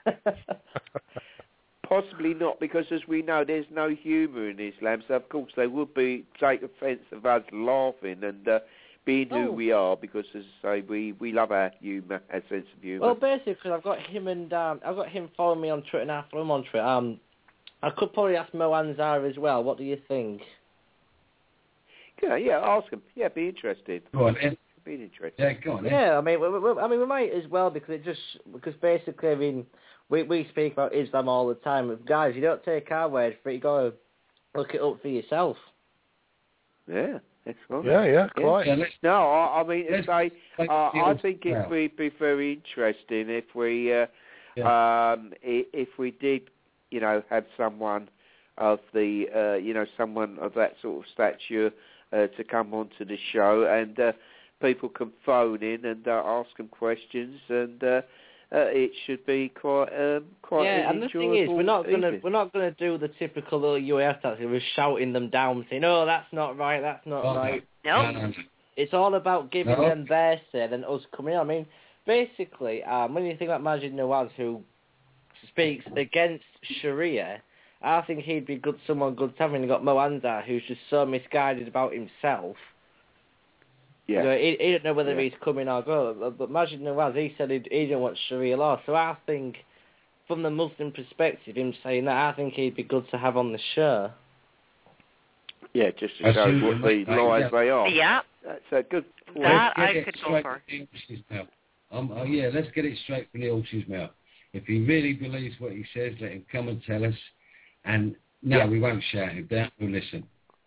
Possibly not, because as we know, there's no humour in Islam. So of course they would be take offence of us laughing and uh, being who Oh. we are, because as I say, we, we love our humour, our sense of humour. Well, basically, I've got him and um, I've got him following me on Twitter and I follow him on Twitter. Um, I could probably ask Mo Anzar as well. What do you think? Yeah, yeah, ask him. Yeah, be interested. Go on, then. Be interested. Yeah, go on, then. Yeah, I mean, we, we, I mean, we might as well because it just because basically, I mean, we we speak about Islam all the time. But guys, you don't take our word for it. You got to look it up for yourself. Yeah, that's right. Yeah, yeah, quite. Yeah, let's, No, I, I mean, let's as I, take uh, the I old think it crowd. would be very interesting if we, uh, Yeah. um, i- if we did, you know, have someone of the, uh, you know, someone of that sort of stature uh, to come onto the show, and uh, people can phone in and uh, ask them questions, and uh, uh, it should be quite, um, quite. Yeah, an and the thing is, we're not gonna evening. we're not gonna do the typical little U A F tactic. We're shouting them down, saying, "Oh, that's not right. That's not Oh, right." Nope. no, no, no. It's all about giving No. them their say than us coming in. I mean, basically, um, when you think about Majid Nawaz, who speaks against Sharia, I think he'd be good, someone good to have. And you got Mo Anzar, who's just so misguided about himself. Yeah. You know, he, he don't know whether Yeah. he's coming or go. But Majid Nawaz, he said he, he didn't want Sharia law. So I think, from the Muslim perspective, him saying that, I think he'd be good to have on the show. Yeah, just to I show see what what you the mean, lies yeah. they are. Yeah. That's a good point. That Let's I get it could go straight for. from the horse's mouth. Um, oh, yeah, let's get it straight from the horse's mouth. If he really believes what he says, let him come and tell us. And no, Yeah. we won't shout him down. We'll listen.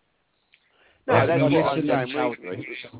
No, Right, that's we'll what I'm listen and saying. shout. We,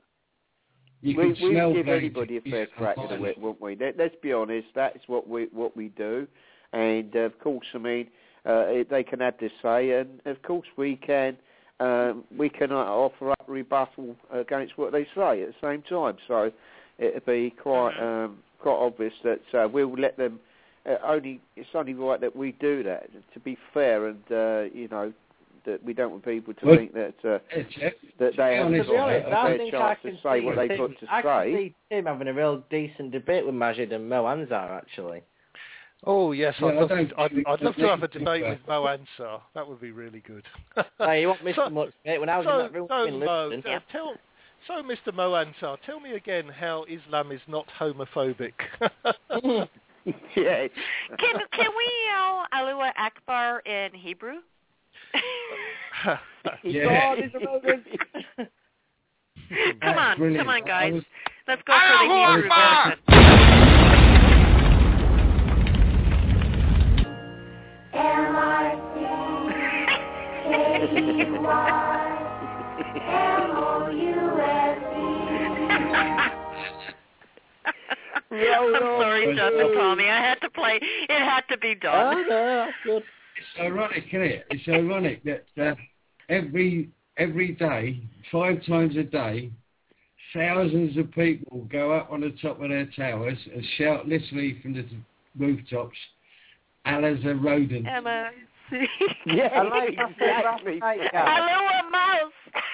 You we, can we smell give rage anybody a in fair his crack of the eyes. whip, won't we? Let, let's be honest. That's what we what we do, and uh, of course, I mean, uh, they can have their say, and of course, we can um, we can uh, offer up rebuttal against what they say at the same time. So it'll be quite um, quite obvious that uh, we'll let them. Uh, only it's only right that we do that. To be fair, and uh, you know. That we don't want people to Well, think that uh, Yeah, Jeff, that they have honest, To be got honest, a I fair think I chance to can say see what they've Tim, got to I can say. see Tim having a real decent debate with Majid and Mo Anzar, actually. Oh yes, Yeah, I'd, I love don't to, I'd, think I'd love to that have a they- debate with Mo Ansar. That would be really good. Hey, you won't miss So- much, mate. When I was so, in that room so in Mo, Luton, uh, tell, so Mister Mo Ansar, tell me again how Islam is not homophobic. Yes. Can can we yell Allahu Akbar in Hebrew? Yeah. God is a Rogan. Come That's on, brilliant. come on, I guys. was- Let's go for the Allahu Hebrew Akbar! version. M I C K E Y M O U S E. Roll I'm on sorry, through. Justin Tommy. I had to play. It had to be Oh, done. no, that's good. It's ironic, isn't it? It's ironic that uh, every every day, five times a day, thousands of people go up on the top of their towers and shout literally from the rooftops, Allah's a rodent. M I C Yeah, I like I said last exactly. night, guys. Hello, a mouse.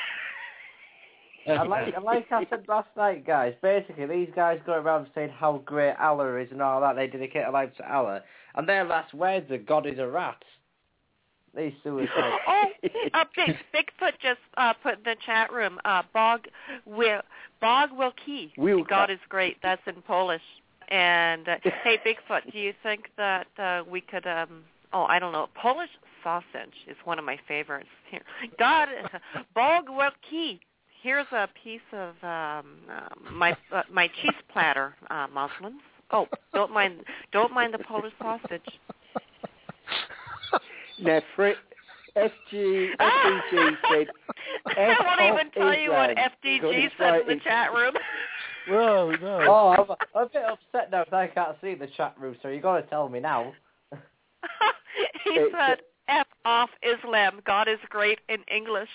I like, I like I said last night, guys. Basically, these guys go around saying how great Allah is and all that. They dedicate their life to Allah. And their last words are, God is a rat. These suicides. Oh, uh, Big, Bigfoot just uh, put in the chat room, uh, Bog will Bog Wilkie. Wilka. God is great. That's in Polish. And, uh, hey, Bigfoot, do you think that uh, we could, um, oh, I don't know, Polish sausage is one of my favorites. Here. God, Bog Wilkie. Here's a piece of um, uh, my uh, my cheese platter, uh, Muslims. Oh, don't mind, don't mind the Polish sausage. Now, Frit, F G, F D G said... I won't even tell you what F D G said in the chat room. Whoa, no. Oh, I'm, I'm a bit upset now because I can't see the chat room, so you got to tell me now. He it's said, F off Islam. God is great in English.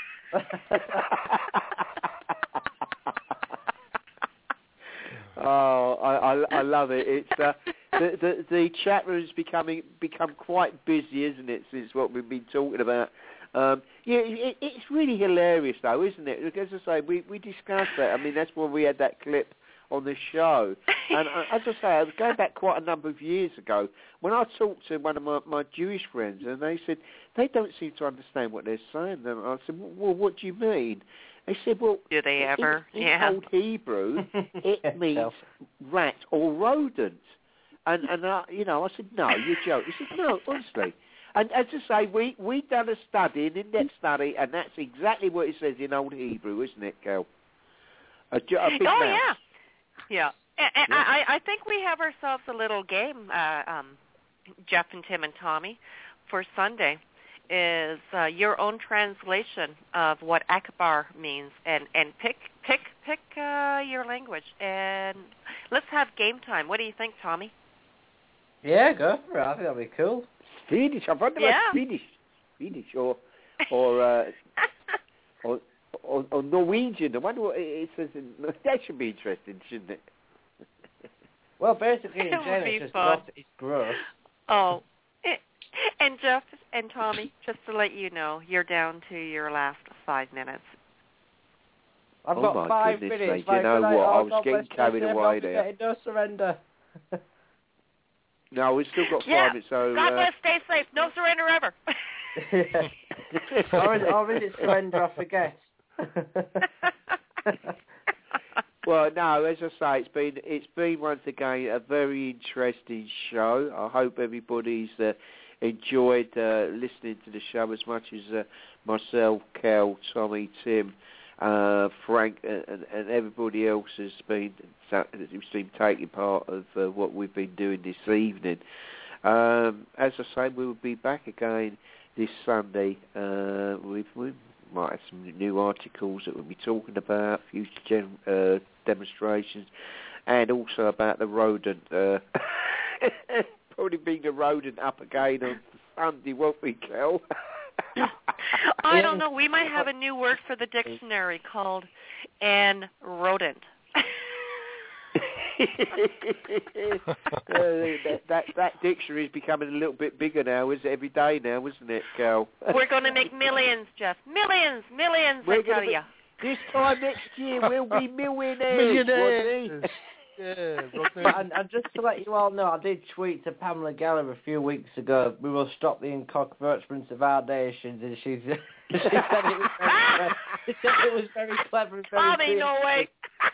Oh, I, I, I love it. It's uh, the, the the chat room's becoming become quite busy, isn't it? Since what we've been talking about. Um, yeah, it, it's really hilarious, though, isn't it? As I say, we we discussed that. I mean, that's when we had that clip on the show. And uh, as I say, I was going back quite a number of years ago when I talked to one of my, my Jewish friends, and they said they don't seem to understand what they're saying. And I said, well, what do you mean? They said, well, do they ever? In, in yeah. Old Hebrew, it means rat or rodent. And, and uh, you know, I said, no, you're joking. He said, no, honestly. And as I say, we, we done a study, an in-depth study, and that's exactly what it says in Old Hebrew, isn't it, Kel? A, a big oh, mouse. yeah. Yeah. And, and yeah. I, I think we have ourselves a little game, uh, um, Jeff and Tim and Tommy, for Sunday. Is uh, your own translation of what Akbar means, and, and pick pick pick uh, your language, and let's have game time. What do you think, Tommy? Yeah, go for it. I think that'd be cool. Swedish. I've heard about yeah. Swedish, Swedish, or or, uh, or or or Norwegian. I wonder what it says. In, that should be interesting, shouldn't it? Well, basically, in it general, it's just fun. not, it's gross. Oh. And Jeff and Tommy, just to let you know, you're down to your last five minutes. I've oh got five goodness, minutes. Mate. You know I, what? oh, I was God getting carried away there. No surrender. No, we've still got five yeah. minutes. So, God uh... bless, stay safe. No surrender ever. yeah. or, is, or is it surrender, I forget. Well, no, as I say, it's been it's been once again a very interesting show. I hope everybody's uh, enjoyed uh, listening to the show as much as uh, myself, Kel, Tommy, Tim, uh, Frank, and, and everybody else has been who's been taking part of uh, what we've been doing this evening. Um, as I say, we will be back again this Sunday. Uh, with we might have some new articles that we'll be talking about, future gen- uh, demonstrations, and also about the rodent. Uh, probably being the rodent up again on Sunday, won't we, Kel? I don't know. We might have a new word for the dictionary called an rodent. uh, that, that that dictionary is becoming a little bit bigger now, is it, every day now, isn't it, Cal? We're going to make millions, Jeff. Millions, millions, We're I tell you. This time next year, we'll be millionaires. Millionaires. Yeah, and, and just to let you all know, I did tweet to Pamela Geller a few weeks ago, we will stop the encroachments of our nations, and she's, she said it was very, she said it was very clever and very Tommy, no way.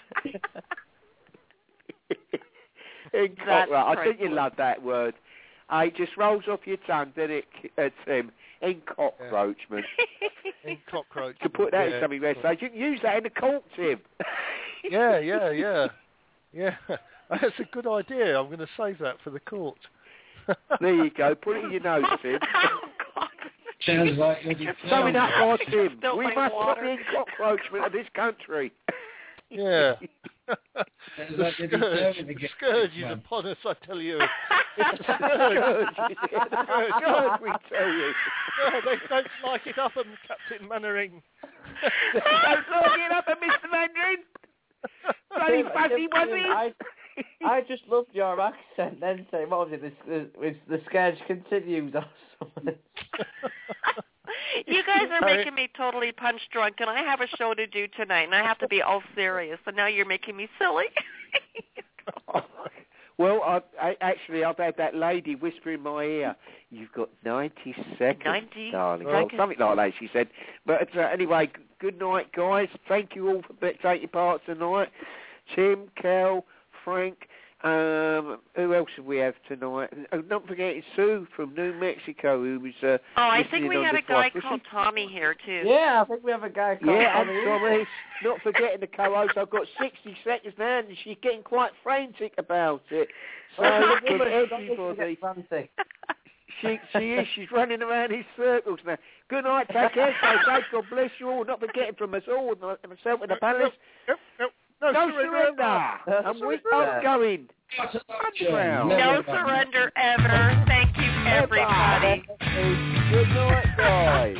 Encroach, I think you love that word. Uh, it just rolls off your tongue, doesn't it, uh, Tim? Encroachment. Encroachment. To put that yeah. in something else, so you can use that in the court, Tim. yeah, yeah, yeah. Yeah, that's a good idea. I'm going to save that for the court. There you go. Put it in your notes, Tim. Sounds like Summing up for Tim. Don't We like must water. stop the encroachment of this country. Yeah. Sounds The like they're determined to scourge, get scourge this is one. upon us, I tell you. Scourge, scourge, we tell you. No, they don't like it up, 'em, Captain Mannering. Don't like it up, Mister Mandarin. Bloody fuzzy wuzzy. I, I just loved your accent then saying, what was it, the, the, the scourge continues or something. You guys are making me totally punch drunk, and I have a show to do tonight, and I have to be all serious, and now you're making me silly. Well, I, I, actually, I've had that lady whisper in my ear, you've got ninety seconds, ninety darling. seconds. Well, something like that, she said. But uh, anyway, good night, guys. Thank you all for taking part tonight. Tim, Kel, Frank, Um, who else have we have tonight? Oh, not forgetting Sue from New Mexico, who was. Uh, oh, I think we on had the a guy flight. called Tommy here too. Yeah, I think we have a guy called Yeah, Tommy. and Tommy. Not forgetting the co-host. I've got sixty seconds now, and she's getting quite frantic about it. So Oh, from woman, everybody, frantic. she she is. She's running around in circles now. Good night, take care, stay safe. God bless you all. Not forgetting from us all, and myself and the panelists. Yep, yep. No, No surrender. surrender. And we are going underground. No surrender ever. Thank you, everybody. Good night, guys.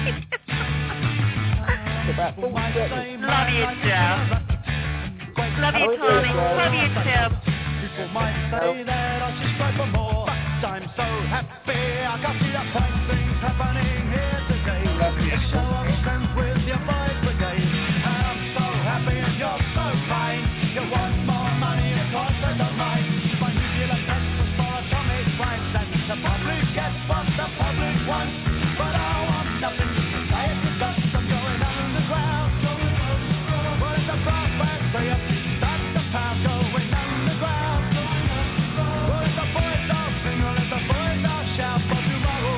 About forty seconds. Love you, Jeff. Love you, Tommy. Love you, Tim. People might say that I should strive for more, but I'm so happy I can see the fine things happening here today. A show of strength with your boys brigade. I'm so happy and you're so kind. You want more money, of course I don't mind. My nuclear test for atomic crimes, and the public gets what the public wants. But I want nothing to say it to us. I'm going underground. What is the prospect? Say up, that's the pound going underground. What is the boys all sing, or let the boys all shout for tomorrow?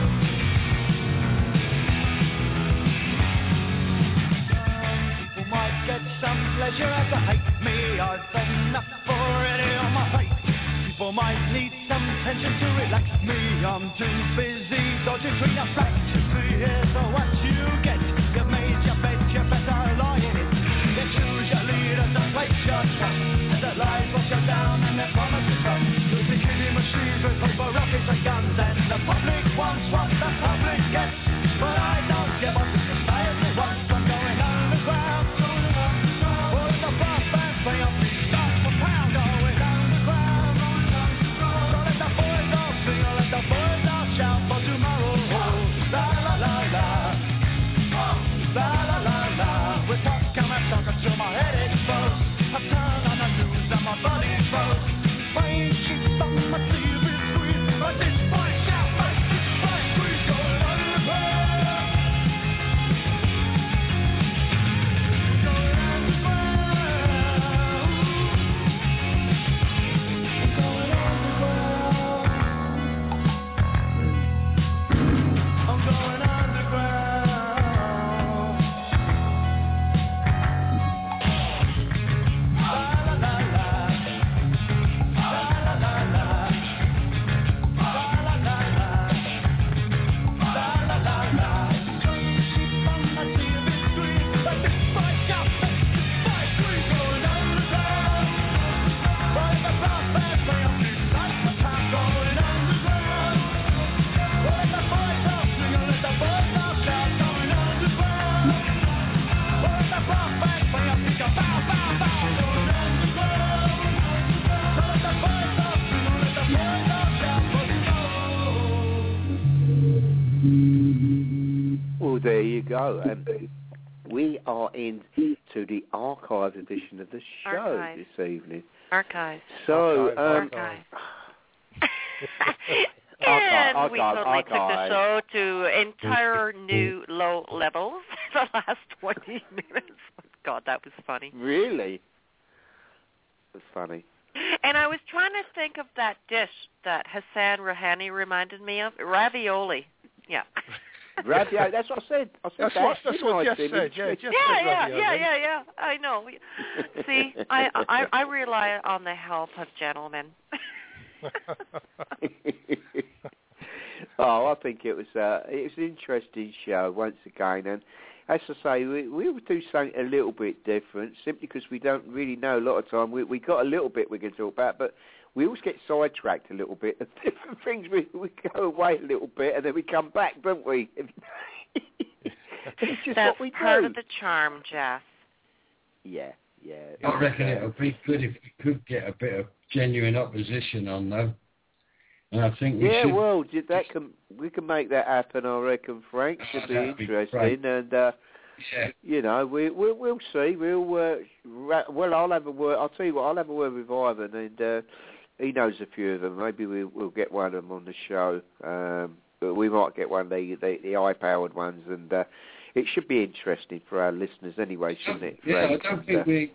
People might get some pleasure as I hate me. I've enough already on my plate. People might need some tension to relax me. I'm too busy dodging between a flat. See, here's what you get. You made your bed, you better lie in it. You choose your leaders and place your trust. The lies will shut down and their promises run. You'll be killing machines with paper rockets and guns. And the public wants what the public gets. But I don't give up the society wants. I'm going underground. All of the brass bands play on me. Start for pound going underground. So let the boys all sing, or let the boys all shout for tomorrow. La la la la. La la la la. With talk coming talk until my head explodes. I turn on the news and my body froze. Brain shoots on my T V screen. But this boy shout, but this boy scream going underground. Going underground. Going underground. I'm going underground. La la la la. La la la la. La la la la. La la la la. Sheep on my T V screen, but this boy shout, but this boy scream going underground. But the brass band play on me, like the pound going underground. But the boys all sing, and let the boys all shout going underground. But the brass band play on me, go bow, bow, bow going underground. So let the boys all sing, and let the boys all shout for tomorrow. Well, there you go. Um, we are into the archive edition of the show Archive. this evening. Archive. So, um, Archive. Archive, And we archive, totally took the archive. show to entire new low levels the last twenty minutes. God, that was funny. really? That's funny. And I was trying to think of that dish that Hassan Rouhani reminded me of. Ravioli. Yeah. Ravioli, that's what I said. I said That's that. what, that's didn't what I, Jeff Tim? said. Yeah, Jeff Yeah, said yeah, ravioli. yeah, yeah, yeah. I know. See, I, I I rely on the help of gentlemen. Oh, I think it was uh, it was an interesting show once again, and as I say, we we would do something a little bit different, simply because we don't really know a lot of time. We we got a little bit we can talk about, but we always get sidetracked a little bit. The different things we we go away a little bit, and then we come back, don't we? It's just That's what we part do. of the charm, Jeff. Yeah, yeah. I reckon it would be good if we could get a bit of genuine opposition on, though. And I think we Yeah, should. well, j- that can we can make that happen. I reckon, Frank. Should Oh, be that'd be interesting, great. and uh, Yeah. you know, we we'll, we'll see. We'll uh, ra- well, I'll have a word. I'll tell you what. I'll have a word with Ivan, and uh, he knows a few of them. Maybe we, we'll get one of them on the show. Um, but we might get one of the the, the high-powered ones, and uh, it should be interesting for our listeners anyway, shouldn't it? Yeah, I Frank? don't And, think uh, we.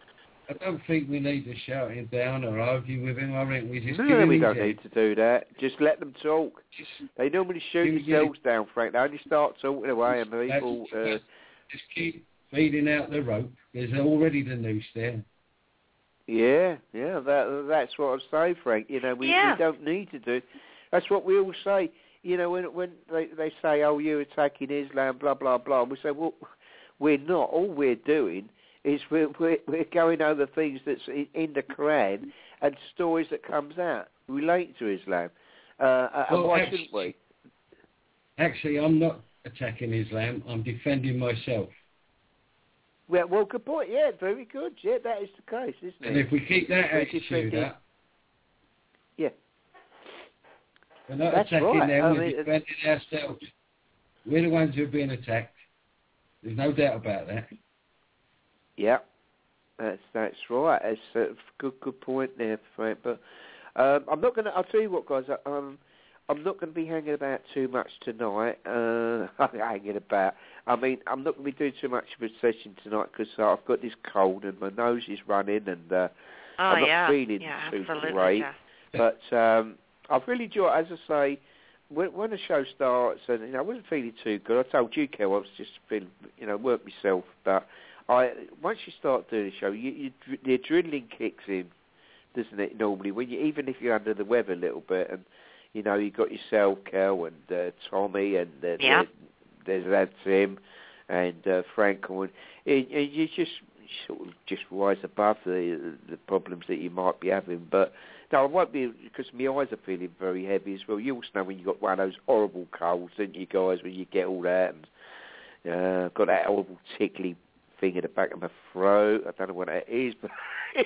I don't think we need to shout him down or argue with him. I think we just No, give him we his don't head. need to do that. Just let them talk. Just, They normally shoot give- give- themselves down, Frank. They only start talking away and That's- people... Uh, that's- just keep feeding out the rope. There's already the noose there. yeah, yeah, that, that's what I say, Frank. You know, we, Yeah. we don't need to do... That's what we all say. You know, when when they, they say, oh, you're attacking Islam, blah, blah, blah, we say, well, we're not. All we're doing is we're, we're, we're going over things that's in, in the Quran and stories that comes out relate to Islam. Uh, and Well, why actually- shouldn't we? Actually, I'm not attacking Islam. I'm defending myself. Well, well, good point. Yeah, very good. Yeah, that is the case, isn't And it? if we keep that We're attitude defending- up, Yeah. we're not That's attacking right. them, I we're mean, defending ourselves. We're the ones who are being attacked. There's no doubt about that. Yeah, that's that's right. That's a good good point there, Frank. But um, I'm not gonna. I'll tell you what, guys. Um, I'm not going to be hanging about too much tonight. Uh, hanging about. I mean, I'm not going to be doing too much of a session tonight because uh, I've got this cold and my nose is running and uh, Oh, I'm not yeah. feeling yeah, too absolutely, great. yeah. But um, I've really enjoyed, as I say, when, when the show starts, and you know, I wasn't feeling too good. I told you, Kel, I was just feeling, you know, work myself. But I, once you start doing the show, you, you, the adrenaline kicks in, doesn't it? Normally, when you, even if you're under the weather a little bit, and you know, you got yourself, Kel, and uh, Tommy, and uh, Yeah. there's that Tim, and uh, Frank, and, and you just sort of just rise above the the problems that you might be having. But no, I won't be, because my eyes are feeling very heavy as well. You also know when you got one of those horrible colds, don't you guys, when you get all that, and uh, got that horrible tickly thing in the back of my throat. I don't know what that is, but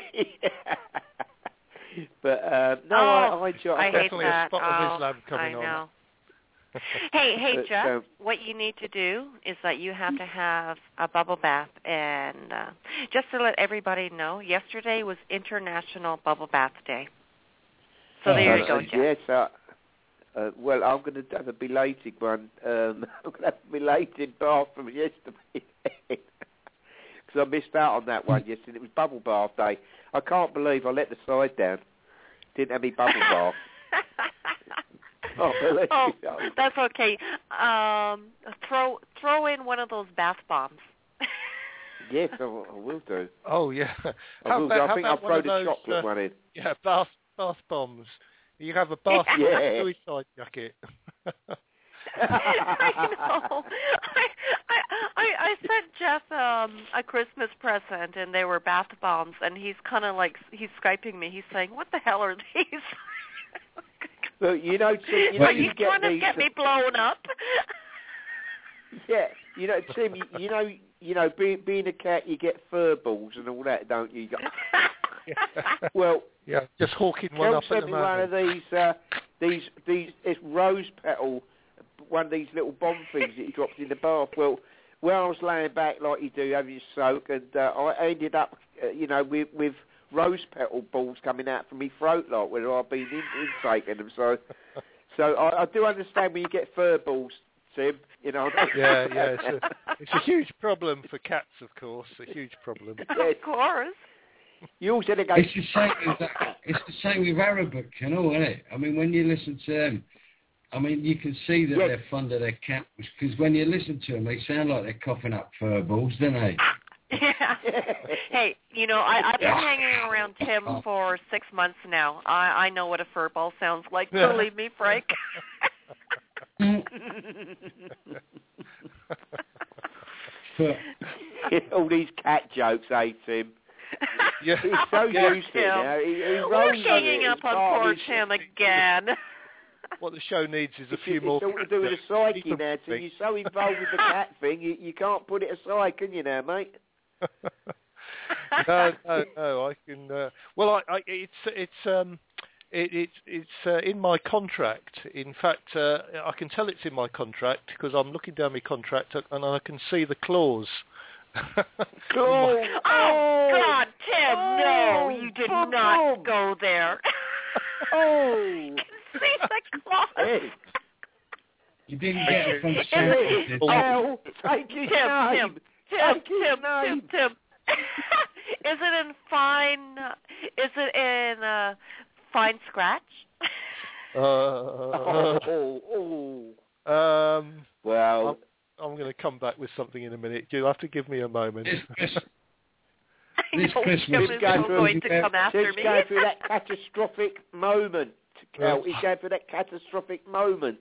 but uh, no, oh, I, I, enjoy, I hate Definitely a that. spot of oh, Islam coming I on. know. Hey, hey, But, Jeff, um, what you need to do is that you have to have a bubble bath. And uh, just to let everybody know, yesterday was International Bubble Bath Day. So Oh, there you uh, go, Jeff. Yes, uh, uh, well, I'm going to have a belated one. Um, I'm going to have a belated bath from yesterday. Because I missed out on that one yesterday. It was bubble bath day. I can't believe I let the side down. Didn't have any bubble bath. Oh, oh, that's okay. Um, throw throw in one of those bath bombs. Yes, I, will- I will do. Oh, yeah. I How will about, do. I how think about I'll one throw of the those, chocolate uh, one in. Yeah, bath bath bombs. You have a bath Yeah. suicide jacket. I know. I, I I I sent Jeff um, a Christmas present, and they were bath bombs, and he's kind of like he's Skyping me. He's saying, "What the hell are these?" Well, you know, Tim, you know, Are you you get trying to these. get me blown up? Yeah, you know, Tim, you, you know, you know, being being a cat, you get fur balls and all that, don't you? You got- well, Yeah, just hawking one Kel up at sent the me one of moment. these, uh, these, these, it's rose petal, one of these little bomb things that he drops in the bath. Well, where I was laying back like you do, having a soak, and uh, I ended up, uh, you know, with with rose petal balls coming out from my throat, like where I've been in, intaking them. So, so I, I do understand when you get fur balls, Tim. You know. Yeah, yeah. It's a, it's a huge problem for cats, of course. A huge problem. Yes. Of course. You also go. It's the same with that, it's the same with Arabic and all, isn't it? I mean, when you listen to them, I mean, you can see that Yes. they're fond of their cats because when you listen to them, they sound like they're coughing up fur balls, don't they? Yeah. Hey, you know, I, I've been hanging around Tim for six months now. I, I know what a fur ball sounds like. Believe me, Frank. But All these cat jokes, eh, Tim? Yeah. He's so Poor used to it Tim. now. He, he We're rolls on hanging it. up It's on part of poor his- Tim again. What the show needs is a It's, few it's more. all to do with the psyche Keep 'em now, Tim. moving. You're so involved with the cat thing, you, you can't put it aside, can you now, mate? no, no, no. I can. Uh, well, I, I, it's it's um, it, it's it's uh, in my contract. In fact, uh, I can tell it's in my contract because I'm looking down my contract and I can see the clause. Cool. Oh, God, Tim, no, you did boom, not boom. go there. Oh. See the clause. Hey. you didn't get it from Santa, did you? Oh, take his Tim, name. Tim, Tim, Take his Tim, Tim, name. Tim. Is it in fine? Uh, is it in uh, fine scratch? Uh, oh, oh, oh. Um, well, I'm, I'm going to come back with something in a minute. You'll have to give me a moment. This, I this know Christmas, Tim is going to come after Tim's me. going through that catastrophic moment. Kel, he's going through that catastrophic moment.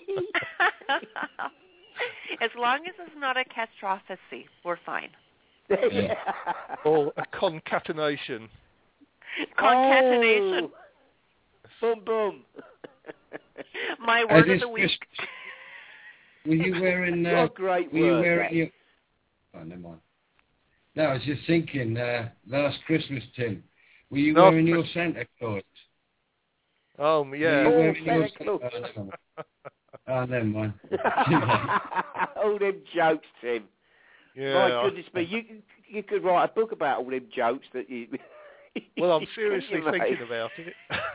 As long as it's not a catastrophe, we're fine. Yeah. Or a concatenation. Concatenation. Oh. Boom, boom. My Uh, word of this the week. Christmas, were you wearing? Uh, What a great were you word. wearing your? Oh, never mind. No, I was just thinking. Uh, last Christmas, Tim, were you No, wearing your Santa Claus? Oh, Were yeah. you Oh, wearing your Santa Claus. Oh, never mind. Oh, never mind. All them jokes, Tim. Yeah. My goodness me, you you could write a book about all them jokes that you. Well, I'm seriously you, mate? thinking about it.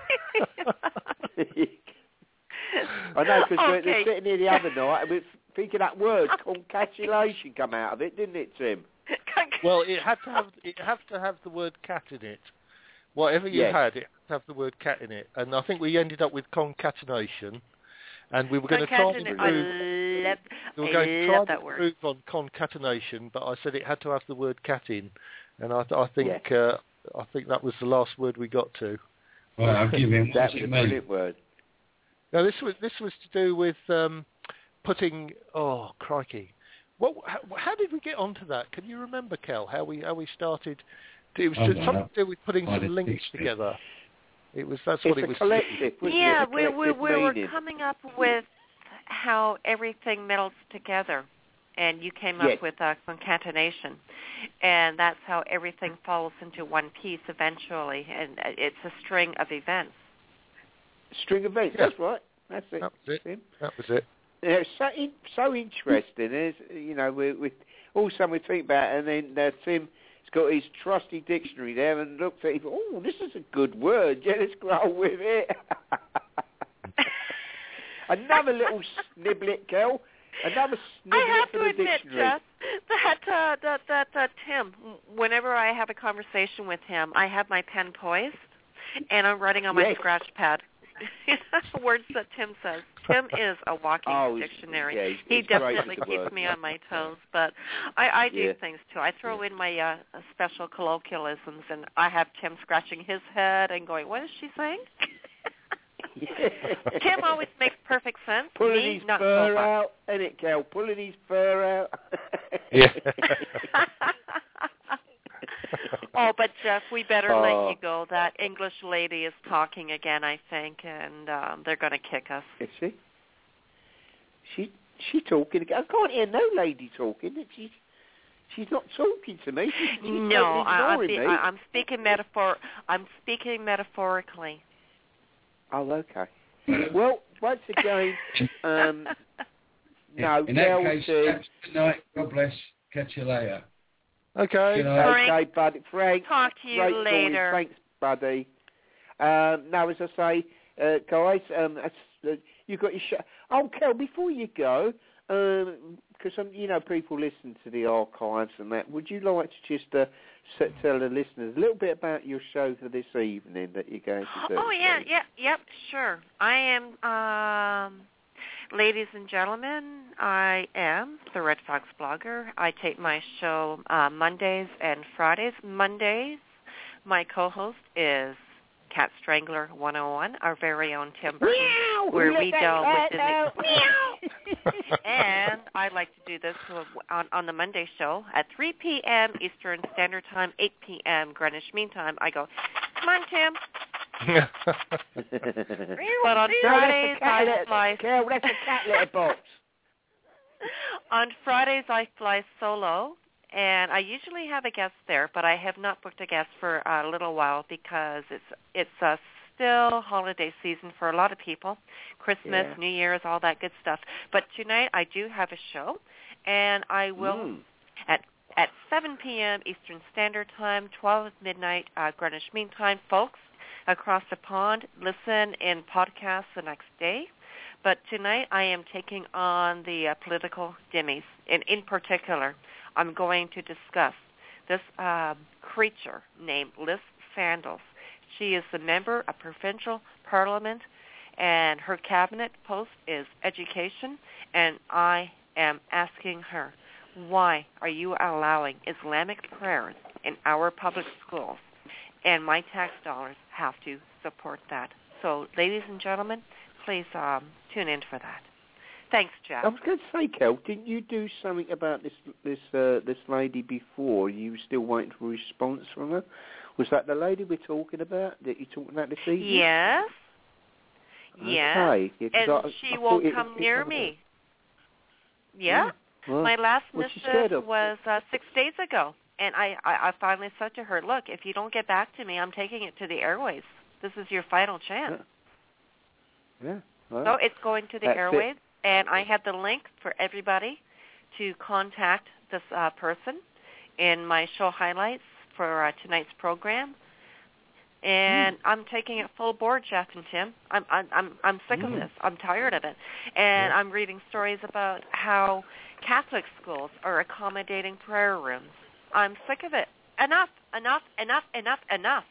I know, because we Okay. were sitting here the other night and we were thinking that word, concatenation, come out of it, didn't it, Tim? Well, it had to have it had to have the word cat in it. Whatever you Yes. had, it had to have the word cat in it. And I think we ended up with concatenation, and we were going to try and Concatenation. I improve. love, We were I going to love try that and word. improve on concatenation, but I said it had to have the word cat in, and I, th- I think Yeah. uh, I think that was the last word we got to. Well, I'll give him. That What's was it a mean? brilliant word. Now this was this was to do with um, putting. Oh crikey! What? How, how did we get onto that? Can you remember, Kel? How we how we started? It was Oh, just no, something no. to do with putting I some didn't links think so. together. It was that's It's what it a was. collective, wasn't Yeah, it? A we we collective we were meaning. coming up with how everything melds together, and you came Yes. up with uh, concatenation, and that's how everything falls into one piece eventually, and uh, it's a string of events. String of events, Yeah. that's right. That's it. That was it. Tim. That was it. Yeah, it's so, in, so interesting, is you know, we, we all something we think about, and then uh, Tim's got his trusty dictionary there and looked at it. Oh, this is a good word. Yeah, let's roll with it. Another little sniblet, Kel. Another sniblet I have for to the admit, dictionary. Jess, that uh, that that uh, Tim. Whenever I have a conversation with him, I have my pen poised, and I'm writing on my Yes. scratch pad. Words that Tim says. Tim is a walking Oh, he's- dictionary. yeah, he's- he he's great definitely with the keeps words. me on my toes, but I, I do Yeah. things too. I throw in my uh, special colloquialisms, and I have Tim scratching his head and going, "What is she saying?" Tim always makes perfect sense. Pulling Me, his not fur so much. out, ain't it, Kel? Pulling his fur out. Yeah. Oh, but Jeff, we better Oh. let you go. That English lady is talking again, I think, and um, they're going to kick us. Is she? She she talking again. I can't hear no lady talking. She's she's not talking to me. She's, she's No, totally I, I'm, ignoring be, me. I, I'm speaking metaphor. I'm speaking metaphorically. Oh, okay. Well, once again, um, no, In that Kel case, said, that's good night. God bless. Catch you later. Okay. Good night. Frank, okay, buddy. Frank, talk to you great calling. later. Thanks, buddy. Um, now, as I say, uh, guys, um, that's, uh, you got your show. Oh, Kel, before you go, because um, you know people listen to the archives and that. Would you like to just uh, s- tell the listeners a little bit about your show for this evening that you're going to do? Oh yeah, please? yeah, yep, sure. I am, um, ladies and gentlemen, I am the Red Fox blogger. I tape my show uh, Mondays and Fridays. Mondays, my co-host is Cat Strangler one oh one, our very own Tim Burton, Meow! where Let we that delve cat within out. the and I like to do this on, on the Monday show at three p.m. Eastern Standard Time, eight p.m. Greenwich Mean Time. I go, come on, Tim. But on Fridays, I litter, fly. Kel, that's a cat litter box. On Fridays, I fly solo, and I usually have a guest there, but I have not booked a guest for a little while because it's it's uh, still holiday season for a lot of people, Christmas, Yeah. New Year's, all that good stuff. But tonight, I do have a show, and I will Mm. at at seven p.m. Eastern Standard Time, twelve midnight uh, Greenwich Mean Time, folks across the pond listen in podcasts the next day. But tonight I am taking on the uh, political dimmies. And in particular, I'm going to discuss this um, creature named Liz Sandals. She is the member of provincial parliament, and her cabinet post is education, and I am asking her, why are you allowing Islamic prayers in our public schools? And my tax dollars have to support that. So, ladies and gentlemen, please um, tune in for that. Thanks, Jeff. I was going to say, Kel, didn't you do something about this this uh, this lady before? You were still waiting for a response from her? Was that the lady we're talking about, that you're talking about this evening? Yes. Okay. Yes. Yeah, and I, she I won't it, come it, near it, me. Yeah. Well, my last what's she scared missive of? was uh, six days ago, and I, I, I finally said to her, look, if you don't get back to me, I'm taking it to the airways. This is your final chance. Yeah. yeah well, so it's going to the airwaves, it. and I had the link for everybody to contact this uh, person in my show highlights for uh, tonight's program. And mm. I'm taking it full board, Jeff and Tim. I'm I'm I'm, I'm sick mm. of this. I'm tired of it. And yeah. I'm reading stories about how Catholic schools are accommodating prayer rooms. I'm sick of it. Enough, enough, enough, enough, enough.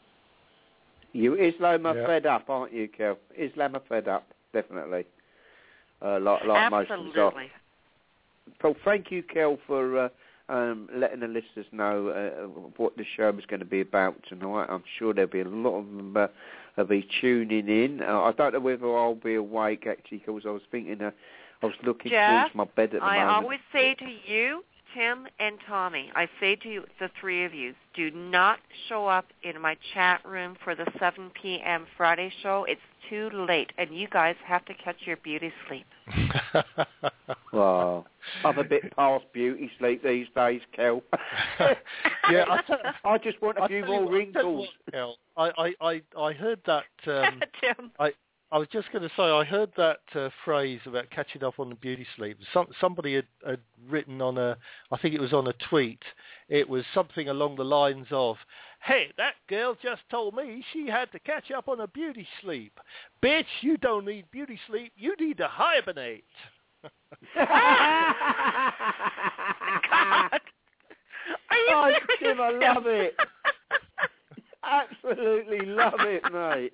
You Islam are yeah. fed up, aren't you, Kel? Islam are fed up, definitely. Uh, like like Absolutely. Muslims are. Well, thank you, Kel, for uh, um, letting the listeners know uh, what the show is going to be about tonight. I'm sure there'll be a lot of them uh, will be tuning in. Uh, I don't know whether I'll be awake, actually, because I was thinking, uh, I was looking Jeff, towards my bed at the I moment. I always say to you, Tim and Tommy, I say to you, the three of you, do not show up in my chat room for the seven p.m. Friday show. It's too late, and you guys have to catch your beauty sleep. Well, I'm a bit past beauty sleep these days, Kel. yeah, I, t- I just want a few more what, wrinkles. What, Kel, I, I, I, I heard that. Um, Tim. I, I was just going to say, I heard that uh, phrase about catching up on the beauty sleep. Some, somebody had, had written on a, I think it was on a tweet, it was something along the lines of, hey, that girl just told me she had to catch up on a beauty sleep. Bitch, you don't need beauty sleep, you need to hibernate. God. Oh, Tim, I love it. Absolutely love it, mate.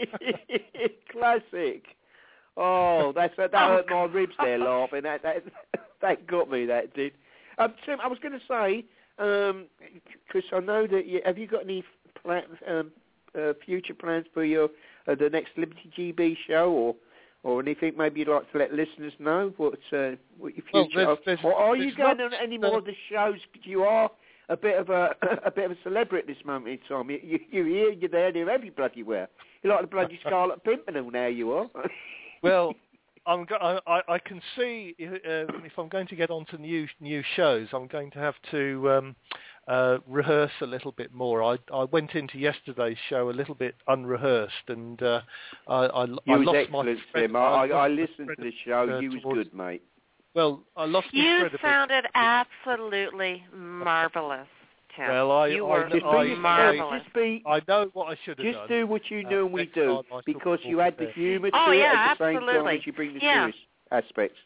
Classic. Oh, that's that Oh, hurt my ribs there laughing. That that that got me. That did. Um, Tim, I was going to say, because um, I know that you, have you got any plans, um, uh, future plans for your uh, the next Liberty G B show, or or anything maybe you'd like to let listeners know what's uh, what your future? Well, there's, there's, or are you going not, on any more of the shows? You are a bit of a a bit of a celebrity at this moment in time. You, you, you're here, you're there, you're every bloody where. You're like the bloody Scarlet Pimpernel now, you are. Well, I'm go- I, I can see if, uh, if I'm going to get onto new new shows, I'm going to have to um, uh, rehearse a little bit more. I I went into yesterday's show a little bit unrehearsed, and uh, I, I, you I was lost excellent, my. Tim. I, I, I listened to the show. Uh, you was towards, good, mate. Well, I lost my You thread a bit. sounded absolutely marvelous, Tim. Well, I, you I, were just I, be, marvelous. Just be, I know what I should have just done. do what you do Uh, and we next do, time I shall because be you add the prepared. humour to Oh, it yeah, at the same absolutely. time as you bring the Yeah. serious aspects.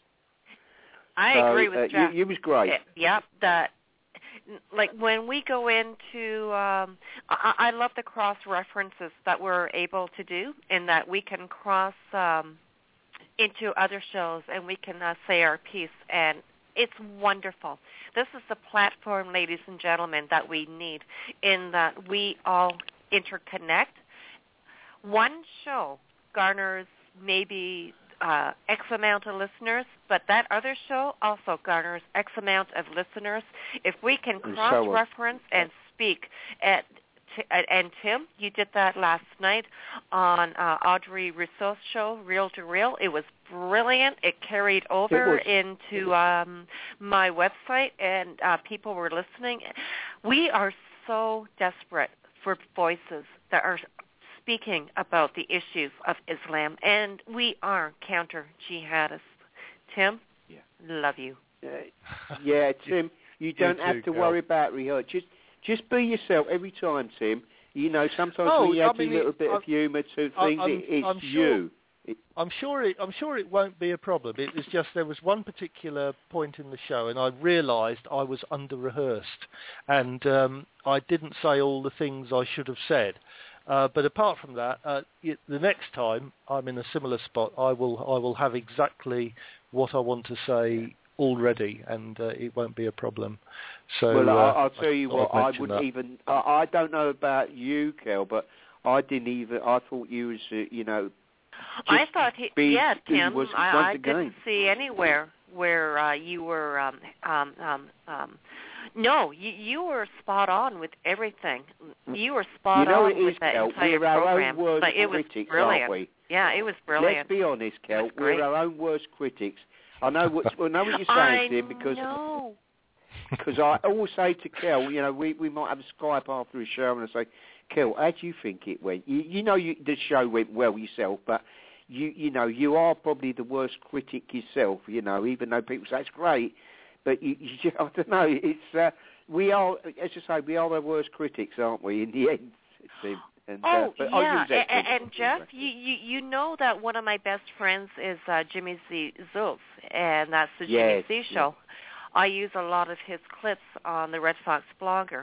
I so, agree with uh, Jeff. You, you was great. It, yep, that like when we go into, um, I, I love the cross references that we're able to do, in that we can cross um, into other shows and we can uh, say our piece, and it's wonderful. This is the platform, ladies and gentlemen, that we need, in that we all interconnect. One show garners maybe uh, X amount of listeners, but that other show also garners X amount of listeners. If we can cross-reference and speak at T- and Tim, you did that last night on uh, Audrey Rousseau's show, Real to Real. It was brilliant. It carried over it into um, my website, and uh, people were listening. We are so desperate for voices that are speaking about the issues of Islam, and we are counter-jihadists. Tim, yeah. love you. Uh, yeah, Tim, you don't you have too, to girl. worry about rehearsal. Just, just be yourself every time, Tim. You know, sometimes Oh, when you I add mean, a little it, bit I, of humour to I, things, I'm, it, it's I'm you. sure, I'm sure it. I'm sure it won't be a problem. It was just there was one particular point in the show, and I realised I was under rehearsed, and um, I didn't say all the things I should have said. Uh, but apart from that, uh, it, the next time I'm in a similar spot, I will I will have exactly what I want to say already, and uh, it won't be a problem. So, well, uh, I'll, I'll tell you what. I wouldn't that. even. I, I don't know about you, Kel, but I didn't even. I thought you was, uh, you know. I thought he. Be, yeah, Tim. was I, I again. didn't see anywhere where uh, you were. Um, um, um, um, no, you, you were spot on with everything. You were spot you know on it is, with that Kel. entire We're our program. own worst but it was critics, brilliant. aren't we? Yeah, it was brilliant. Let's be honest, Kel. We're our own worst critics. I know what, I know what you're saying, Tim, because know. because I always say to Kel, you know, we we might have a Skype after a show, and I say, Kel, how do you think it went? You, you know, you, the show went well yourself, but you you know, you are probably the worst critic yourself. You know, even though people say it's great, but you, you just, I don't know. It's uh, we are, as you say, we are the worst critics, aren't we? In the end, Tim. And, oh, uh, but yeah, and, and, and Jeff, you, you you know that one of my best friends is uh, Jimmy Z. Zulf, and that's the yes, Jimmy Z Show. Yes. I use a lot of his clips on the Red Fox Blogger.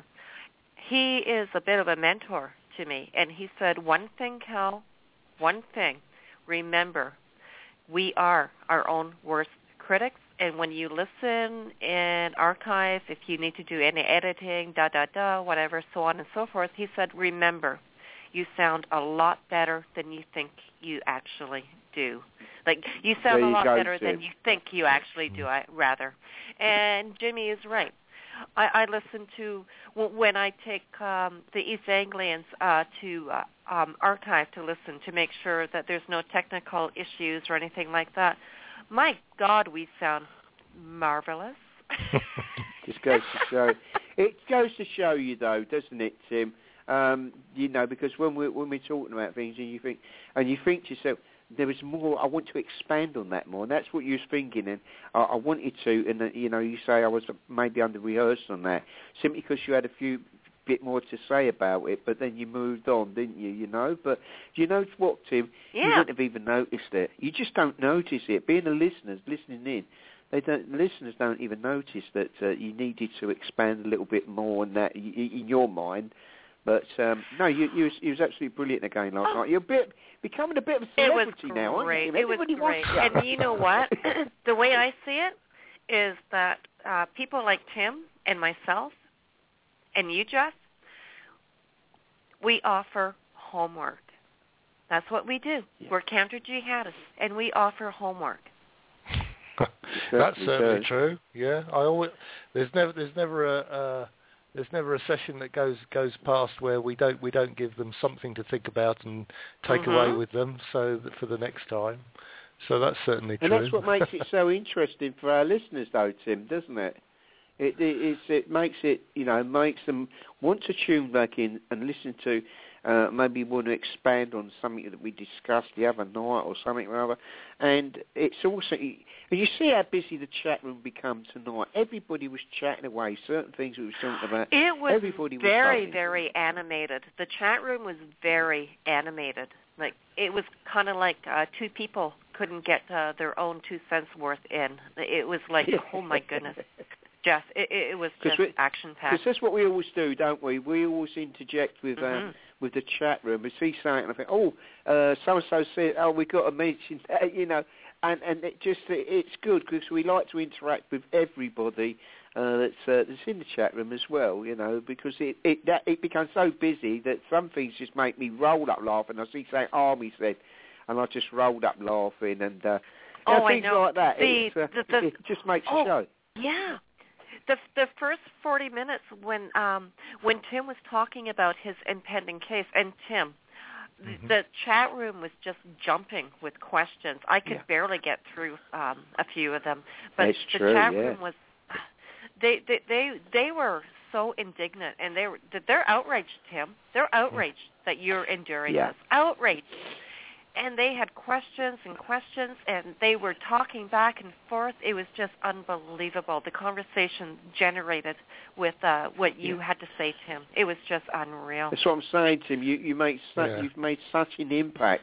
He is a bit of a mentor to me, and he said, one thing, Cal, one thing, remember, we are our own worst critics, and when you listen and archive, if you need to do any editing, da-da-da, whatever, so on and so forth, he said, remember, you sound a lot better than you think you actually do. Like, you sound there a lot go, better Tim. than you think you actually do, I, rather. And Jimmy is right. I, I listen to, when I take um, the East Anglians uh, to uh, um, archive to listen to make sure that there's no technical issues or anything like that, my God, we sound marvelous. Just goes to show. It goes to show you, though, doesn't it, Tim? Um, you know, because when we're when we're talking about things, and you think, and you think to yourself, there is more. I want to expand on that more, and that's what you was thinking. And I, I wanted to, and uh, you know, you say I was maybe under rehearsed on that, simply because you had a few bit more to say about it, but then you moved on, didn't you? You know, but do you know what, Tim? Yeah. You wouldn't have even noticed it. You just don't notice it. Being a listener, listening in. They don't. Listeners don't even notice that uh, you needed to expand a little bit more on that in your mind. But um, no, you, you, was, you was absolutely brilliant again last oh. night. You're a bit becoming a bit of a celebrity now, aren't you? It was great. It was great. And you know what? The way I see it is that uh, people like Tim and myself and you, Jeff, we offer homework. That's what we do. Yeah. We're counter-jihadists, and we offer homework. That's certainly true. Yeah, I always there's never there's never a uh, there's never a session that goes goes past where we don't we don't give them something to think about and take mm-hmm. away with them so that for the next time. So that's certainly and true. And that's what makes it so interesting for our listeners, though, Tim, doesn't it? It it, it's, it makes it you know makes them want to tune back in and listen to. Uh, maybe want to expand on something that we discussed the other night or something or other. And it's also, and you see how busy the chat room become tonight. Everybody was chatting away, certain things we were talking about. It was Everybody very, was very animated. The chat room was very animated. Like, it was kind of like uh, two people couldn't get uh, their own two cents worth in. It was like, oh my goodness. Jeff, it, it was just action-packed. Because that's what we always do, don't we? We always interject with mm-hmm. um, with the chat room. We see something and I think, oh, uh, so-and-so said, oh, we've got to mention that, you know. And, and it just it's good because we like to interact with everybody uh, that's, uh, that's in the chat room as well, you know, because it it, that, it becomes so busy that some things just make me roll up laughing. I see something Army said, and I just rolled up laughing. And uh, oh, things I know. like that. The, uh, the, the, it just makes oh, the show. Yeah. The the first forty minutes when um, when Tim was talking about his impending case, and Tim, mm-hmm. the chat room was just jumping with questions. I could yeah. barely get through um, a few of them, but That's the true, chat yeah. room was they, they they they were so indignant, and they were they're outraged, Tim. They're outraged that you're enduring yeah. this. Outraged. And they had questions and questions, and they were talking back and forth. It was just unbelievable, the conversation generated with uh, what you yeah. had to say, Tim. It was just unreal. That's what I'm saying, Tim. You, you make such, yeah. You've made such an impact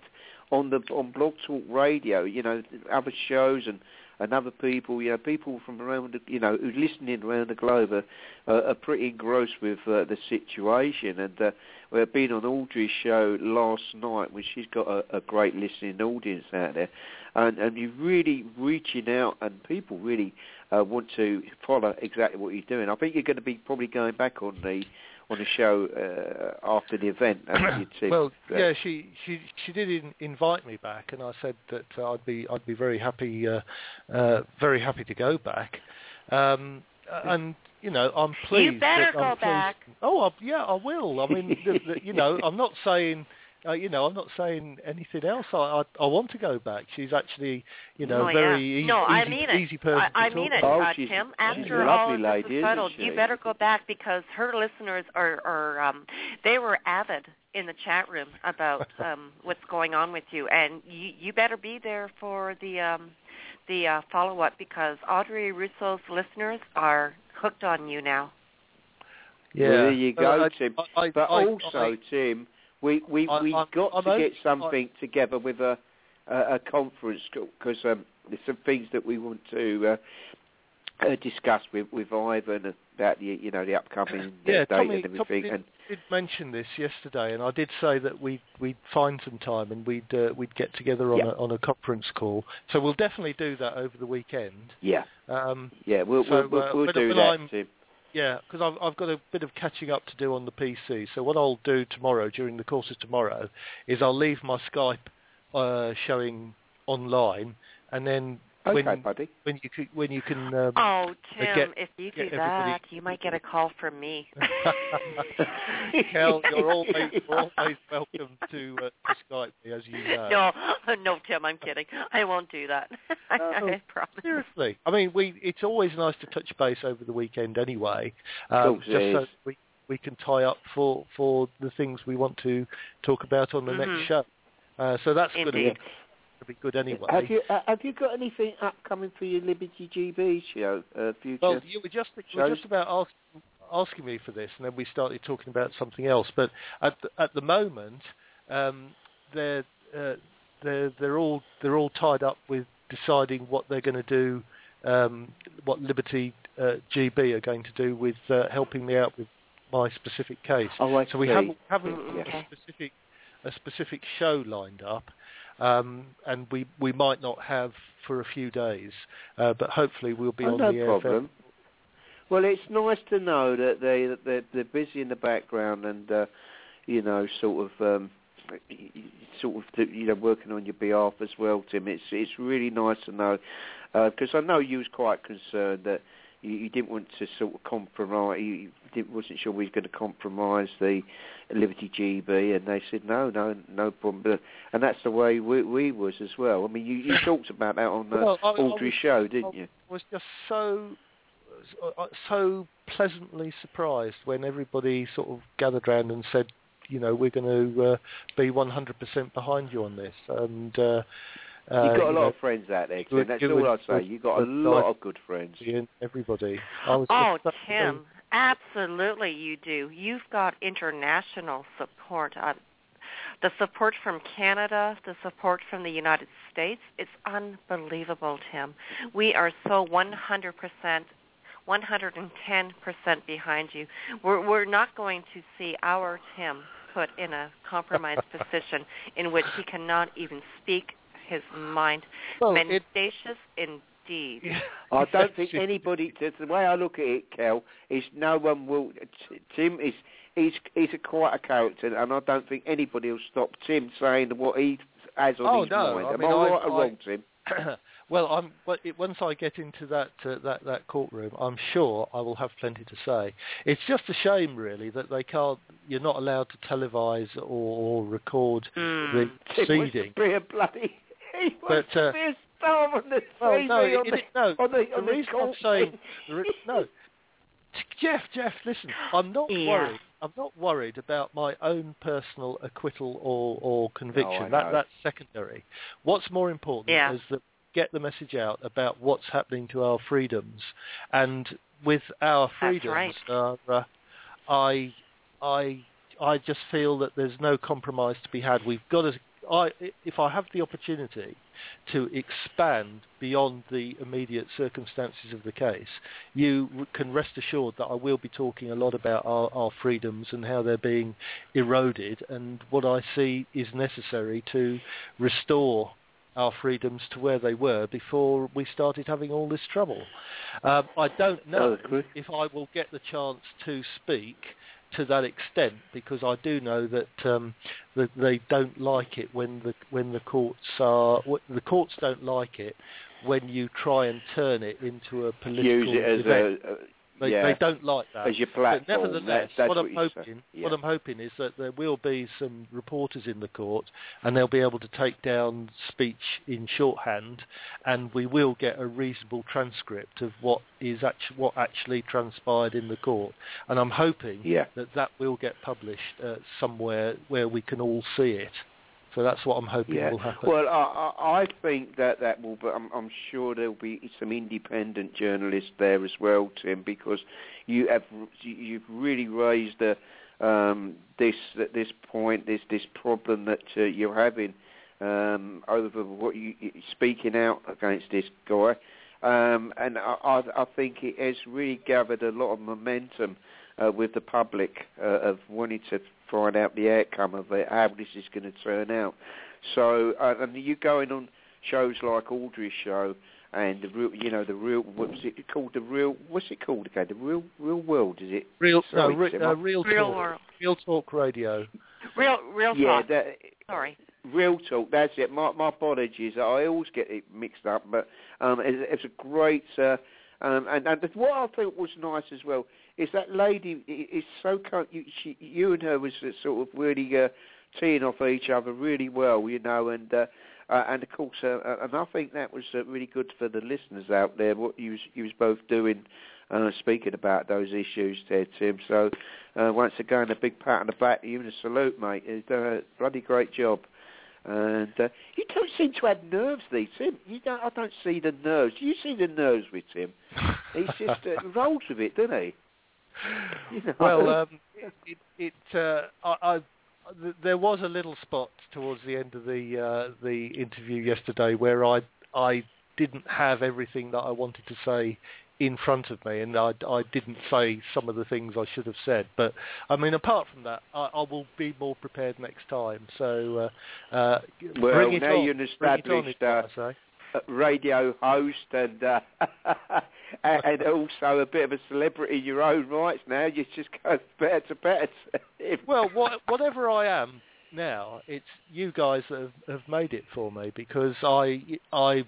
on the on Blog Talk Radio. You know, other shows and. And other people, you know, people from around, the, you know, who's listening around the globe are, uh, are pretty engrossed with uh, the situation. And uh, we've been on Audrey's show last night, which she's got a, a great listening audience out there, and and you're really reaching out, and people really uh, want to follow exactly what you're doing. I think you're going to be probably going back on the on the show uh, after the event. Well, yeah, she she she did in, invite me back, and I said that uh, I'd be I'd be very happy uh, uh, very happy to go back. Um, and you know, I'm pleased. You better that, go I'm back. Pleased. Oh, I, yeah, I will. I mean, the, the, you know, I'm not saying. Uh, you know, I'm not saying anything else. I, I I want to go back. She's actually, you know, oh, very yeah. easy, no, I easy, mean it. easy person I, I to mean talk it, to. uh, Oh, she's- Tim. she's After a all lovely of lady, this is isn't settled, she? you better go back because her listeners are, are um, they were avid in the chat room about um, what's going on with you, and you you better be there for the um, the uh, follow up because Audrey Russo's listeners are hooked on you now. Yeah, well, there you go, I, Tim. I, I, but I, also, I, Tim, we we I, we I'm, got I'm to only, get something I, together with a a, a conference because um, there's some things that we want to uh, uh, discuss with with Ivan about the you know the upcoming yeah, date Tommy, and everything. Tommy did, and did mention this yesterday, and I did say that we'd we'd find some time and we'd uh, we'd get together on yeah. a on a conference call. So we'll definitely do that over the weekend. Yeah, um, yeah, we'll so, we'll, we'll, uh, we'll when, do when that, I'm, Tim. Yeah, because I've I've got a bit of catching up to do on the P C. So what I'll do tomorrow, during the course of tomorrow, is I'll leave my Skype uh, showing online, and then Okay, when buddy. when you can, when you can. Um, Oh, Tim, get, if you get do everybody... that, you might get a call from me. Kel, you're always, you're always welcome to, uh, to Skype me, as you know. No, no, Tim, I'm kidding. I won't do that. I, No, I promise. Seriously, I mean, we it's always nice to touch base over the weekend anyway, um, Course just it so is. we we can tie up for, for the things we want to talk about on the Mhm. next show. Uh, so that's going to Indeed. be good anyway. Have you uh, have you got anything upcoming for your Liberty G B show? Uh, future Well, you were just you were shows? just about asking, asking me for this, and then we started talking about something else. But at the, at the moment, um, they're uh, they're they're all they're all tied up with deciding what they're going to do, um, what Liberty uh, G B are going to do with uh, helping me out with my specific case. Oh, I so we see. haven't haven't Mm, got okay. a specific a specific show lined up. Um, and we, we might not have for a few days, uh, but hopefully we'll be oh, on no the air. problem. Well, it's nice to know that they that they're, they're busy in the background and uh, you know sort of um, sort of you know working on your behalf as well, Tim. It's it's really nice to know because uh, I know you was quite concerned that you, you didn't want to sort of compromise. You didn't, wasn't sure we was going to compromise the Liberty G B, and they said no, no, no problem. But, and that's the way we, we was as well. I mean, you, you talked about that on the Well, I- I Audrey was- show, didn't I you? was just so uh, so pleasantly surprised when everybody sort of gathered round and said, you know, we're going to uh, be one hundred percent behind you on this. And uh, uh, You've got a you lot know, of friends out there, you Tim. would- That's you all would- I'd say. would- You've got a would lot like of good friends. and everybody. I was Oh, just- Tim, absolutely you do. You've got international support. Uh, the support from Canada, the support from the United States, it's unbelievable, Tim. We are so one hundred percent, one hundred ten percent behind you. We're, we're not going to see our Tim put in a compromised position in which he cannot even speak his mind. Well, it- Mendacious indeed. I don't think anybody. The way I look at it, Kel, is no one will. T- Tim is he's he's a quite a character, and I don't think anybody will stop Tim saying what he has on Oh, his no, mind. I Am mean, I I- right or I- wrong, Tim? Well, I'm, but it, once I get into that, uh, that that courtroom, I'm sure I will have plenty to say. It's just a shame, really, that they can't. You're not allowed to televise or, or record Mm. the Tim wants proceeding. to be a bloody. He wants But, uh, to be a star on the Well, T V no, on, it, the, it, no. on the the on the reason I'm court saying thing. the re- no, Jeff, Jeff, listen. I'm not Yeah. worried. I'm not worried about my own personal acquittal or, or conviction. I that know. that's secondary. What's more important Yeah. is that get the message out about what's happening to our freedoms, and with our That's freedoms, uh, uh, I, I, I just feel that there's no compromise to be had. We've got to I, if I have the opportunity to expand beyond the immediate circumstances of the case, you can rest assured that I will be talking a lot about our, our freedoms and how they're being eroded, and what I see is necessary to restore our freedoms to where they were before we started having all this trouble. Um, I don't know if I will get the chance to speak to that extent, because I do know that um, that they don't like it when the when the courts are the courts don't like it when you try and turn it into a political Use it as event. a, a They, yeah, they don't like that. as your platform. But nevertheless, that's, that's what, what I'm you say. hoping, Yeah. what I'm hoping is that there will be some reporters in the court, and they'll be able to take down speech in shorthand, and we will get a reasonable transcript of what is actually what actually transpired in the court. And I'm hoping yeah. that that will get published uh, somewhere where we can all see it. So that's what I'm hoping yeah. will happen. Well, I, I I think that that will, but I'm, I'm sure there'll be some independent journalists there as well, Tim, because you have you've really raised the, um, this this point, this this problem that uh, you're having um, over what you speaking out against this guy, um, and I, I I think it has really gathered a lot of momentum uh, with the public uh, of wanting to find out the outcome of it, how this is going to turn out. So, uh, and you going on shows like Audrey's show and the real, you know, the real, what's it called? The real, what's it called again? The real, real world, is it? Real, Sorry, no, re, uh, real, real talk, world. Real Talk Radio. Real, real yeah, talk. That, Sorry. Real Talk, that's it. My, my apologies. I always get it mixed up, but um, it's, it's a great, uh, um, and, and what I thought was nice as well is that lady is so, you, she, you and her was sort of really uh, teeing off each other really well, you know, and uh, uh, and of course, uh, and I think that was uh, really good for the listeners out there, what you was, you was both doing, uh, speaking about those issues there, Tim. So uh, once again, a big pat on the back to you and a salute, mate. You've done a bloody great job. And uh, you don't seem to have nerves, these, Tim. You don't. I don't see the nerves. Do you see the nerves with Tim? He's just uh, rolls with it, doesn't he? You know? Well, um, it, it uh, I, I, there was a little spot towards the end of the uh, the interview yesterday where I I didn't have everything that I wanted to say in front of me, and I, I didn't say some of the things I should have said. But I mean, apart from that, I, I will be more prepared next time. So, uh, uh, well, bring it now on. you're an established uh, uh, radio host and uh, and also a bit of a celebrity in your own rights. Now you just go better to better. Well, what, whatever I am now, it's you guys that have, have made it for me, because I I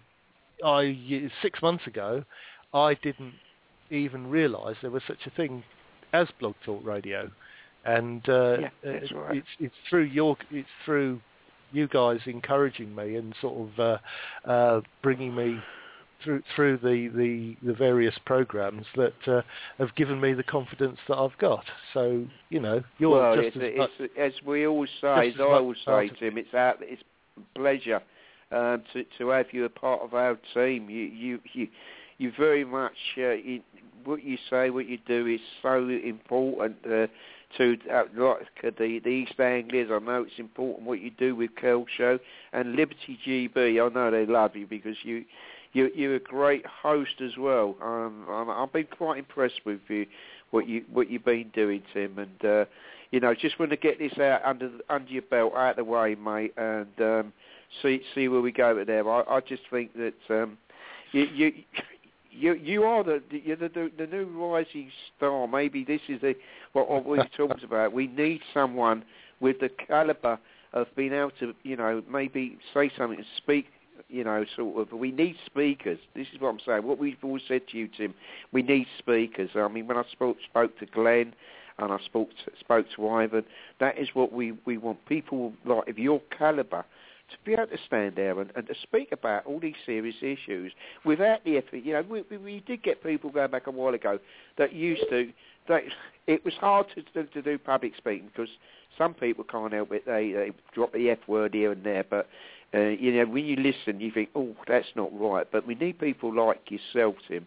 I six months ago, I didn't even realise there was such a thing as Blog Talk Radio, and uh, yeah, that's right. it's it's through your it's through you guys encouraging me and sort of uh, uh, bringing me through through the, the, the various programs that uh, have given me the confidence that I've got. So you know, you're well, just it's, as, it's, much, as we always say, as as I always say, of Tim, it's our, it's a pleasure um, to to have you a part of our team. You you you. You very much, uh, you, what you say, what you do is so important uh, to, uh, like the, the East Anglians. I know it's important what you do with Curl Show and Liberty G B. I know they love you because you, you you're a great host as well. Um, I've been quite impressed with you, what you what you've been doing, Tim. And uh, you know, just want to get this out under under your belt, out of the way, mate, and um, see see where we go with there. I, I just think that um, you. you You you are the you're the, the the new rising star. Maybe this is the what, what we talked about. We need someone with the caliber of being able to, you know, maybe say something and speak, you know, sort of. We need speakers. This is what I'm saying. What we've always said to you, Tim, we need speakers. I mean, when I spoke spoke to Glenn and I spoke to, spoke to Ivan, that is what we, we want. People like of your caliber to be able to stand there and, and to speak about all these serious issues without the effort. You know, we, we, we did get people going back a while ago that used to, that it was hard to, to, to do public speaking because some people can't help it. They, they drop the F word here and there, but, uh, you know, when you listen, you think, oh, that's not right. But we need people like yourself, Tim,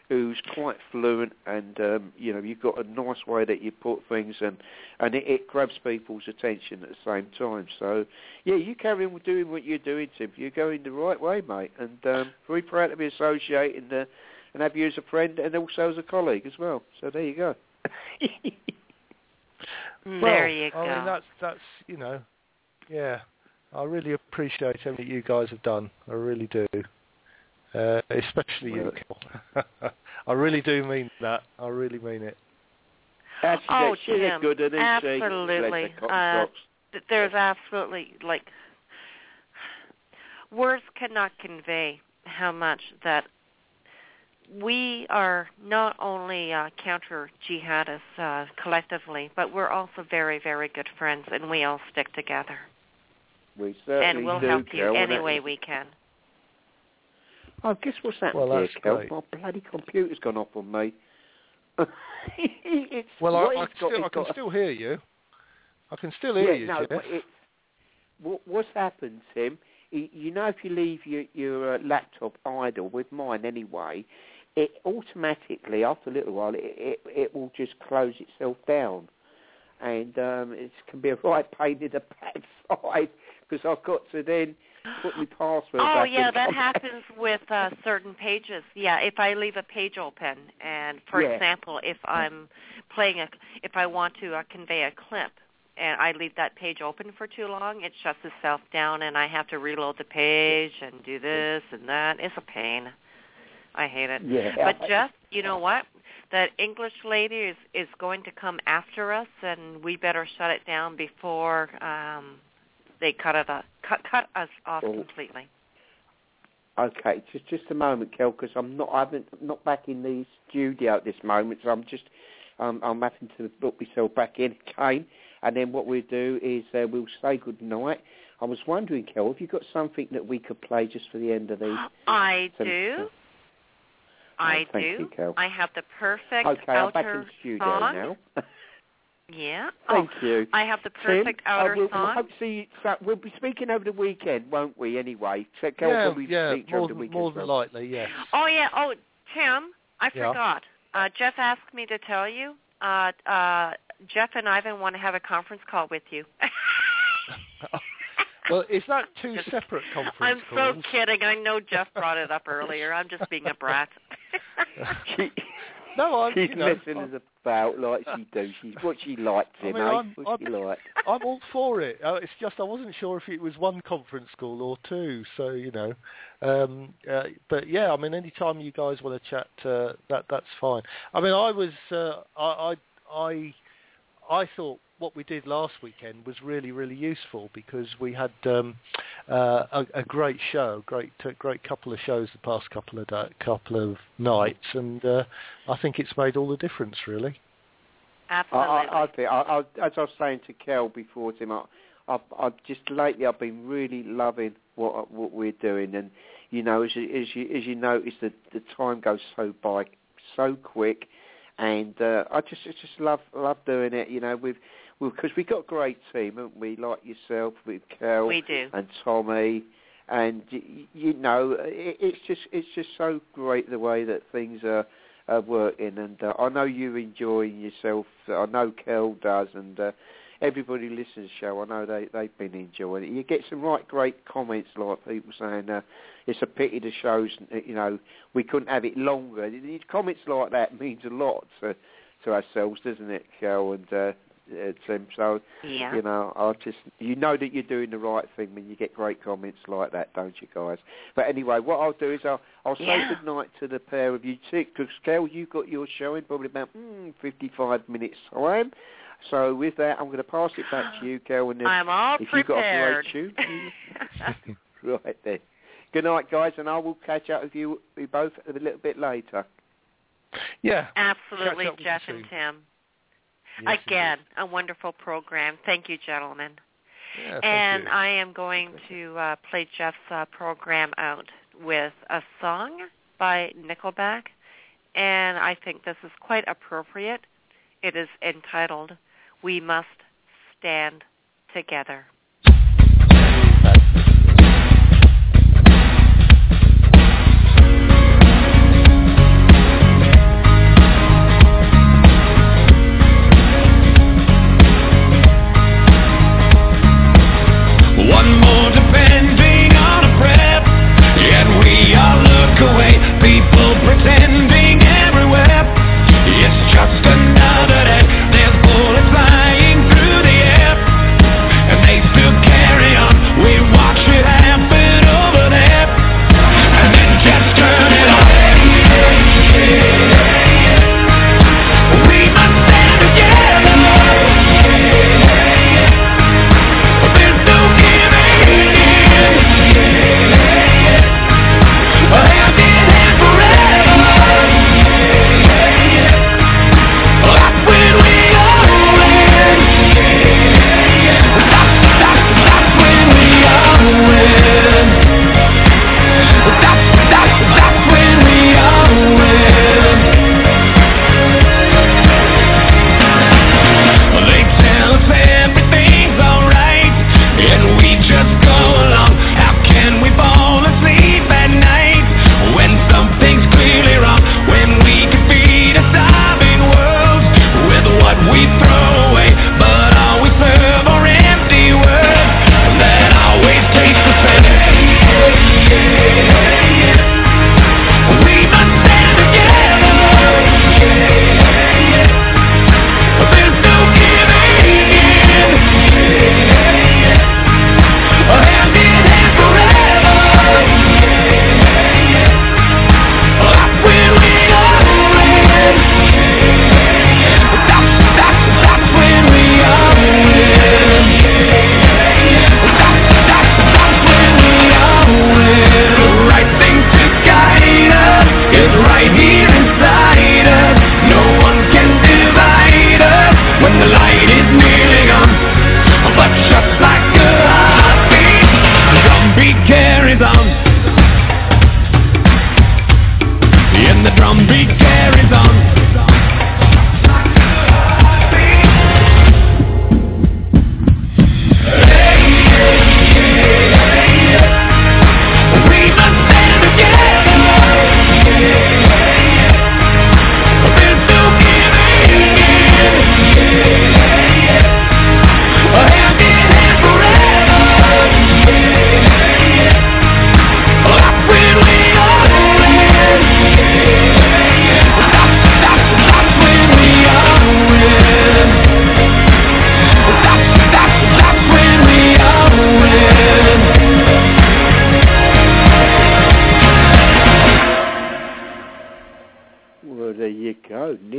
who's quite fluent, and um, you know, you've got a nice way that you put things, and and it, it grabs people's attention at the same time. So, yeah, you carry on doing what you're doing, Tim. You're going the right way, mate, and um, very proud to be associated and, uh, and have you as a friend and also as a colleague as well. So there you go. Well, there you go. I mean, that's that's you know, yeah. I really appreciate everything you guys have done. I really do. Uh, especially you, Kel. I really do mean that. I really mean it. That's, oh, she's Tim, good, isn't absolutely. She? Uh, there's absolutely, like, words cannot convey how much that we are not only uh, counter-jihadists uh, collectively, but we're also very, very good friends, and we all stick together. We certainly and we'll do, help you Kel, any way we can. Oh, guess what's happened well, here, Kel? great. My bloody computer's gone off on me. it's, well, I, I, got, still, I can got, still hear you. I can still hear yeah, you, no, Jeff. It, what, what's happened, Tim, you, you know if you leave your, your uh, laptop idle, with mine anyway, it automatically, after a little while, it, it, it will just close itself down. And um, it can be a right pain in the backside, because I've got to then put my password oh, back yeah, in. that happens with uh, certain pages. Yeah, if I leave a page open, and for yeah. example, if I'm playing a, if I want to uh, convey a clip, and I leave that page open for too long, it shuts itself down, and I have to reload the page and do this and that. It's a pain. I hate it. Yeah. But Jeff, you know what? That English lady is, is going to come after us, and we better shut it down before um, they cut it up, cut cut us off oh. completely. Okay, just just a moment, Kel, because I'm not I haven't not back in the studio at this moment, so I'm just um, I'm having to book myself back in again, and then what we'll do is uh, we'll say good night. I was wondering, Kel, have you got something that we could play just for the end of the? I do. I oh, thank do. You, Kel. I have the perfect okay, outer I'm back in the studio song. now. Yeah. Thank oh, you. I have the perfect Tim, outer uh, we'll, song. We'll, hope to see you, so we'll be speaking over the weekend, won't we, anyway? So, Kel, yeah, we yeah speak more, over the than, weekend more than well. likely, yes. Oh, yeah. Oh, Tim, I yeah. forgot. Uh, Jeff asked me to tell you. Uh, uh, Jeff and Ivan want to have a conference call with you. Well, is that two separate conference I'm calls? so kidding. I know Jeff brought it up earlier. I'm just being a brat. she, no, I'm, she's you know, messing I'm, us about like she does. She's what she likes, I him, mean, eh? I'm, What I'm, she likes. I'm all for it. Uh, it's just I wasn't sure if it was one conference call or two. So you know, um, uh, but yeah, I mean, any time you guys want to chat, uh, that that's fine. I mean, I was, uh, I, I, I, I thought what we did last weekend was really, really useful because we had um, uh, a, a great show, great, uh, great couple of shows the past couple of da- couple of nights, and uh, I think it's made all the difference, really. Absolutely. I, I, I think, I, I, as I was saying to Kel before, Tim, I, I, I just lately I've been really loving what what we're doing, and you know, as you as you, as you notice, the the time goes so by so quick, and uh, I just I just love love doing it. You know, we've because we've got a great team, haven't we? Like yourself, with Kel we do. and Tommy, and you, you know, it, it's just it's just so great the way that things are. Uh, working, and uh, I know you're enjoying yourself. I know Kel does, and uh, everybody who listens to the show, I know they, they've been enjoying it. You get some right great comments, like people saying, uh, it's a pity the show's, you know, we couldn't have it longer. Comments like that means a lot to, to ourselves, doesn't it, Kel? And uh, Tim, so, yeah. you know, I just, you know that you're doing the right thing when you get great comments like that, don't you, guys? But anyway, what I'll do is I'll, I'll say yeah. good night to the pair of you, because, Kel, you got your show in probably about mm, fifty-five minutes time. So with that, I'm going to pass it back to you, Kel. And I'm all if prepared. You've got a great tune, right then. Good night, guys, and I will catch up with you we both a little bit later. Yeah. Absolutely, Jeff and Tim. Yes, Again, a wonderful program. Thank you, gentlemen. Yeah, and you. I am going to uh, play Jeff's uh, program out with a song by Nickelback, and I think this is quite appropriate. It is entitled, We Must Stand Together.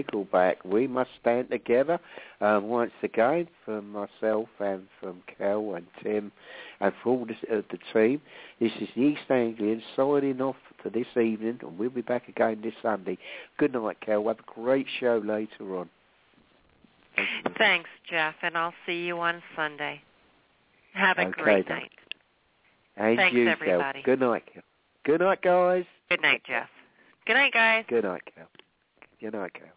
Nickelback, We Must Stand Together. Um, once again, from myself and from Kel and Tim and for all this, uh, the team, this is the East Anglians signing off for this evening, and we'll be back again this Sunday. Good night, Kel. Have a great show later on. Thanks, Jeff, and I'll see you on Sunday. Have a okay, great then. night. And Thanks, you, everybody. Kel. Good night, Kel. Good night, guys. Good night, Jeff. Good night, guys. Good night, Kel. Good night, Kel.